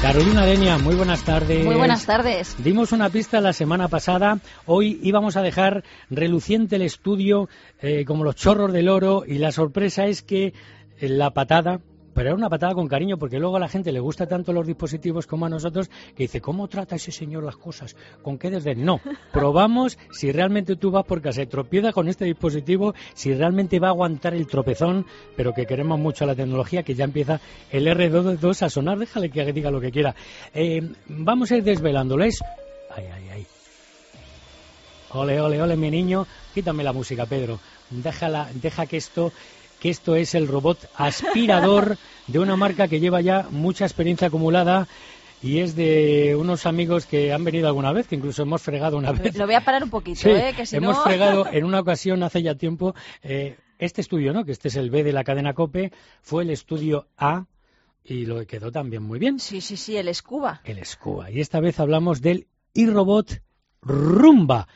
Carolina Denia, muy buenas tardes. Muy buenas tardes. Dimos una pista la semana pasada. Hoy íbamos a dejar reluciente el estudio como los chorros del oro, y la sorpresa es que la patada, pero era una patada con cariño, porque luego a la gente le gusta tanto los dispositivos como a nosotros, que dice, ¿cómo trata ese señor las cosas? ¿Con qué desdén? No, probamos si realmente tú vas por casa y tropiezas con este dispositivo, si realmente va a aguantar el tropezón, pero que queremos mucho la tecnología, que ya empieza el R2 a sonar. Déjale que diga lo que quiera. Vamos a ir desvelándolo. Es... Ay, ay, ay. Ole, ole, ole, mi niño. Quítame la música, Pedro. Deja que esto es el robot aspirador de una marca que lleva ya mucha experiencia acumulada, y es de unos amigos que han venido alguna vez, que incluso hemos fregado una vez. Lo voy a parar un poquito, sí, que si hemos no... fregado en una ocasión hace ya tiempo. Este estudio, ¿no?, que este es el B de la cadena COPE, fue el estudio A, y lo quedó también muy bien. Sí, el Scuba. El Scuba. Y esta vez hablamos del iRobot Rumba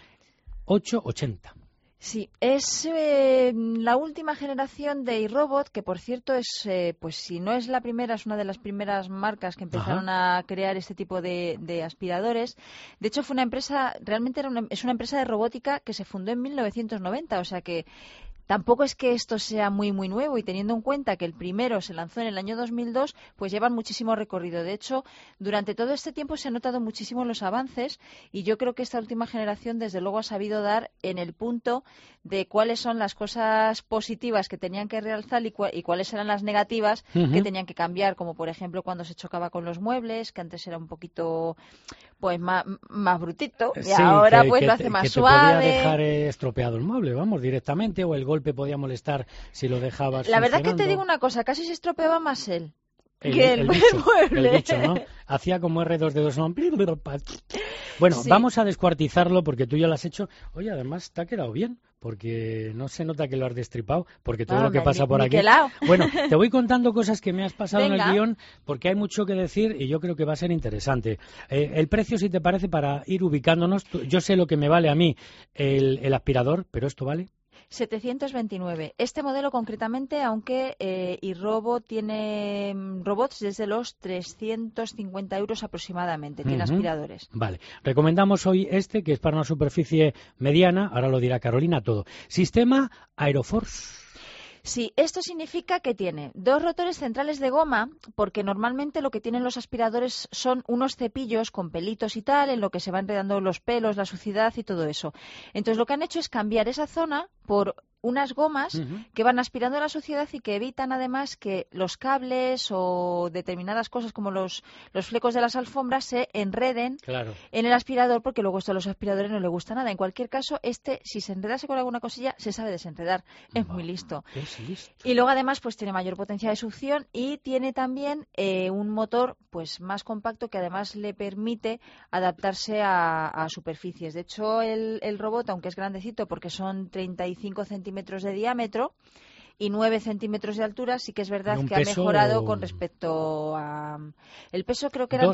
880. Sí, es la última generación de iRobot, que por cierto es, pues si no es la primera, es una de las primeras marcas que empezaron a crear este tipo de aspiradores. De hecho, fue una empresa, realmente es una empresa de robótica que se fundó en 1990, o sea que tampoco es que esto sea muy muy nuevo, y teniendo en cuenta que el primero se lanzó en el año 2002, pues llevan muchísimo recorrido. De hecho, durante todo este tiempo se han notado muchísimo los avances, y yo creo que esta última generación desde luego ha sabido dar en el punto de cuáles son las cosas positivas que tenían que realzar y cuáles eran las negativas que tenían que cambiar, como por ejemplo cuando se chocaba con los muebles, que antes era un poquito pues más brutito, y ahora pues lo hace más suave. Podía dejar estropeado el mueble, vamos, directamente, o el golpe podía molestar si lo dejabas. La verdad que te digo una cosa, casi se estropeaba más él. El bicho, ¿no? Hacía como R2D2, ¿no? Bueno, sí. Vamos a descuartizarlo, porque tú ya lo has hecho. Oye, además te ha quedado bien, porque no se nota que lo has destripado, porque todo lo que pasa por aquí... Bueno, te voy contando cosas que me has pasado en el guión, porque hay mucho que decir y yo creo que va a ser interesante. El precio, si te parece, para ir ubicándonos, yo sé lo que me vale a mí el aspirador, pero ¿esto vale? 729. Este modelo concretamente, aunque iRobot tiene robots desde los 350 euros aproximadamente, tiene aspiradores. Vale. Recomendamos hoy este, que es para una superficie mediana, ahora lo dirá Carolina todo. Sistema Aeroforce. Sí, esto significa que tiene dos rotores centrales de goma, porque normalmente lo que tienen los aspiradores son unos cepillos con pelitos y tal, en lo que se van enredando los pelos, la suciedad y todo eso. Entonces lo que han hecho es cambiar esa zona por unas gomas que van aspirando la suciedad y que evitan además que los cables o determinadas cosas como los flecos de las alfombras se enreden en el aspirador, porque luego esto a los aspiradores no les gusta nada. En cualquier caso, si se enredase con alguna cosilla, se sabe desenredar. Es muy listo. Y luego además pues tiene mayor potencia de succión y tiene también un motor pues más compacto, que además le permite adaptarse a superficies. De hecho, el robot, aunque es grandecito porque son 35 centímetros de diámetro y 9 centímetros de altura, sí que es verdad que ha mejorado con respecto a... El peso creo que era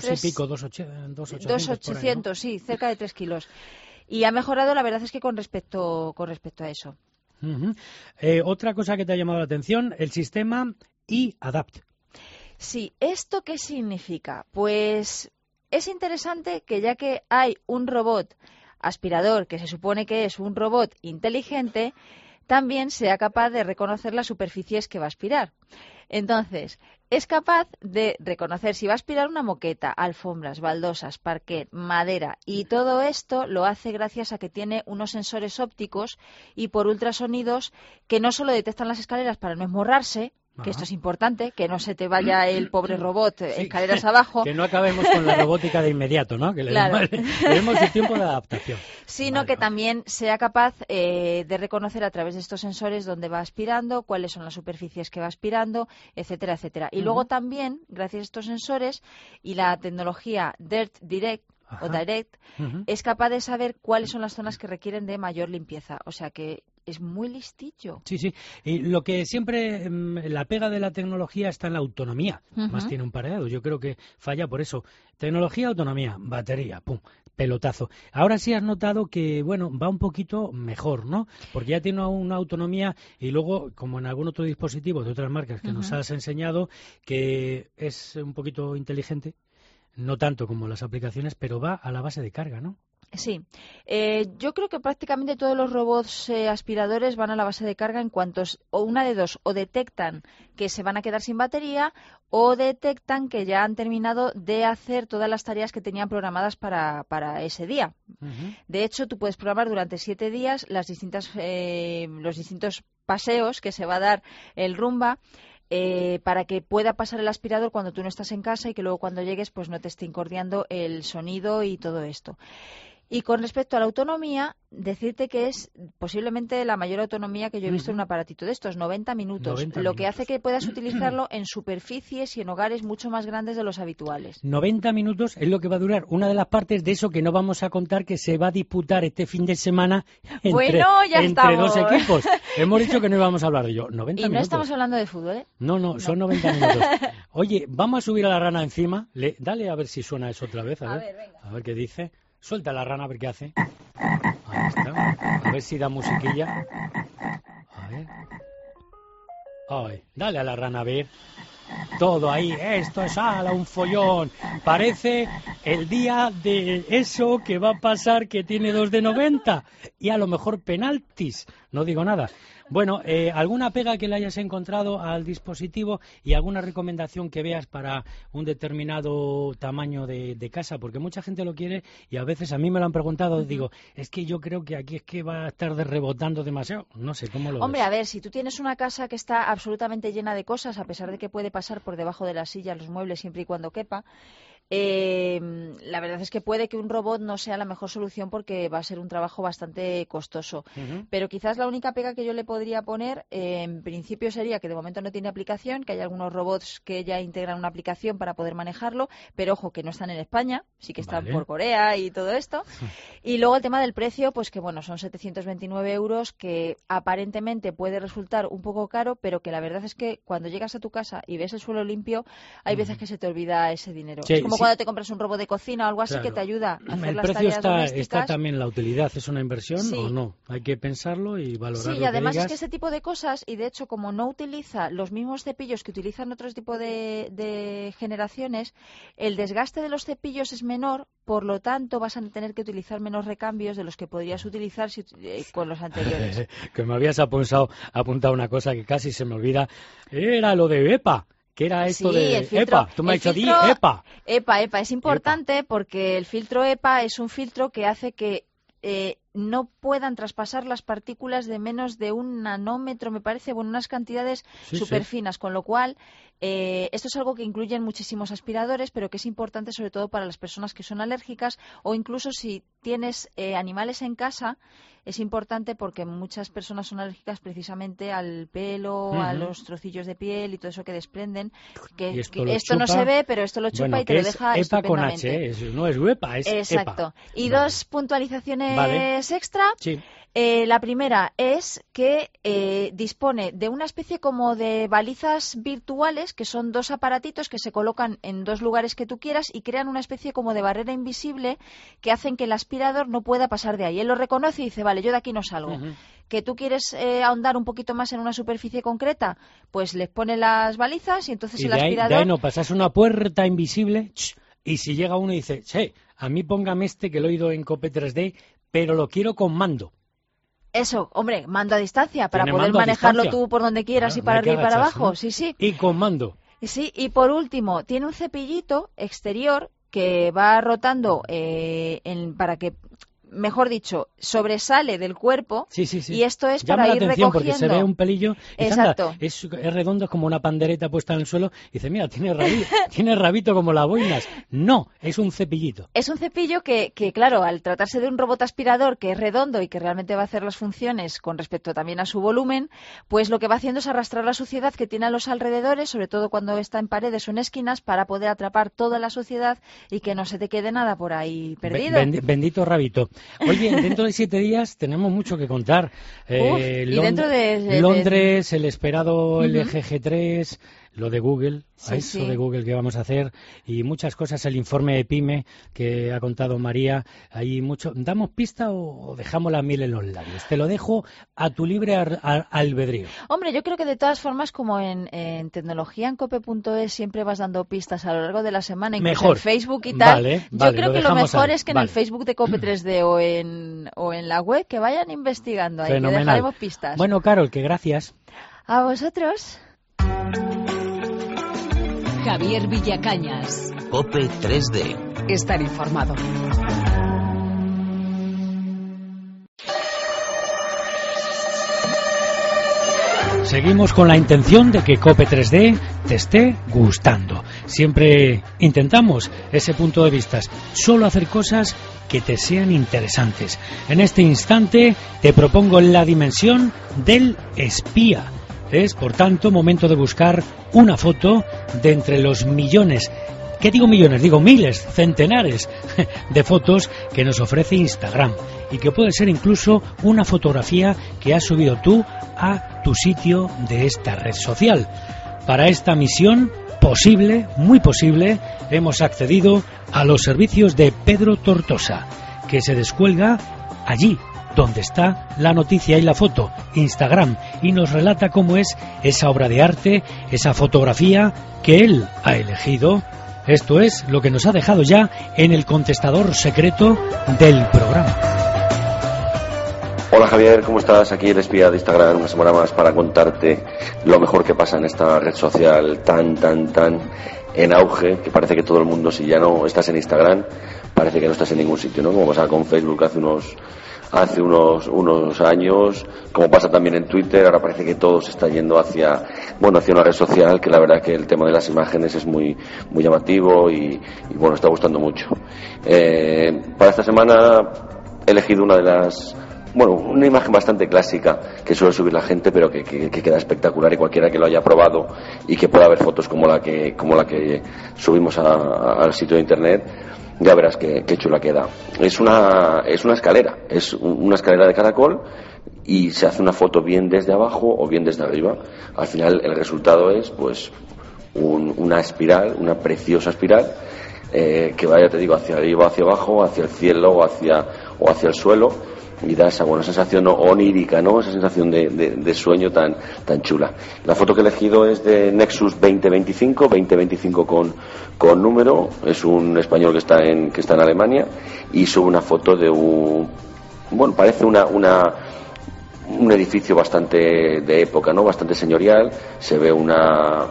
2.800, sí, cerca de 3 kilos. Y ha mejorado, la verdad es que con respecto a eso. Otra cosa que te ha llamado la atención, el sistema iAdapt. Sí, ¿esto qué significa? Pues es interesante que, ya que hay un robot aspirador que se supone que es un robot inteligente, también sea capaz de reconocer las superficies que va a aspirar. Entonces, es capaz de reconocer si va a aspirar una moqueta, alfombras, baldosas, parquet, madera, y todo esto lo hace gracias a que tiene unos sensores ópticos y por ultrasonidos que no solo detectan las escaleras para no esmorrarse, que esto es importante, que no se te vaya el pobre robot escaleras abajo. Que no acabemos con la robótica de inmediato, ¿no? Que le demos el tiempo de adaptación. Sino que también sea capaz de reconocer a través de estos sensores dónde va aspirando, cuáles son las superficies que va aspirando, etcétera, etcétera. Y luego también, gracias a estos sensores y la tecnología Dirt Direct, es capaz de saber cuáles son las zonas que requieren de mayor limpieza. O sea que es muy listillo. Sí, sí. Y lo que siempre, la pega de la tecnología está en la autonomía. Más tiene un par de dedos. Yo creo que falla por eso. Tecnología, autonomía, batería, pum, pelotazo. Ahora sí has notado que, bueno, va un poquito mejor, ¿no? Porque ya tiene una autonomía y luego, como en algún otro dispositivo de otras marcas que nos has enseñado, que es un poquito inteligente. no tanto como las aplicaciones, pero va a la base de carga, ¿no? Sí, yo creo que prácticamente todos los robots aspiradores van a la base de carga en cuanto o una de dos, o detectan que se van a quedar sin batería o detectan que ya han terminado de hacer todas las tareas que tenían programadas para ese día. De hecho, tú puedes programar durante 7 días los distintos paseos que se va a dar el Roomba, para que pueda pasar el aspirador cuando tú no estás en casa y que luego cuando llegues pues no te esté incordiando el sonido y todo esto. Y con respecto a la autonomía, decirte que es posiblemente la mayor autonomía que yo he visto en un aparatito de estos, 90 minutos, lo que hace que puedas utilizarlo en superficies y en hogares mucho más grandes de los habituales. 90 minutos es lo que va a durar. Una de las partes de eso que no vamos a contar, que se va a disputar este fin de semana entre dos equipos. Hemos dicho que no íbamos a hablar de ello. 90 y no minutos. Estamos hablando de fútbol, ¿eh? No, son 90 minutos. Oye, vamos a subir a la rana encima. Dale a ver si suena eso otra vez. A ver, venga. A ver qué dice. Suelta la rana a ver qué hace. Ahí está. A ver si da musiquilla. A ver. Ay, dale a la rana a ver. Todo ahí. Esto es un follón. Parece el día de eso que va a pasar, que tiene 2 de 90. Y a lo mejor penaltis. No digo nada. Bueno, ¿alguna pega que le hayas encontrado al dispositivo y alguna recomendación que veas para un determinado tamaño de casa? Porque mucha gente lo quiere y a veces a mí me lo han preguntado, digo, es que yo creo que aquí es que va a estar rebotando demasiado. No sé, ¿cómo lo ves? Hombre, a ver, si tú tienes una casa que está absolutamente llena de cosas, a pesar de que puede pasar por debajo de las sillas, los muebles, siempre y cuando quepa, la verdad es que puede que un robot no sea la mejor solución porque va a ser un trabajo bastante costoso. Pero quizás la única pega que yo le podría poner, en principio, sería que de momento no tiene aplicación, que hay algunos robots que ya integran una aplicación para poder manejarlo, pero ojo, que no están en España, sí que están por Corea y todo esto. Y luego el tema del precio, pues que bueno, son 729 euros, que aparentemente puede resultar un poco caro, pero que la verdad es que cuando llegas a tu casa y ves el suelo limpio, hay veces que se te olvida ese dinero. Sí, es como cuando te compras un robot de cocina o algo así, que te ayuda a hacer las tareas domésticas. Está también la utilidad. ¿Es una inversión o no? Hay que pensarlo y valorarlo. Sí, y además es que ese tipo de cosas, y de hecho como no utiliza los mismos cepillos que utilizan otros tipos de generaciones, el desgaste de los cepillos es menor, por lo tanto vas a tener que utilizar menos recambios de los que podrías utilizar con los anteriores. Que me habías apuntado una cosa que casi se me olvida, era lo de EPA. ¿Qué era esto de EPA? Tú me has dicho EPA. EPA es importante porque el filtro EPA es un filtro que hace que no puedan traspasar las partículas de menos de 1 nanómetro, me parece, bueno, unas cantidades súper finas, con lo cual esto es algo que incluyen muchísimos aspiradores, pero que es importante sobre todo para las personas que son alérgicas o incluso si tienes animales en casa. Es importante porque muchas personas son alérgicas precisamente al pelo, a los trocillos de piel y todo eso que desprenden. Que esto no se ve, pero esto lo chupa y te lo deja EPA estupendamente. Con H, no es UEPA, es Exacto. EPA. Y 2 puntualizaciones extra. Sí. La primera es que dispone de una especie como de balizas virtuales, que son 2 aparatitos que se colocan en 2 lugares que tú quieras y crean una especie como de barrera invisible que hacen que el aspirador no pueda pasar de ahí. Él lo reconoce y dice, vale, yo de aquí no salgo. ¿Que tú quieres ahondar un poquito más en una superficie concreta? Pues les pone las balizas y entonces el aspirador... De ahí no pasas una puerta invisible y si llega uno y dice, che, a mí póngame este que lo he oído en Cope 3D, pero lo quiero con mando. Eso, hombre, mando a distancia para poder manejarlo tú por donde quieras y para arriba y para abajo, ¿no? Sí. Y con mando. Sí, y por último, tiene un cepillito exterior que va rotando para que, mejor dicho, sobresale del cuerpo. Sí. Y esto es llama para ir recogiendo. Porque se ve un pelillo. Y exacto. Anda, es redondo, es como una pandereta puesta en el suelo. Y dice, mira, tiene rabito como las boinas. No, es un cepillito. Es un cepillo que, claro, al tratarse de un robot aspirador que es redondo y que realmente va a hacer las funciones con respecto también a su volumen, pues lo que va haciendo es arrastrar la suciedad que tiene a los alrededores, sobre todo cuando está en paredes o en esquinas, para poder atrapar toda la suciedad y que no se te quede nada por ahí perdido. Bendito rabito. Oye, dentro de 7 días tenemos mucho que contar. Y dentro de Londres, el esperado LG G3, lo de Google, Sí, a eso sí. de Google que vamos a hacer y muchas cosas, el informe de PYME que ha contado María, hay mucho. ¿Damos pista o dejamos la miel en los labios? Te lo dejo a tu libre albedrío. Hombre, yo creo que de todas formas, como en tecnología en cope.es siempre vas dando pistas a lo largo de la semana, incluso Mejor. en Facebook y tal, Vale, yo vale, creo lo que lo dejamos mejor ahí. es que en Vale. el Facebook de Cope 3D o en la web que vayan investigando ahí, que Fenomenal. dejaremos pistas. Bueno, Carol, que gracias. A vosotros. Javier Villacañas. Cope 3D. Estar informado. Seguimos con la intención de que Cope 3D te esté gustando. Siempre intentamos ese punto de vista, solo hacer cosas que te sean interesantes. En este instante te propongo la dimensión del espía. Es, por tanto, momento de buscar una foto de entre los millones, ¿qué digo millones? Digo miles, centenares de fotos que nos ofrece Instagram y que puede ser incluso una fotografía que has subido tú a tu sitio de esta red social. Para esta misión posible, muy posible, hemos accedido a los servicios de Pedro Tortosa, que se descuelga allí donde está la noticia y la foto, Instagram, y nos relata cómo es esa obra de arte, esa fotografía que él ha elegido. Esto es lo que nos ha dejado ya en el contestador secreto del programa. Hola Javier, ¿cómo estás? Aquí el espía de Instagram, una semana más para contarte lo mejor que pasa en esta red social tan en auge, que parece que todo el mundo, si ya no estás en Instagram, parece que no estás en ningún sitio, ¿no? Como pasa con Facebook hace unos años, como pasa también en Twitter, ahora parece que todo se está yendo hacia una red social que la verdad que el tema de las imágenes es muy llamativo y bueno, está gustando mucho. Para esta semana he elegido una imagen bastante clásica que suele subir la gente, pero que queda espectacular, y cualquiera que lo haya probado y que pueda ver fotos como la que subimos al sitio de internet, ya verás qué chula queda. Es una escalera, es una escalera de caracol, y se hace una foto bien desde abajo o bien desde arriba. Al final el resultado es pues una espiral, una preciosa espiral, que vaya, te digo, hacia arriba, hacia abajo, hacia el cielo o hacia el suelo, y da esa sensación onírica, ¿no? Esa sensación de sueño tan chula. La foto que he elegido es de Nexus 2025 con número. Es un español que está en Alemania, y sube una foto de parece un edificio bastante de época, ¿no? Bastante señorial. Se ve una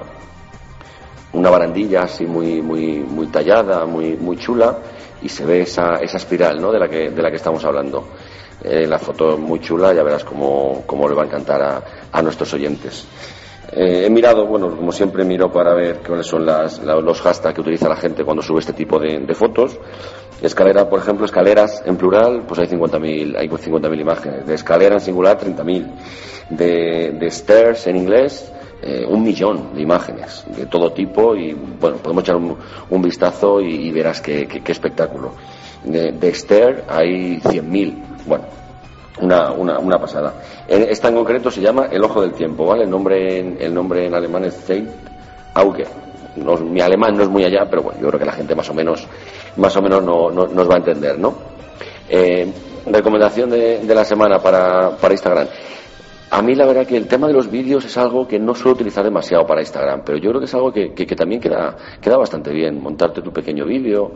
barandilla así muy tallada, muy chula, y se ve esa espiral, ¿no? de la que estamos hablando. La foto muy chula, ya verás cómo le va a encantar a nuestros oyentes. He mirado, como siempre miro para ver cuáles son los hashtags que utiliza la gente cuando sube este tipo de fotos. Escalera, por ejemplo, escaleras en plural, pues hay 50.000 imágenes. De escalera en singular, 30.000. De stairs en inglés, 1.000.000 de imágenes de todo tipo, y podemos echar un vistazo y verás qué espectáculo. De stair hay 100.000. Una pasada. Esta en concreto se llama El Ojo del Tiempo, ¿vale? El nombre en alemán es Zeitauge. Mi alemán no es muy allá, pero yo creo que la gente más o menos nos va a entender, ¿no? Recomendación de la semana para Instagram. A mí la verdad que el tema de los vídeos es algo que no suelo utilizar demasiado para Instagram, pero yo creo que es algo que también queda bastante bien. Montarte tu pequeño vídeo,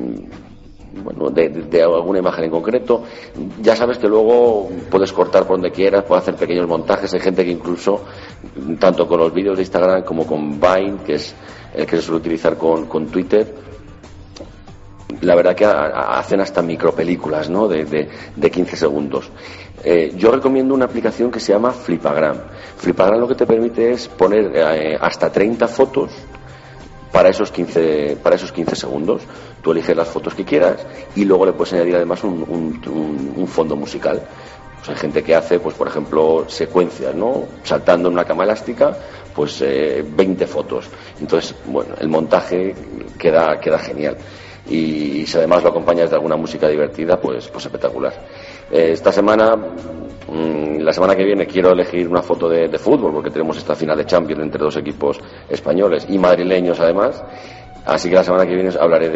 de alguna imagen en concreto. Ya sabes que luego puedes cortar por donde quieras, puedes hacer pequeños montajes. Hay gente que incluso, tanto con los vídeos de Instagram como con Vine, que es el que se suele utilizar con Twitter, la verdad que hacen hasta micropelículas, ¿no? de 15 segundos. Yo recomiendo una aplicación que se llama Flipagram. Flipagram lo que te permite es poner hasta 30 fotos para esos 15 segundos. Tú eliges las fotos que quieras y luego le puedes añadir además un fondo musical. Pues hay gente que hace, pues por ejemplo, secuencias, ¿no? Saltando en una cama elástica, pues 20 fotos. Entonces, el montaje queda genial. Y si además lo acompañas de alguna música divertida, pues espectacular. Esta semana La semana que viene quiero elegir una foto de fútbol, porque tenemos esta final de Champions entre dos equipos españoles y madrileños además. Así que la semana que viene hablaré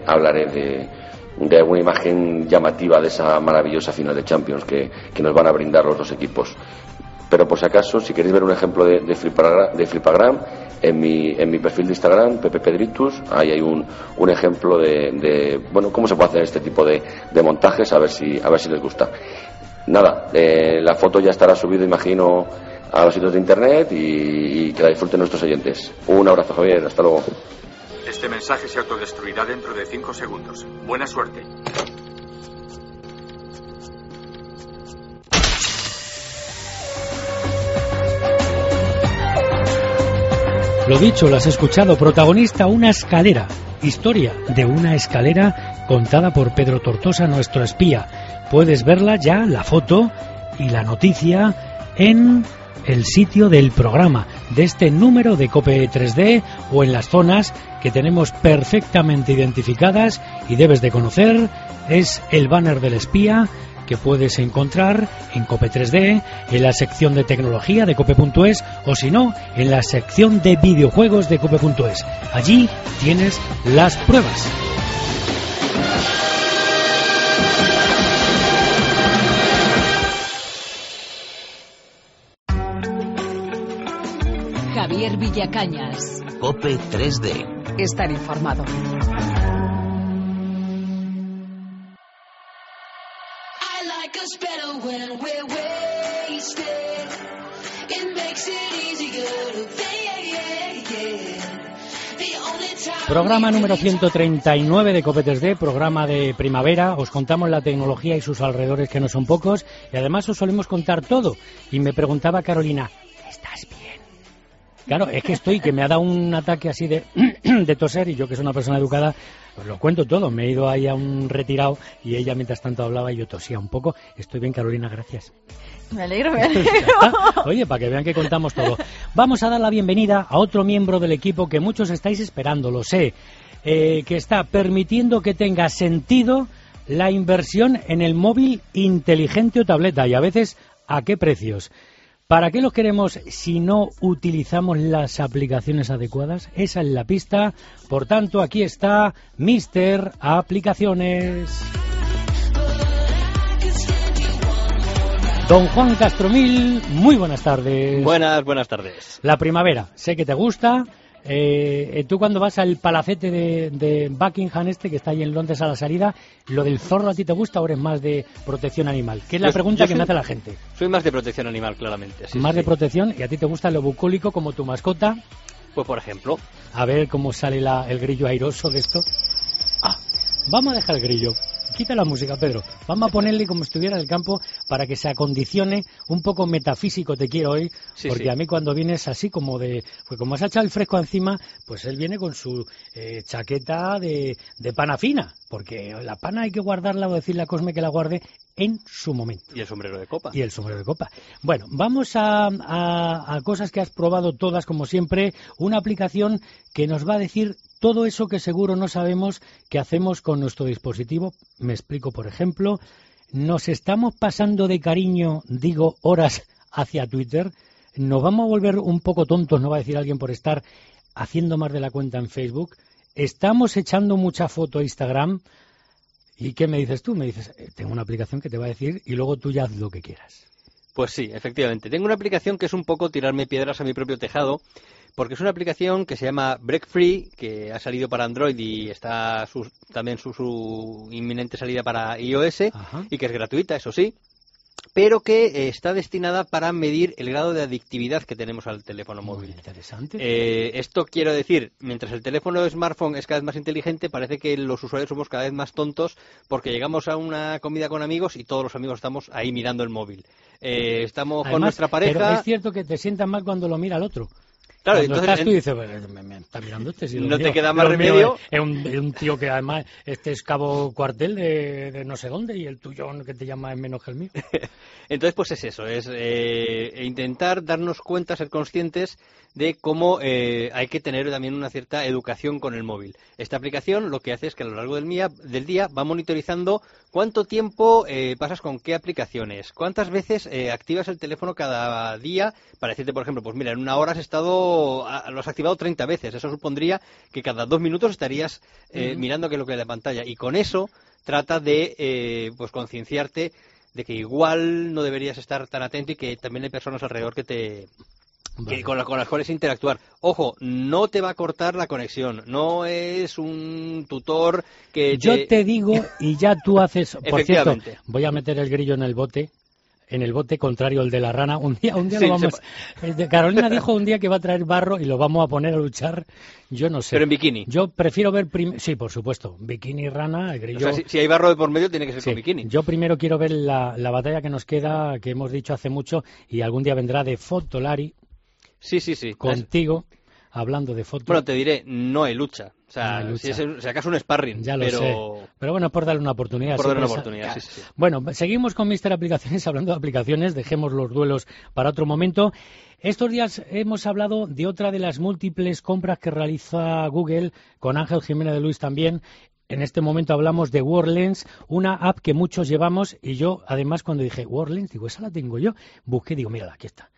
de una imagen llamativa de esa maravillosa final de Champions que nos van a brindar los dos equipos. Pero por si acaso, si queréis ver un ejemplo de Flipagram, en mi perfil de Instagram, Pepe Pedritus, ahí hay un ejemplo de cómo se puede hacer este tipo de montajes, a ver si les gusta. Nada, la foto ya estará subida, imagino, a los sitios de internet y que la disfruten nuestros oyentes. Un abrazo, Javier, hasta luego. Este mensaje se autodestruirá dentro de 5 segundos. Buena suerte. Lo dicho, lo has escuchado. Protagonista, una escalera. Historia de una escalera contada por Pedro Tortosa, nuestro espía. Puedes verla ya, la foto y la noticia, en el sitio del programa, de este número de COPE 3D, o en las zonas que tenemos perfectamente identificadas y debes de conocer. Es el banner del espía, que puedes encontrar en COPE 3D, en la sección de tecnología de cope.es, o si no, en la sección de videojuegos de cope.es. Allí tienes las pruebas. Javier Villacañas. COPE 3D. Estar informado. Programa número 139 de COPE 3D, programa de primavera. Os contamos la tecnología y sus alrededores, que no son pocos, y además os solemos contar todo. Y me preguntaba Carolina, ¿estás bien? Claro, es que me ha dado un ataque así de toser, y yo, que soy una persona educada, pues lo cuento todo. Me he ido ahí a un retirado y ella mientras tanto hablaba y yo tosía un poco. Estoy bien, Carolina, gracias. Me alegro. Oye, para que vean que contamos todo. Vamos a dar la bienvenida a otro miembro del equipo que muchos estáis esperando, lo sé, que está permitiendo que tenga sentido la inversión en el móvil inteligente o tableta, y a veces, ¿a qué precios? ¿Para qué los queremos si no utilizamos las aplicaciones adecuadas? Esa es la pista. Por tanto, aquí está Mister Aplicaciones. Don Juan Castromil, muy buenas tardes. Buenas tardes. La primavera, sé que te gusta. Tú, cuando vas al palacete de Buckingham, que está ahí en Londres a la salida, ¿lo del zorro a ti te gusta o eres más de protección animal? Que es la pregunta que me hace la gente. Soy más de protección animal, claramente. Sí, más de protección, ¿y a ti te gusta lo bucólico como tu mascota? Pues por ejemplo. A ver cómo sale el grillo airoso de esto. Vamos a dejar el grillo. Quita la música, Pedro. Vamos a ponerle como si estuviera en el campo para que se acondicione. Un poco metafísico te quiero hoy, porque a mí cuando vienes así como pues como se ha echado el fresco encima, pues él viene con su chaqueta de pana fina, porque la pana hay que guardarla, o decirle a Cosme que la guarde en su momento. Y el sombrero de copa. Bueno, vamos a cosas que has probado todas, como siempre. Una aplicación que nos va a decir todo eso que seguro no sabemos que hacemos con nuestro dispositivo. Me explico, por ejemplo, nos estamos pasando de cariño, digo, horas hacia Twitter. Nos vamos a volver un poco tontos, no va a decir alguien, por estar haciendo más de la cuenta en Facebook. Estamos echando mucha foto a Instagram. ¿Y qué me dices tú? Me dices, tengo una aplicación que te va a decir, y luego tú ya haz lo que quieras. Pues sí, efectivamente. Tengo una aplicación que es un poco tirarme piedras a mi propio tejado, porque es una aplicación que se llama Break Free, que ha salido para Android y está también su inminente salida para iOS. Ajá. Y que es gratuita, eso sí, pero que está destinada para medir el grado de adictividad que tenemos al teléfono móvil. Muy interesante. Esto quiero decir, mientras el teléfono smartphone es cada vez más inteligente, parece que los usuarios somos cada vez más tontos, porque llegamos a una comida con amigos y todos los amigos estamos ahí mirando el móvil. Estamos con nuestra pareja. Pero es cierto que te sientas mal cuando lo mira el otro. Claro, Cuando entonces, estás tú y dices, me está mirando este. Si no te queda más remedio. Es un tío que además este es cabo cuartel de no sé dónde y el tuyo que te llama es menos que el mío. Entonces, pues es eso, es intentar darnos cuenta, ser conscientes de cómo hay que tener también una cierta educación con el móvil. Esta aplicación lo que hace es que a lo largo del día va monitorizando cuánto tiempo pasas con qué aplicaciones, cuántas veces activas el teléfono cada día para decirte, por ejemplo, pues mira, en una hora lo has activado 30 veces. Eso supondría que cada 2 minutos estarías mirando qué es lo que hay en la pantalla. Y con eso trata de pues concienciarte de que igual no deberías estar tan atento y que también hay personas alrededor con las cuales interactuar. Ojo, no te va a cortar la conexión, no es un tutor que Yo te digo, y ya tú haces... Por cierto, Efectivamente. voy a meter el grillo en el bote contrario al de la rana. Un día Sí, lo vamos... Carolina dijo un día que va a traer barro y lo vamos a poner a luchar, yo no sé. Pero en bikini. Yo prefiero ver... Sí, por supuesto, bikini, rana, el grillo... O sea, si hay barro de por medio tiene que ser con bikini. Yo primero quiero ver la batalla que nos queda, que hemos dicho hace mucho, y algún día vendrá de Fotolari. Sí. Contigo, hablando de foto. Bueno, te diré, no hay lucha. O sea, No hay lucha. si acaso un sparring. Ya lo sé. Pero bueno, por darle una oportunidad. Por darle una siempre oportunidad, sí. Bueno, seguimos con Mister Aplicaciones, hablando de aplicaciones, dejemos los duelos para otro momento. Estos días hemos hablado de otra de las múltiples compras que realiza Google, con Ángel Jiménez de Luis también. En este momento hablamos de WordLens, una app que muchos llevamos, y yo, además, cuando dije WordLens, digo, esa la tengo yo, busqué, digo, mírala, aquí está.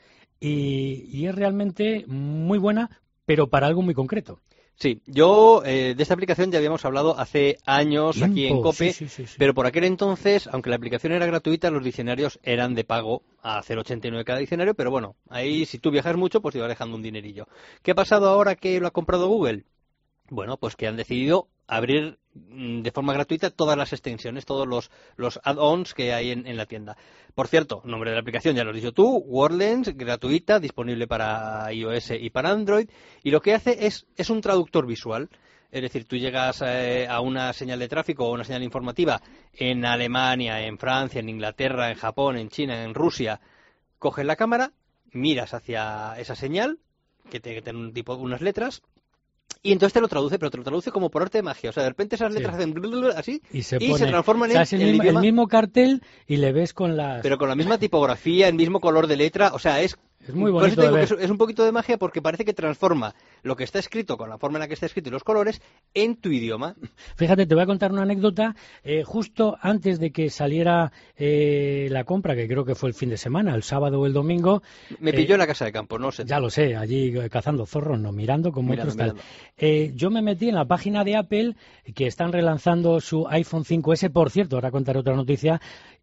Y es realmente muy buena, pero para algo muy concreto. Sí, yo de esta aplicación ya habíamos hablado hace años aquí en COPE, sí. pero por aquel entonces, aunque la aplicación era gratuita, los diccionarios eran de pago a 0,89 cada diccionario, pero bueno, ahí si tú viajas mucho, pues te va dejando un dinerillo. ¿Qué ha pasado ahora que lo ha comprado Google? Bueno, pues que han decidido abrir de forma gratuita todas las extensiones, todos los add-ons que hay en la tienda. Por cierto, nombre de la aplicación ya lo has dicho tú, WordLens, gratuita, disponible para iOS y para Android, y lo que hace es un traductor visual. Es decir, tú llegas a una señal de tráfico o una señal informativa en Alemania, en Francia, en Inglaterra, en Japón, en China, en Rusia, coges la cámara, miras hacia esa señal, que tiene que tener unas letras, y entonces te lo traduce, pero te lo traduce como por arte de magia. O sea, de repente esas letras hacen así y se transforman en el idioma. El mismo cartel y le ves con las... Pero con la misma tipografía, el mismo color de letra. O sea, es muy bonito de ver. Es un poquito de magia porque parece que transforma lo que está escrito con la forma en la que está escrito y los colores en tu idioma. Fíjate, te voy a contar una anécdota. Justo antes de que saliera la compra, que creo que fue el fin de semana, el sábado o el domingo... Me pilló en la casa de campo, no sé. Ya lo sé, allí cazando zorros, no mirando como otros tal. Yo me metí en la página de Apple, que están relanzando su iPhone 5S, por cierto, ahora contaré otra noticia,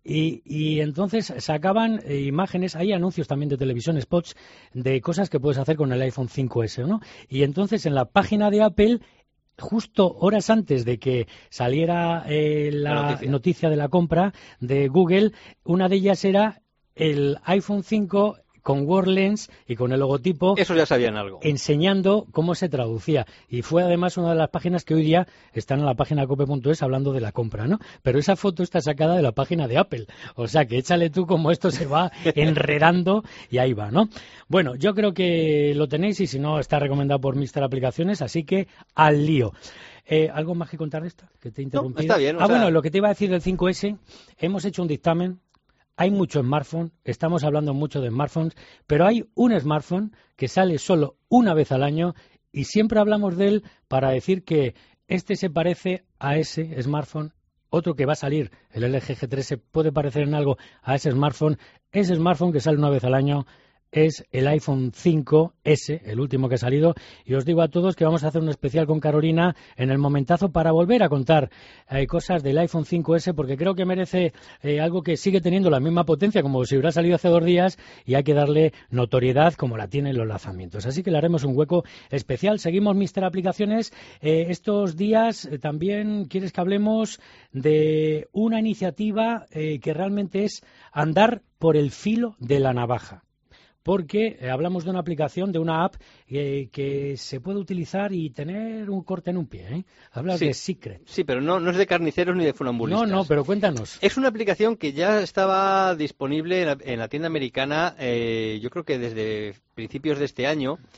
y entonces sacaban imágenes, hay anuncios también de televisión, spots, de cosas que puedes hacer con el iPhone 5S, ¿no? Y entonces en la página de Apple, justo horas antes de que saliera la noticia de la compra de Google, una de ellas era el iPhone 5 con WordLens y con el logotipo. Eso ya sabían algo. Enseñando cómo se traducía. Y fue además una de las páginas que hoy día están en la página cope.es hablando de la compra, ¿no? Pero esa foto está sacada de la página de Apple. O sea que échale tú cómo esto se va enredando y ahí va, ¿no? Bueno, yo creo que lo tenéis y si no está recomendado por Mister Aplicaciones, así que al lío. ¿Algo más que contar de esta? Que te he interrumpido. No, está bien. Bueno, lo que te iba a decir del 5S, hemos hecho un dictamen. Hay mucho smartphone, estamos hablando mucho de smartphones, pero hay un smartphone que sale solo una vez al año y siempre hablamos de él para decir que este se parece a ese smartphone. Otro que va a salir, el LG G3, se puede parecer en algo a ese smartphone. Ese smartphone que sale una vez al año es el iPhone 5S, el último que ha salido, y os digo a todos que vamos a hacer un especial con Carolina en el momentazo para volver a contar cosas del iPhone 5S, porque creo que merece algo que sigue teniendo la misma potencia como si hubiera salido hace 2 días, y hay que darle notoriedad como la tienen los lanzamientos. Así que le haremos un hueco especial. Seguimos Mister Aplicaciones. Estos días también quieres que hablemos de una iniciativa que realmente es andar por el filo de la navaja. Porque hablamos de una aplicación, de una app que se puede utilizar y tener un corte en un pie, ¿eh? Hablas de Secret. Sí, pero no es de carniceros ni de funambulistas. No, pero cuéntanos. Es una aplicación que ya estaba disponible en la tienda americana, yo creo que desde principios de este año.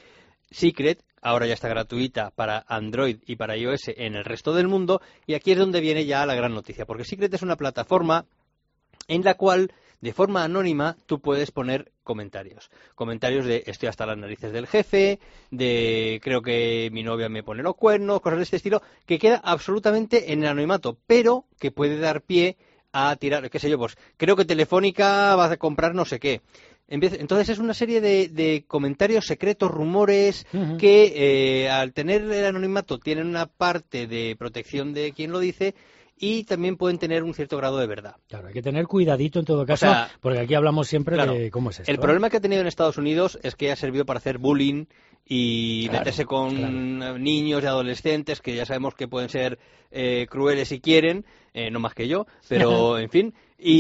Secret ahora ya está gratuita para Android y para iOS en el resto del mundo, y aquí es donde viene ya la gran noticia, porque Secret es una plataforma en la cual de forma anónima tú puedes poner comentarios de estoy hasta las narices del jefe, de creo que mi novia me pone los cuernos, cosas de este estilo, que queda absolutamente en el anonimato, pero que puede dar pie a tirar, qué sé yo, pues creo que Telefónica va a comprar no sé qué. Entonces es una serie de comentarios secretos, rumores, que al tener el anonimato tienen una parte de protección de quien lo dice, y también pueden tener un cierto grado de verdad. Claro, hay que tener cuidadito en todo caso, porque aquí hablamos siempre de cómo es esto. El problema que ha tenido en Estados Unidos es que ha servido para hacer bullying y meterse con niños y adolescentes, que ya sabemos que pueden ser crueles si quieren, no más que yo, pero en fin.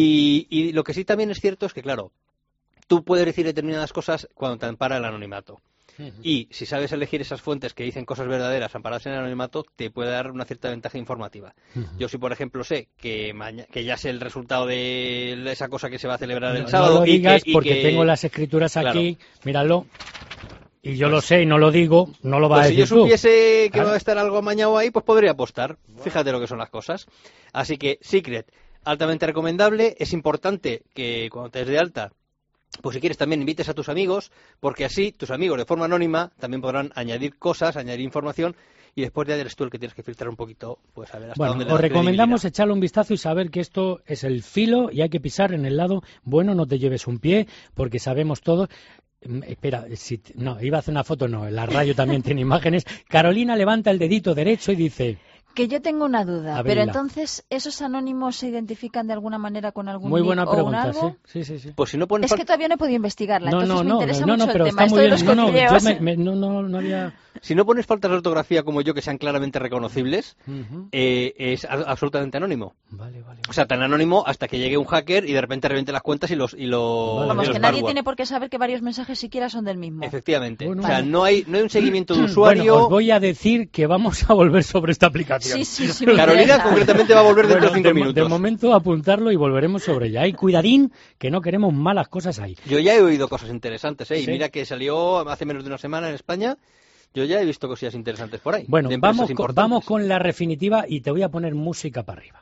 Y lo que sí también es cierto es que, claro, tú puedes decir determinadas cosas cuando te ampara el anonimato. Y si sabes elegir esas fuentes que dicen cosas verdaderas amparadas en el anonimato, te puede dar una cierta ventaja informativa. Yo si, por ejemplo, sé que ya sé el resultado de esa cosa que se va a celebrar el sábado... No lo digas porque tengo las escrituras aquí, míralo, y yo lo sé y no lo digo, no lo va a decir tú. Si yo supiese que va a estar algo amañado ahí, pues podría apostar. Fíjate lo que son las cosas. Así que Secret, altamente recomendable. Es importante que cuando te des de alta, pues si quieres también invites a tus amigos, porque así tus amigos de forma anónima también podrán añadir cosas, añadir información, y después ya eres tú el que tienes que filtrar un poquito, pues a ver hasta dónde le das os recomendamos credibilidad. echarle un vistazo y saber que esto es el filo y hay que pisar en el lado bueno, no te lleves un pie, porque sabemos todo. Espera, iba a hacer una foto, no, la radio también tiene imágenes. Carolina levanta el dedito derecho y dice... Que yo tengo una duda, Abrirla. pero entonces, ¿esos anónimos se identifican de alguna manera con algún Muy nick buena o pregunta, un algo? sí. Pues si no pones Es que todavía no he podido investigarla, entonces me interesa no, mucho pero el tema. está muy Esto de bien. los cotilleos. No había... Si no pones faltas de ortografía como yo que sean claramente reconocibles, es absolutamente anónimo. Vale. O sea, tan anónimo hasta que llegue un hacker y de repente reviente las cuentas y los Vamos, y que los nadie malware. tiene por qué saber que varios mensajes siquiera son del mismo. Efectivamente. Bueno, o sea, vale. no hay un seguimiento de usuario. Bueno, os voy a decir que vamos a volver sobre esta aplicación. Sí, Carolina concretamente va a volver dentro de 5 minutos. De momento apuntarlo y volveremos sobre ella. Y cuidadín, que no queremos malas cosas ahí. Yo ya he oído cosas interesantes, y ¿Sí? mira que salió hace menos de una semana en España. Yo ya he visto cosillas interesantes por ahí. Bueno, de empresas importantes. vamos con la definitiva y te voy a poner música para arriba.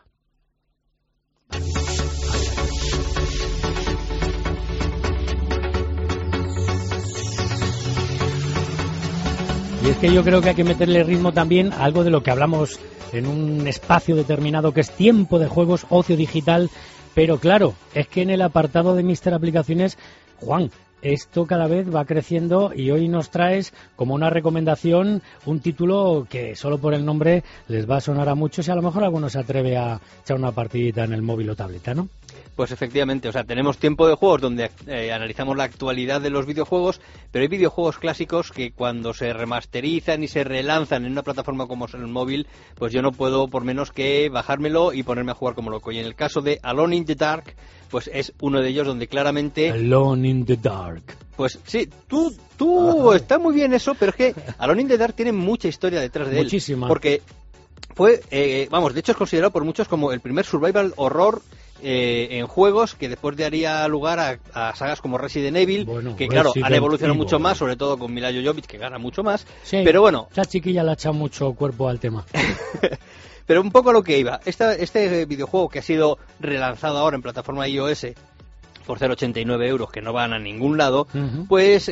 Y es que yo creo que hay que meterle ritmo también a algo de lo que hablamos en un espacio determinado, que es tiempo de juegos, ocio digital. Pero claro, es que en el apartado de Mister Aplicaciones, Juan, esto cada vez va creciendo y hoy nos traes como una recomendación un título que solo por el nombre les va a sonar a muchos y a lo mejor alguno se atreve a echar una partidita en el móvil o tableta, ¿no? Pues efectivamente, o sea, tenemos tiempo de juegos donde analizamos la actualidad de los videojuegos, pero hay videojuegos clásicos que cuando se remasterizan y se relanzan en una plataforma como es el móvil, pues yo no puedo por menos que bajármelo y ponerme a jugar como loco. Y en el caso de Alone in the Dark, pues es uno de ellos donde claramente... Alone in the Dark. Pues sí, tú está muy bien eso, pero es que Alone in the Dark tiene mucha historia detrás de él. Muchísima. Porque fue, de hecho es considerado por muchos como el primer survival horror en juegos, que después daría lugar a sagas como Resident Evil, que claro, Resident han evolucionado Evil. mucho más, sobre todo con Mila Jovovich, que gana mucho más, Sí, pero bueno. Esa chiquilla le ha echado mucho cuerpo al tema. Pero un poco a lo que iba, este videojuego que ha sido relanzado ahora en plataforma iOS por 0,89 euros, que no van a ningún lado, pues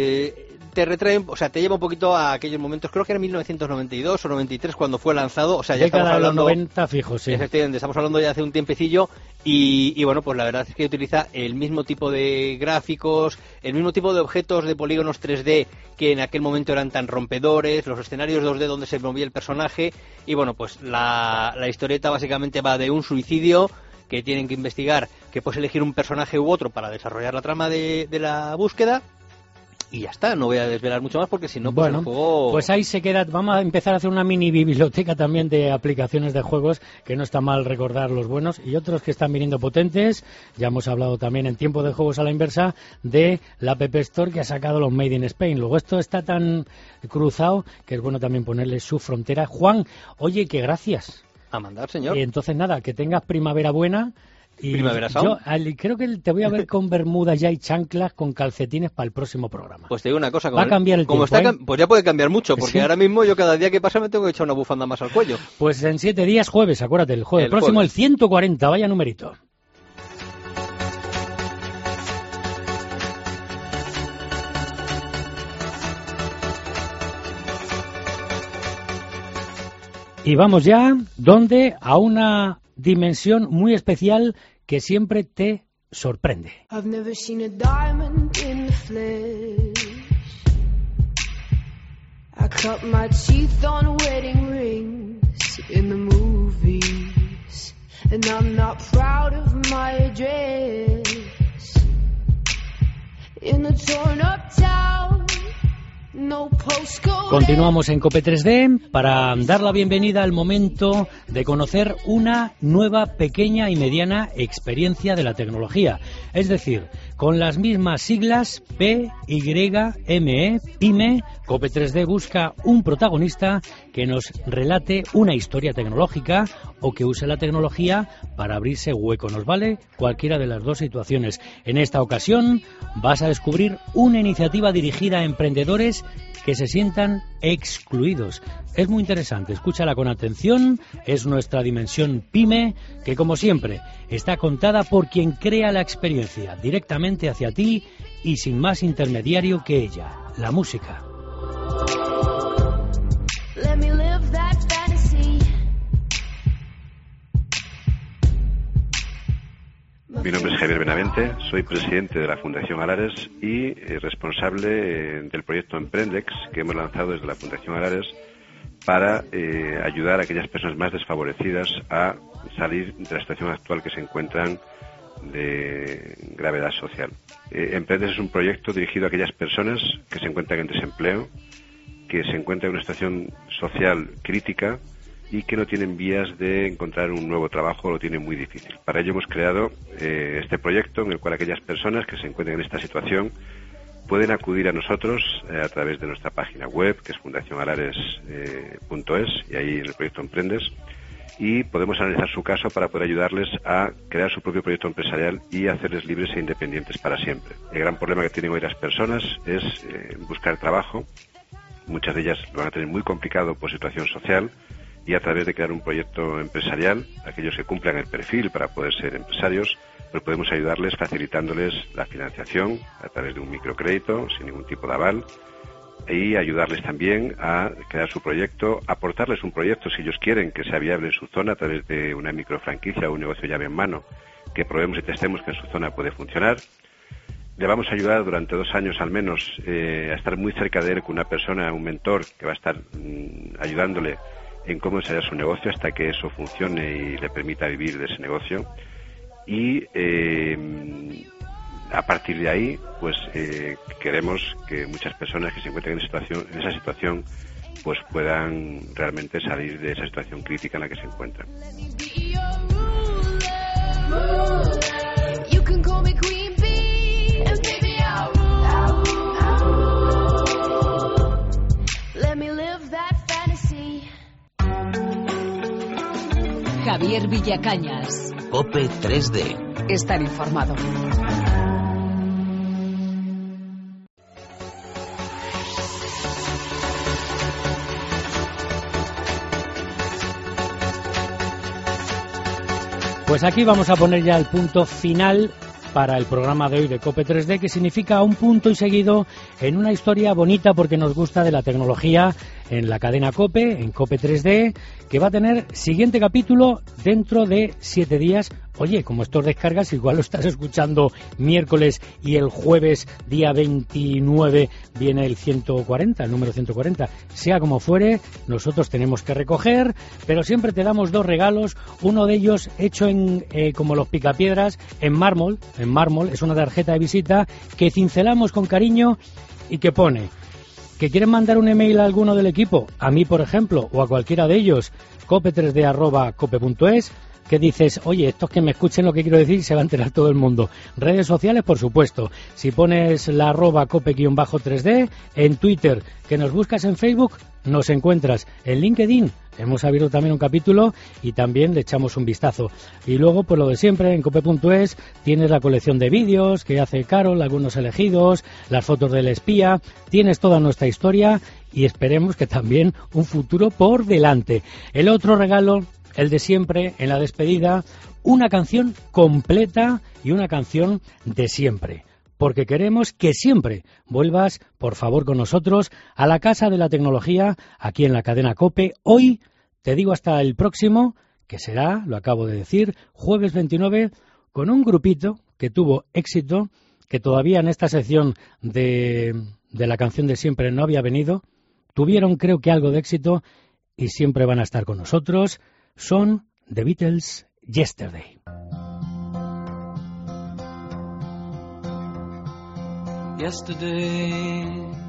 te retrae, o sea, te lleva un poquito a aquellos momentos, creo que era 1992 o 93 cuando fue lanzado, o sea, ya Década estamos de los hablando... 90 fijo, sí. Efectivamente, estamos hablando ya hace un tiempecillo y bueno, pues la verdad es que utiliza el mismo tipo de gráficos, el mismo tipo de objetos de polígonos 3D que en aquel momento eran tan rompedores, los escenarios 2D donde se movía el personaje y bueno, pues la historieta básicamente va de un suicidio que tienen que investigar, que puedes elegir un personaje u otro para desarrollar la trama de la búsqueda. Y ya está, no voy a desvelar mucho más porque si no, pues bueno, el juego... pues ahí se queda. Vamos a empezar a hacer una mini biblioteca también de aplicaciones de juegos, que no está mal recordar los buenos y otros que están viniendo potentes. Ya hemos hablado también en tiempo de juegos a la inversa de la App Store que ha sacado los Made in Spain. Luego esto está tan cruzado que es bueno también ponerle su frontera. Juan, oye, que gracias. A mandar, señor. Entonces nada, que tengas primavera buena. Y Primavera Sound. Yo creo que te voy a ver con bermudas ya y chanclas con calcetines para el próximo programa. Pues te digo una cosa. Va a cambiar el tiempo, pues ya puede cambiar mucho, porque ¿Sí? Ahora mismo yo cada día que pasa me tengo que echar una bufanda más al cuello. Pues en 7 días, jueves, acuérdate, el jueves próximo, el 140, vaya numerito. Y vamos ya, ¿dónde? A una dimensión muy especial que siempre te sorprende. I've never seen a diamond in the flesh. I cut my teeth on wedding rings in the movies, and I'm not proud of my address. In a torn up town. Continuamos en Cope 3D para dar la bienvenida al momento de conocer una nueva pequeña y mediana experiencia de la tecnología. Es decir, con las mismas siglas PYME, PYME, Cope 3D busca un protagonista que nos relate una historia tecnológica o que use la tecnología para abrirse hueco. Nos vale cualquiera de las dos situaciones. En esta ocasión vas a descubrir una iniciativa dirigida a emprendedores que se sientan excluidos. Es muy interesante, escúchala con atención. Es nuestra dimensión PYME, que como siempre está contada por quien crea la experiencia, directamente hacia ti y sin más intermediario que ella, la música. Let me live that fantasy. Mi nombre es Javier Benavente, soy presidente de la Fundación Alares y responsable del proyecto Emprendex que hemos lanzado desde la Fundación Alares para ayudar a aquellas personas más desfavorecidas a salir de la situación actual que se encuentran de gravedad social. Emprendex es un proyecto dirigido a aquellas personas que se encuentran en desempleo, que se encuentran en una situación social crítica y que no tienen vías de encontrar un nuevo trabajo, lo tienen muy difícil. Para ello hemos creado este proyecto en el cual aquellas personas que se encuentren en esta situación pueden acudir a nosotros a través de nuestra página web, que es fundacionalares.es, y ahí en el proyecto Emprendes, y podemos analizar su caso para poder ayudarles a crear su propio proyecto empresarial y hacerles libres e independientes para siempre. El gran problema que tienen hoy las personas es buscar trabajo. Muchas de ellas lo van a tener muy complicado por situación social, y a través de crear un proyecto empresarial, aquellos que cumplan el perfil para poder ser empresarios, pues podemos ayudarles facilitándoles la financiación a través de un microcrédito sin ningún tipo de aval, y ayudarles también a crear su proyecto, aportarles un proyecto si ellos quieren que sea viable en su zona a través de una microfranquicia o un negocio llave en mano que probemos y testemos que en su zona puede funcionar. Le vamos a ayudar durante 2 años al menos a estar muy cerca de él con una persona, un mentor que va a estar ayudándole en cómo desarrollar su negocio hasta que eso funcione y le permita vivir de ese negocio. Y a partir de ahí, pues queremos que muchas personas que se encuentren en esa situación pues puedan realmente salir de esa situación crítica en la que se encuentran. Javier Villacañas. Cope 3D. Estar informado. Pues aquí vamos a poner ya el punto final para el programa de hoy de Cope 3D, que significa un punto y seguido en una historia bonita porque nos gusta de la tecnología en la cadena Cope, en Cope 3D, que va a tener siguiente capítulo dentro de 7 días. Oye, como estos descargas, igual lo estás escuchando miércoles y el jueves día 29 viene el 140, el número 140. Sea como fuere, nosotros tenemos que recoger, pero siempre te damos 2 regalos. Uno de ellos hecho en como los picapiedras, en mármol, es una tarjeta de visita que cincelamos con cariño y que pone que quieren mandar un email a alguno del equipo, a mí por ejemplo, o a cualquiera de ellos, cope3d@cope.es, que dices, oye, estos que me escuchen lo que quiero decir, se va a enterar todo el mundo. Redes sociales, por supuesto. Si pones la @cope_3D, en Twitter, que nos buscas en Facebook, nos encuentras. En LinkedIn, Hemos abierto también un capítulo y también le echamos un vistazo. Y luego, pues lo de siempre, en cope.es tienes la colección de vídeos que hace Carol, algunos elegidos, las fotos del espía, tienes toda nuestra historia y esperemos que también un futuro por delante. El otro regalo, el de siempre, en la despedida, una canción completa y una canción de siempre. Porque queremos que siempre vuelvas, por favor, con nosotros a la Casa de la Tecnología, aquí en la cadena COPE. Hoy te digo hasta el próximo, que será, lo acabo de decir, jueves 29, con un grupito que tuvo éxito, que todavía en esta sección de la canción de siempre no había venido. Tuvieron, creo que, algo de éxito y siempre van a estar con nosotros. Son The Beatles, Yesterday. Yesterday,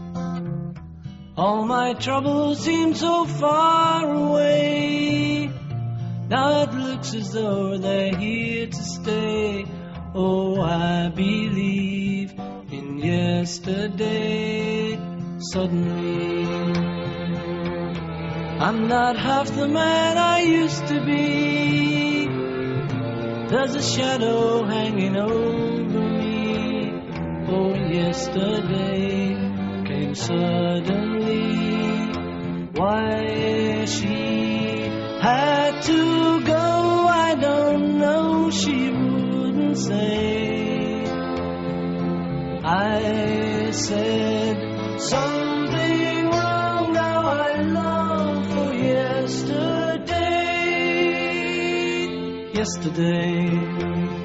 all my troubles seem so far away. Now it looks as though they're here to stay. Oh, I believe in yesterday. Suddenly, I'm not half the man I used to be. There's a shadow hanging over me. Oh, yesterday came suddenly. Why she had to go, I don't know, she wouldn't say. I said something wrong, now I long for yesterday. Yesterday,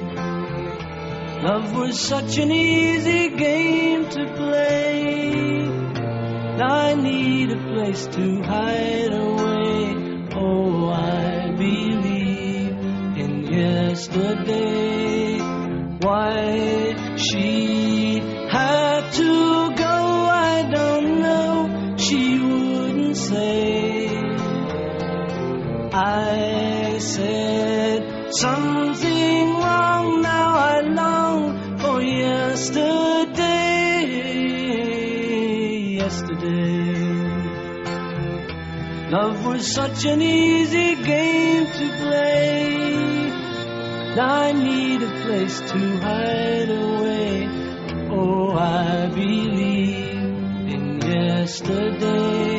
love was such an easy game to play. Now I need a place to hide away. Oh, I believe in yesterday. Why she had to go, I don't know, she wouldn't say. I said something wrong, now I long for yesterday. Yesterday, love was such an easy game to play. Now I need a place to hide away. Oh, I believe in yesterday.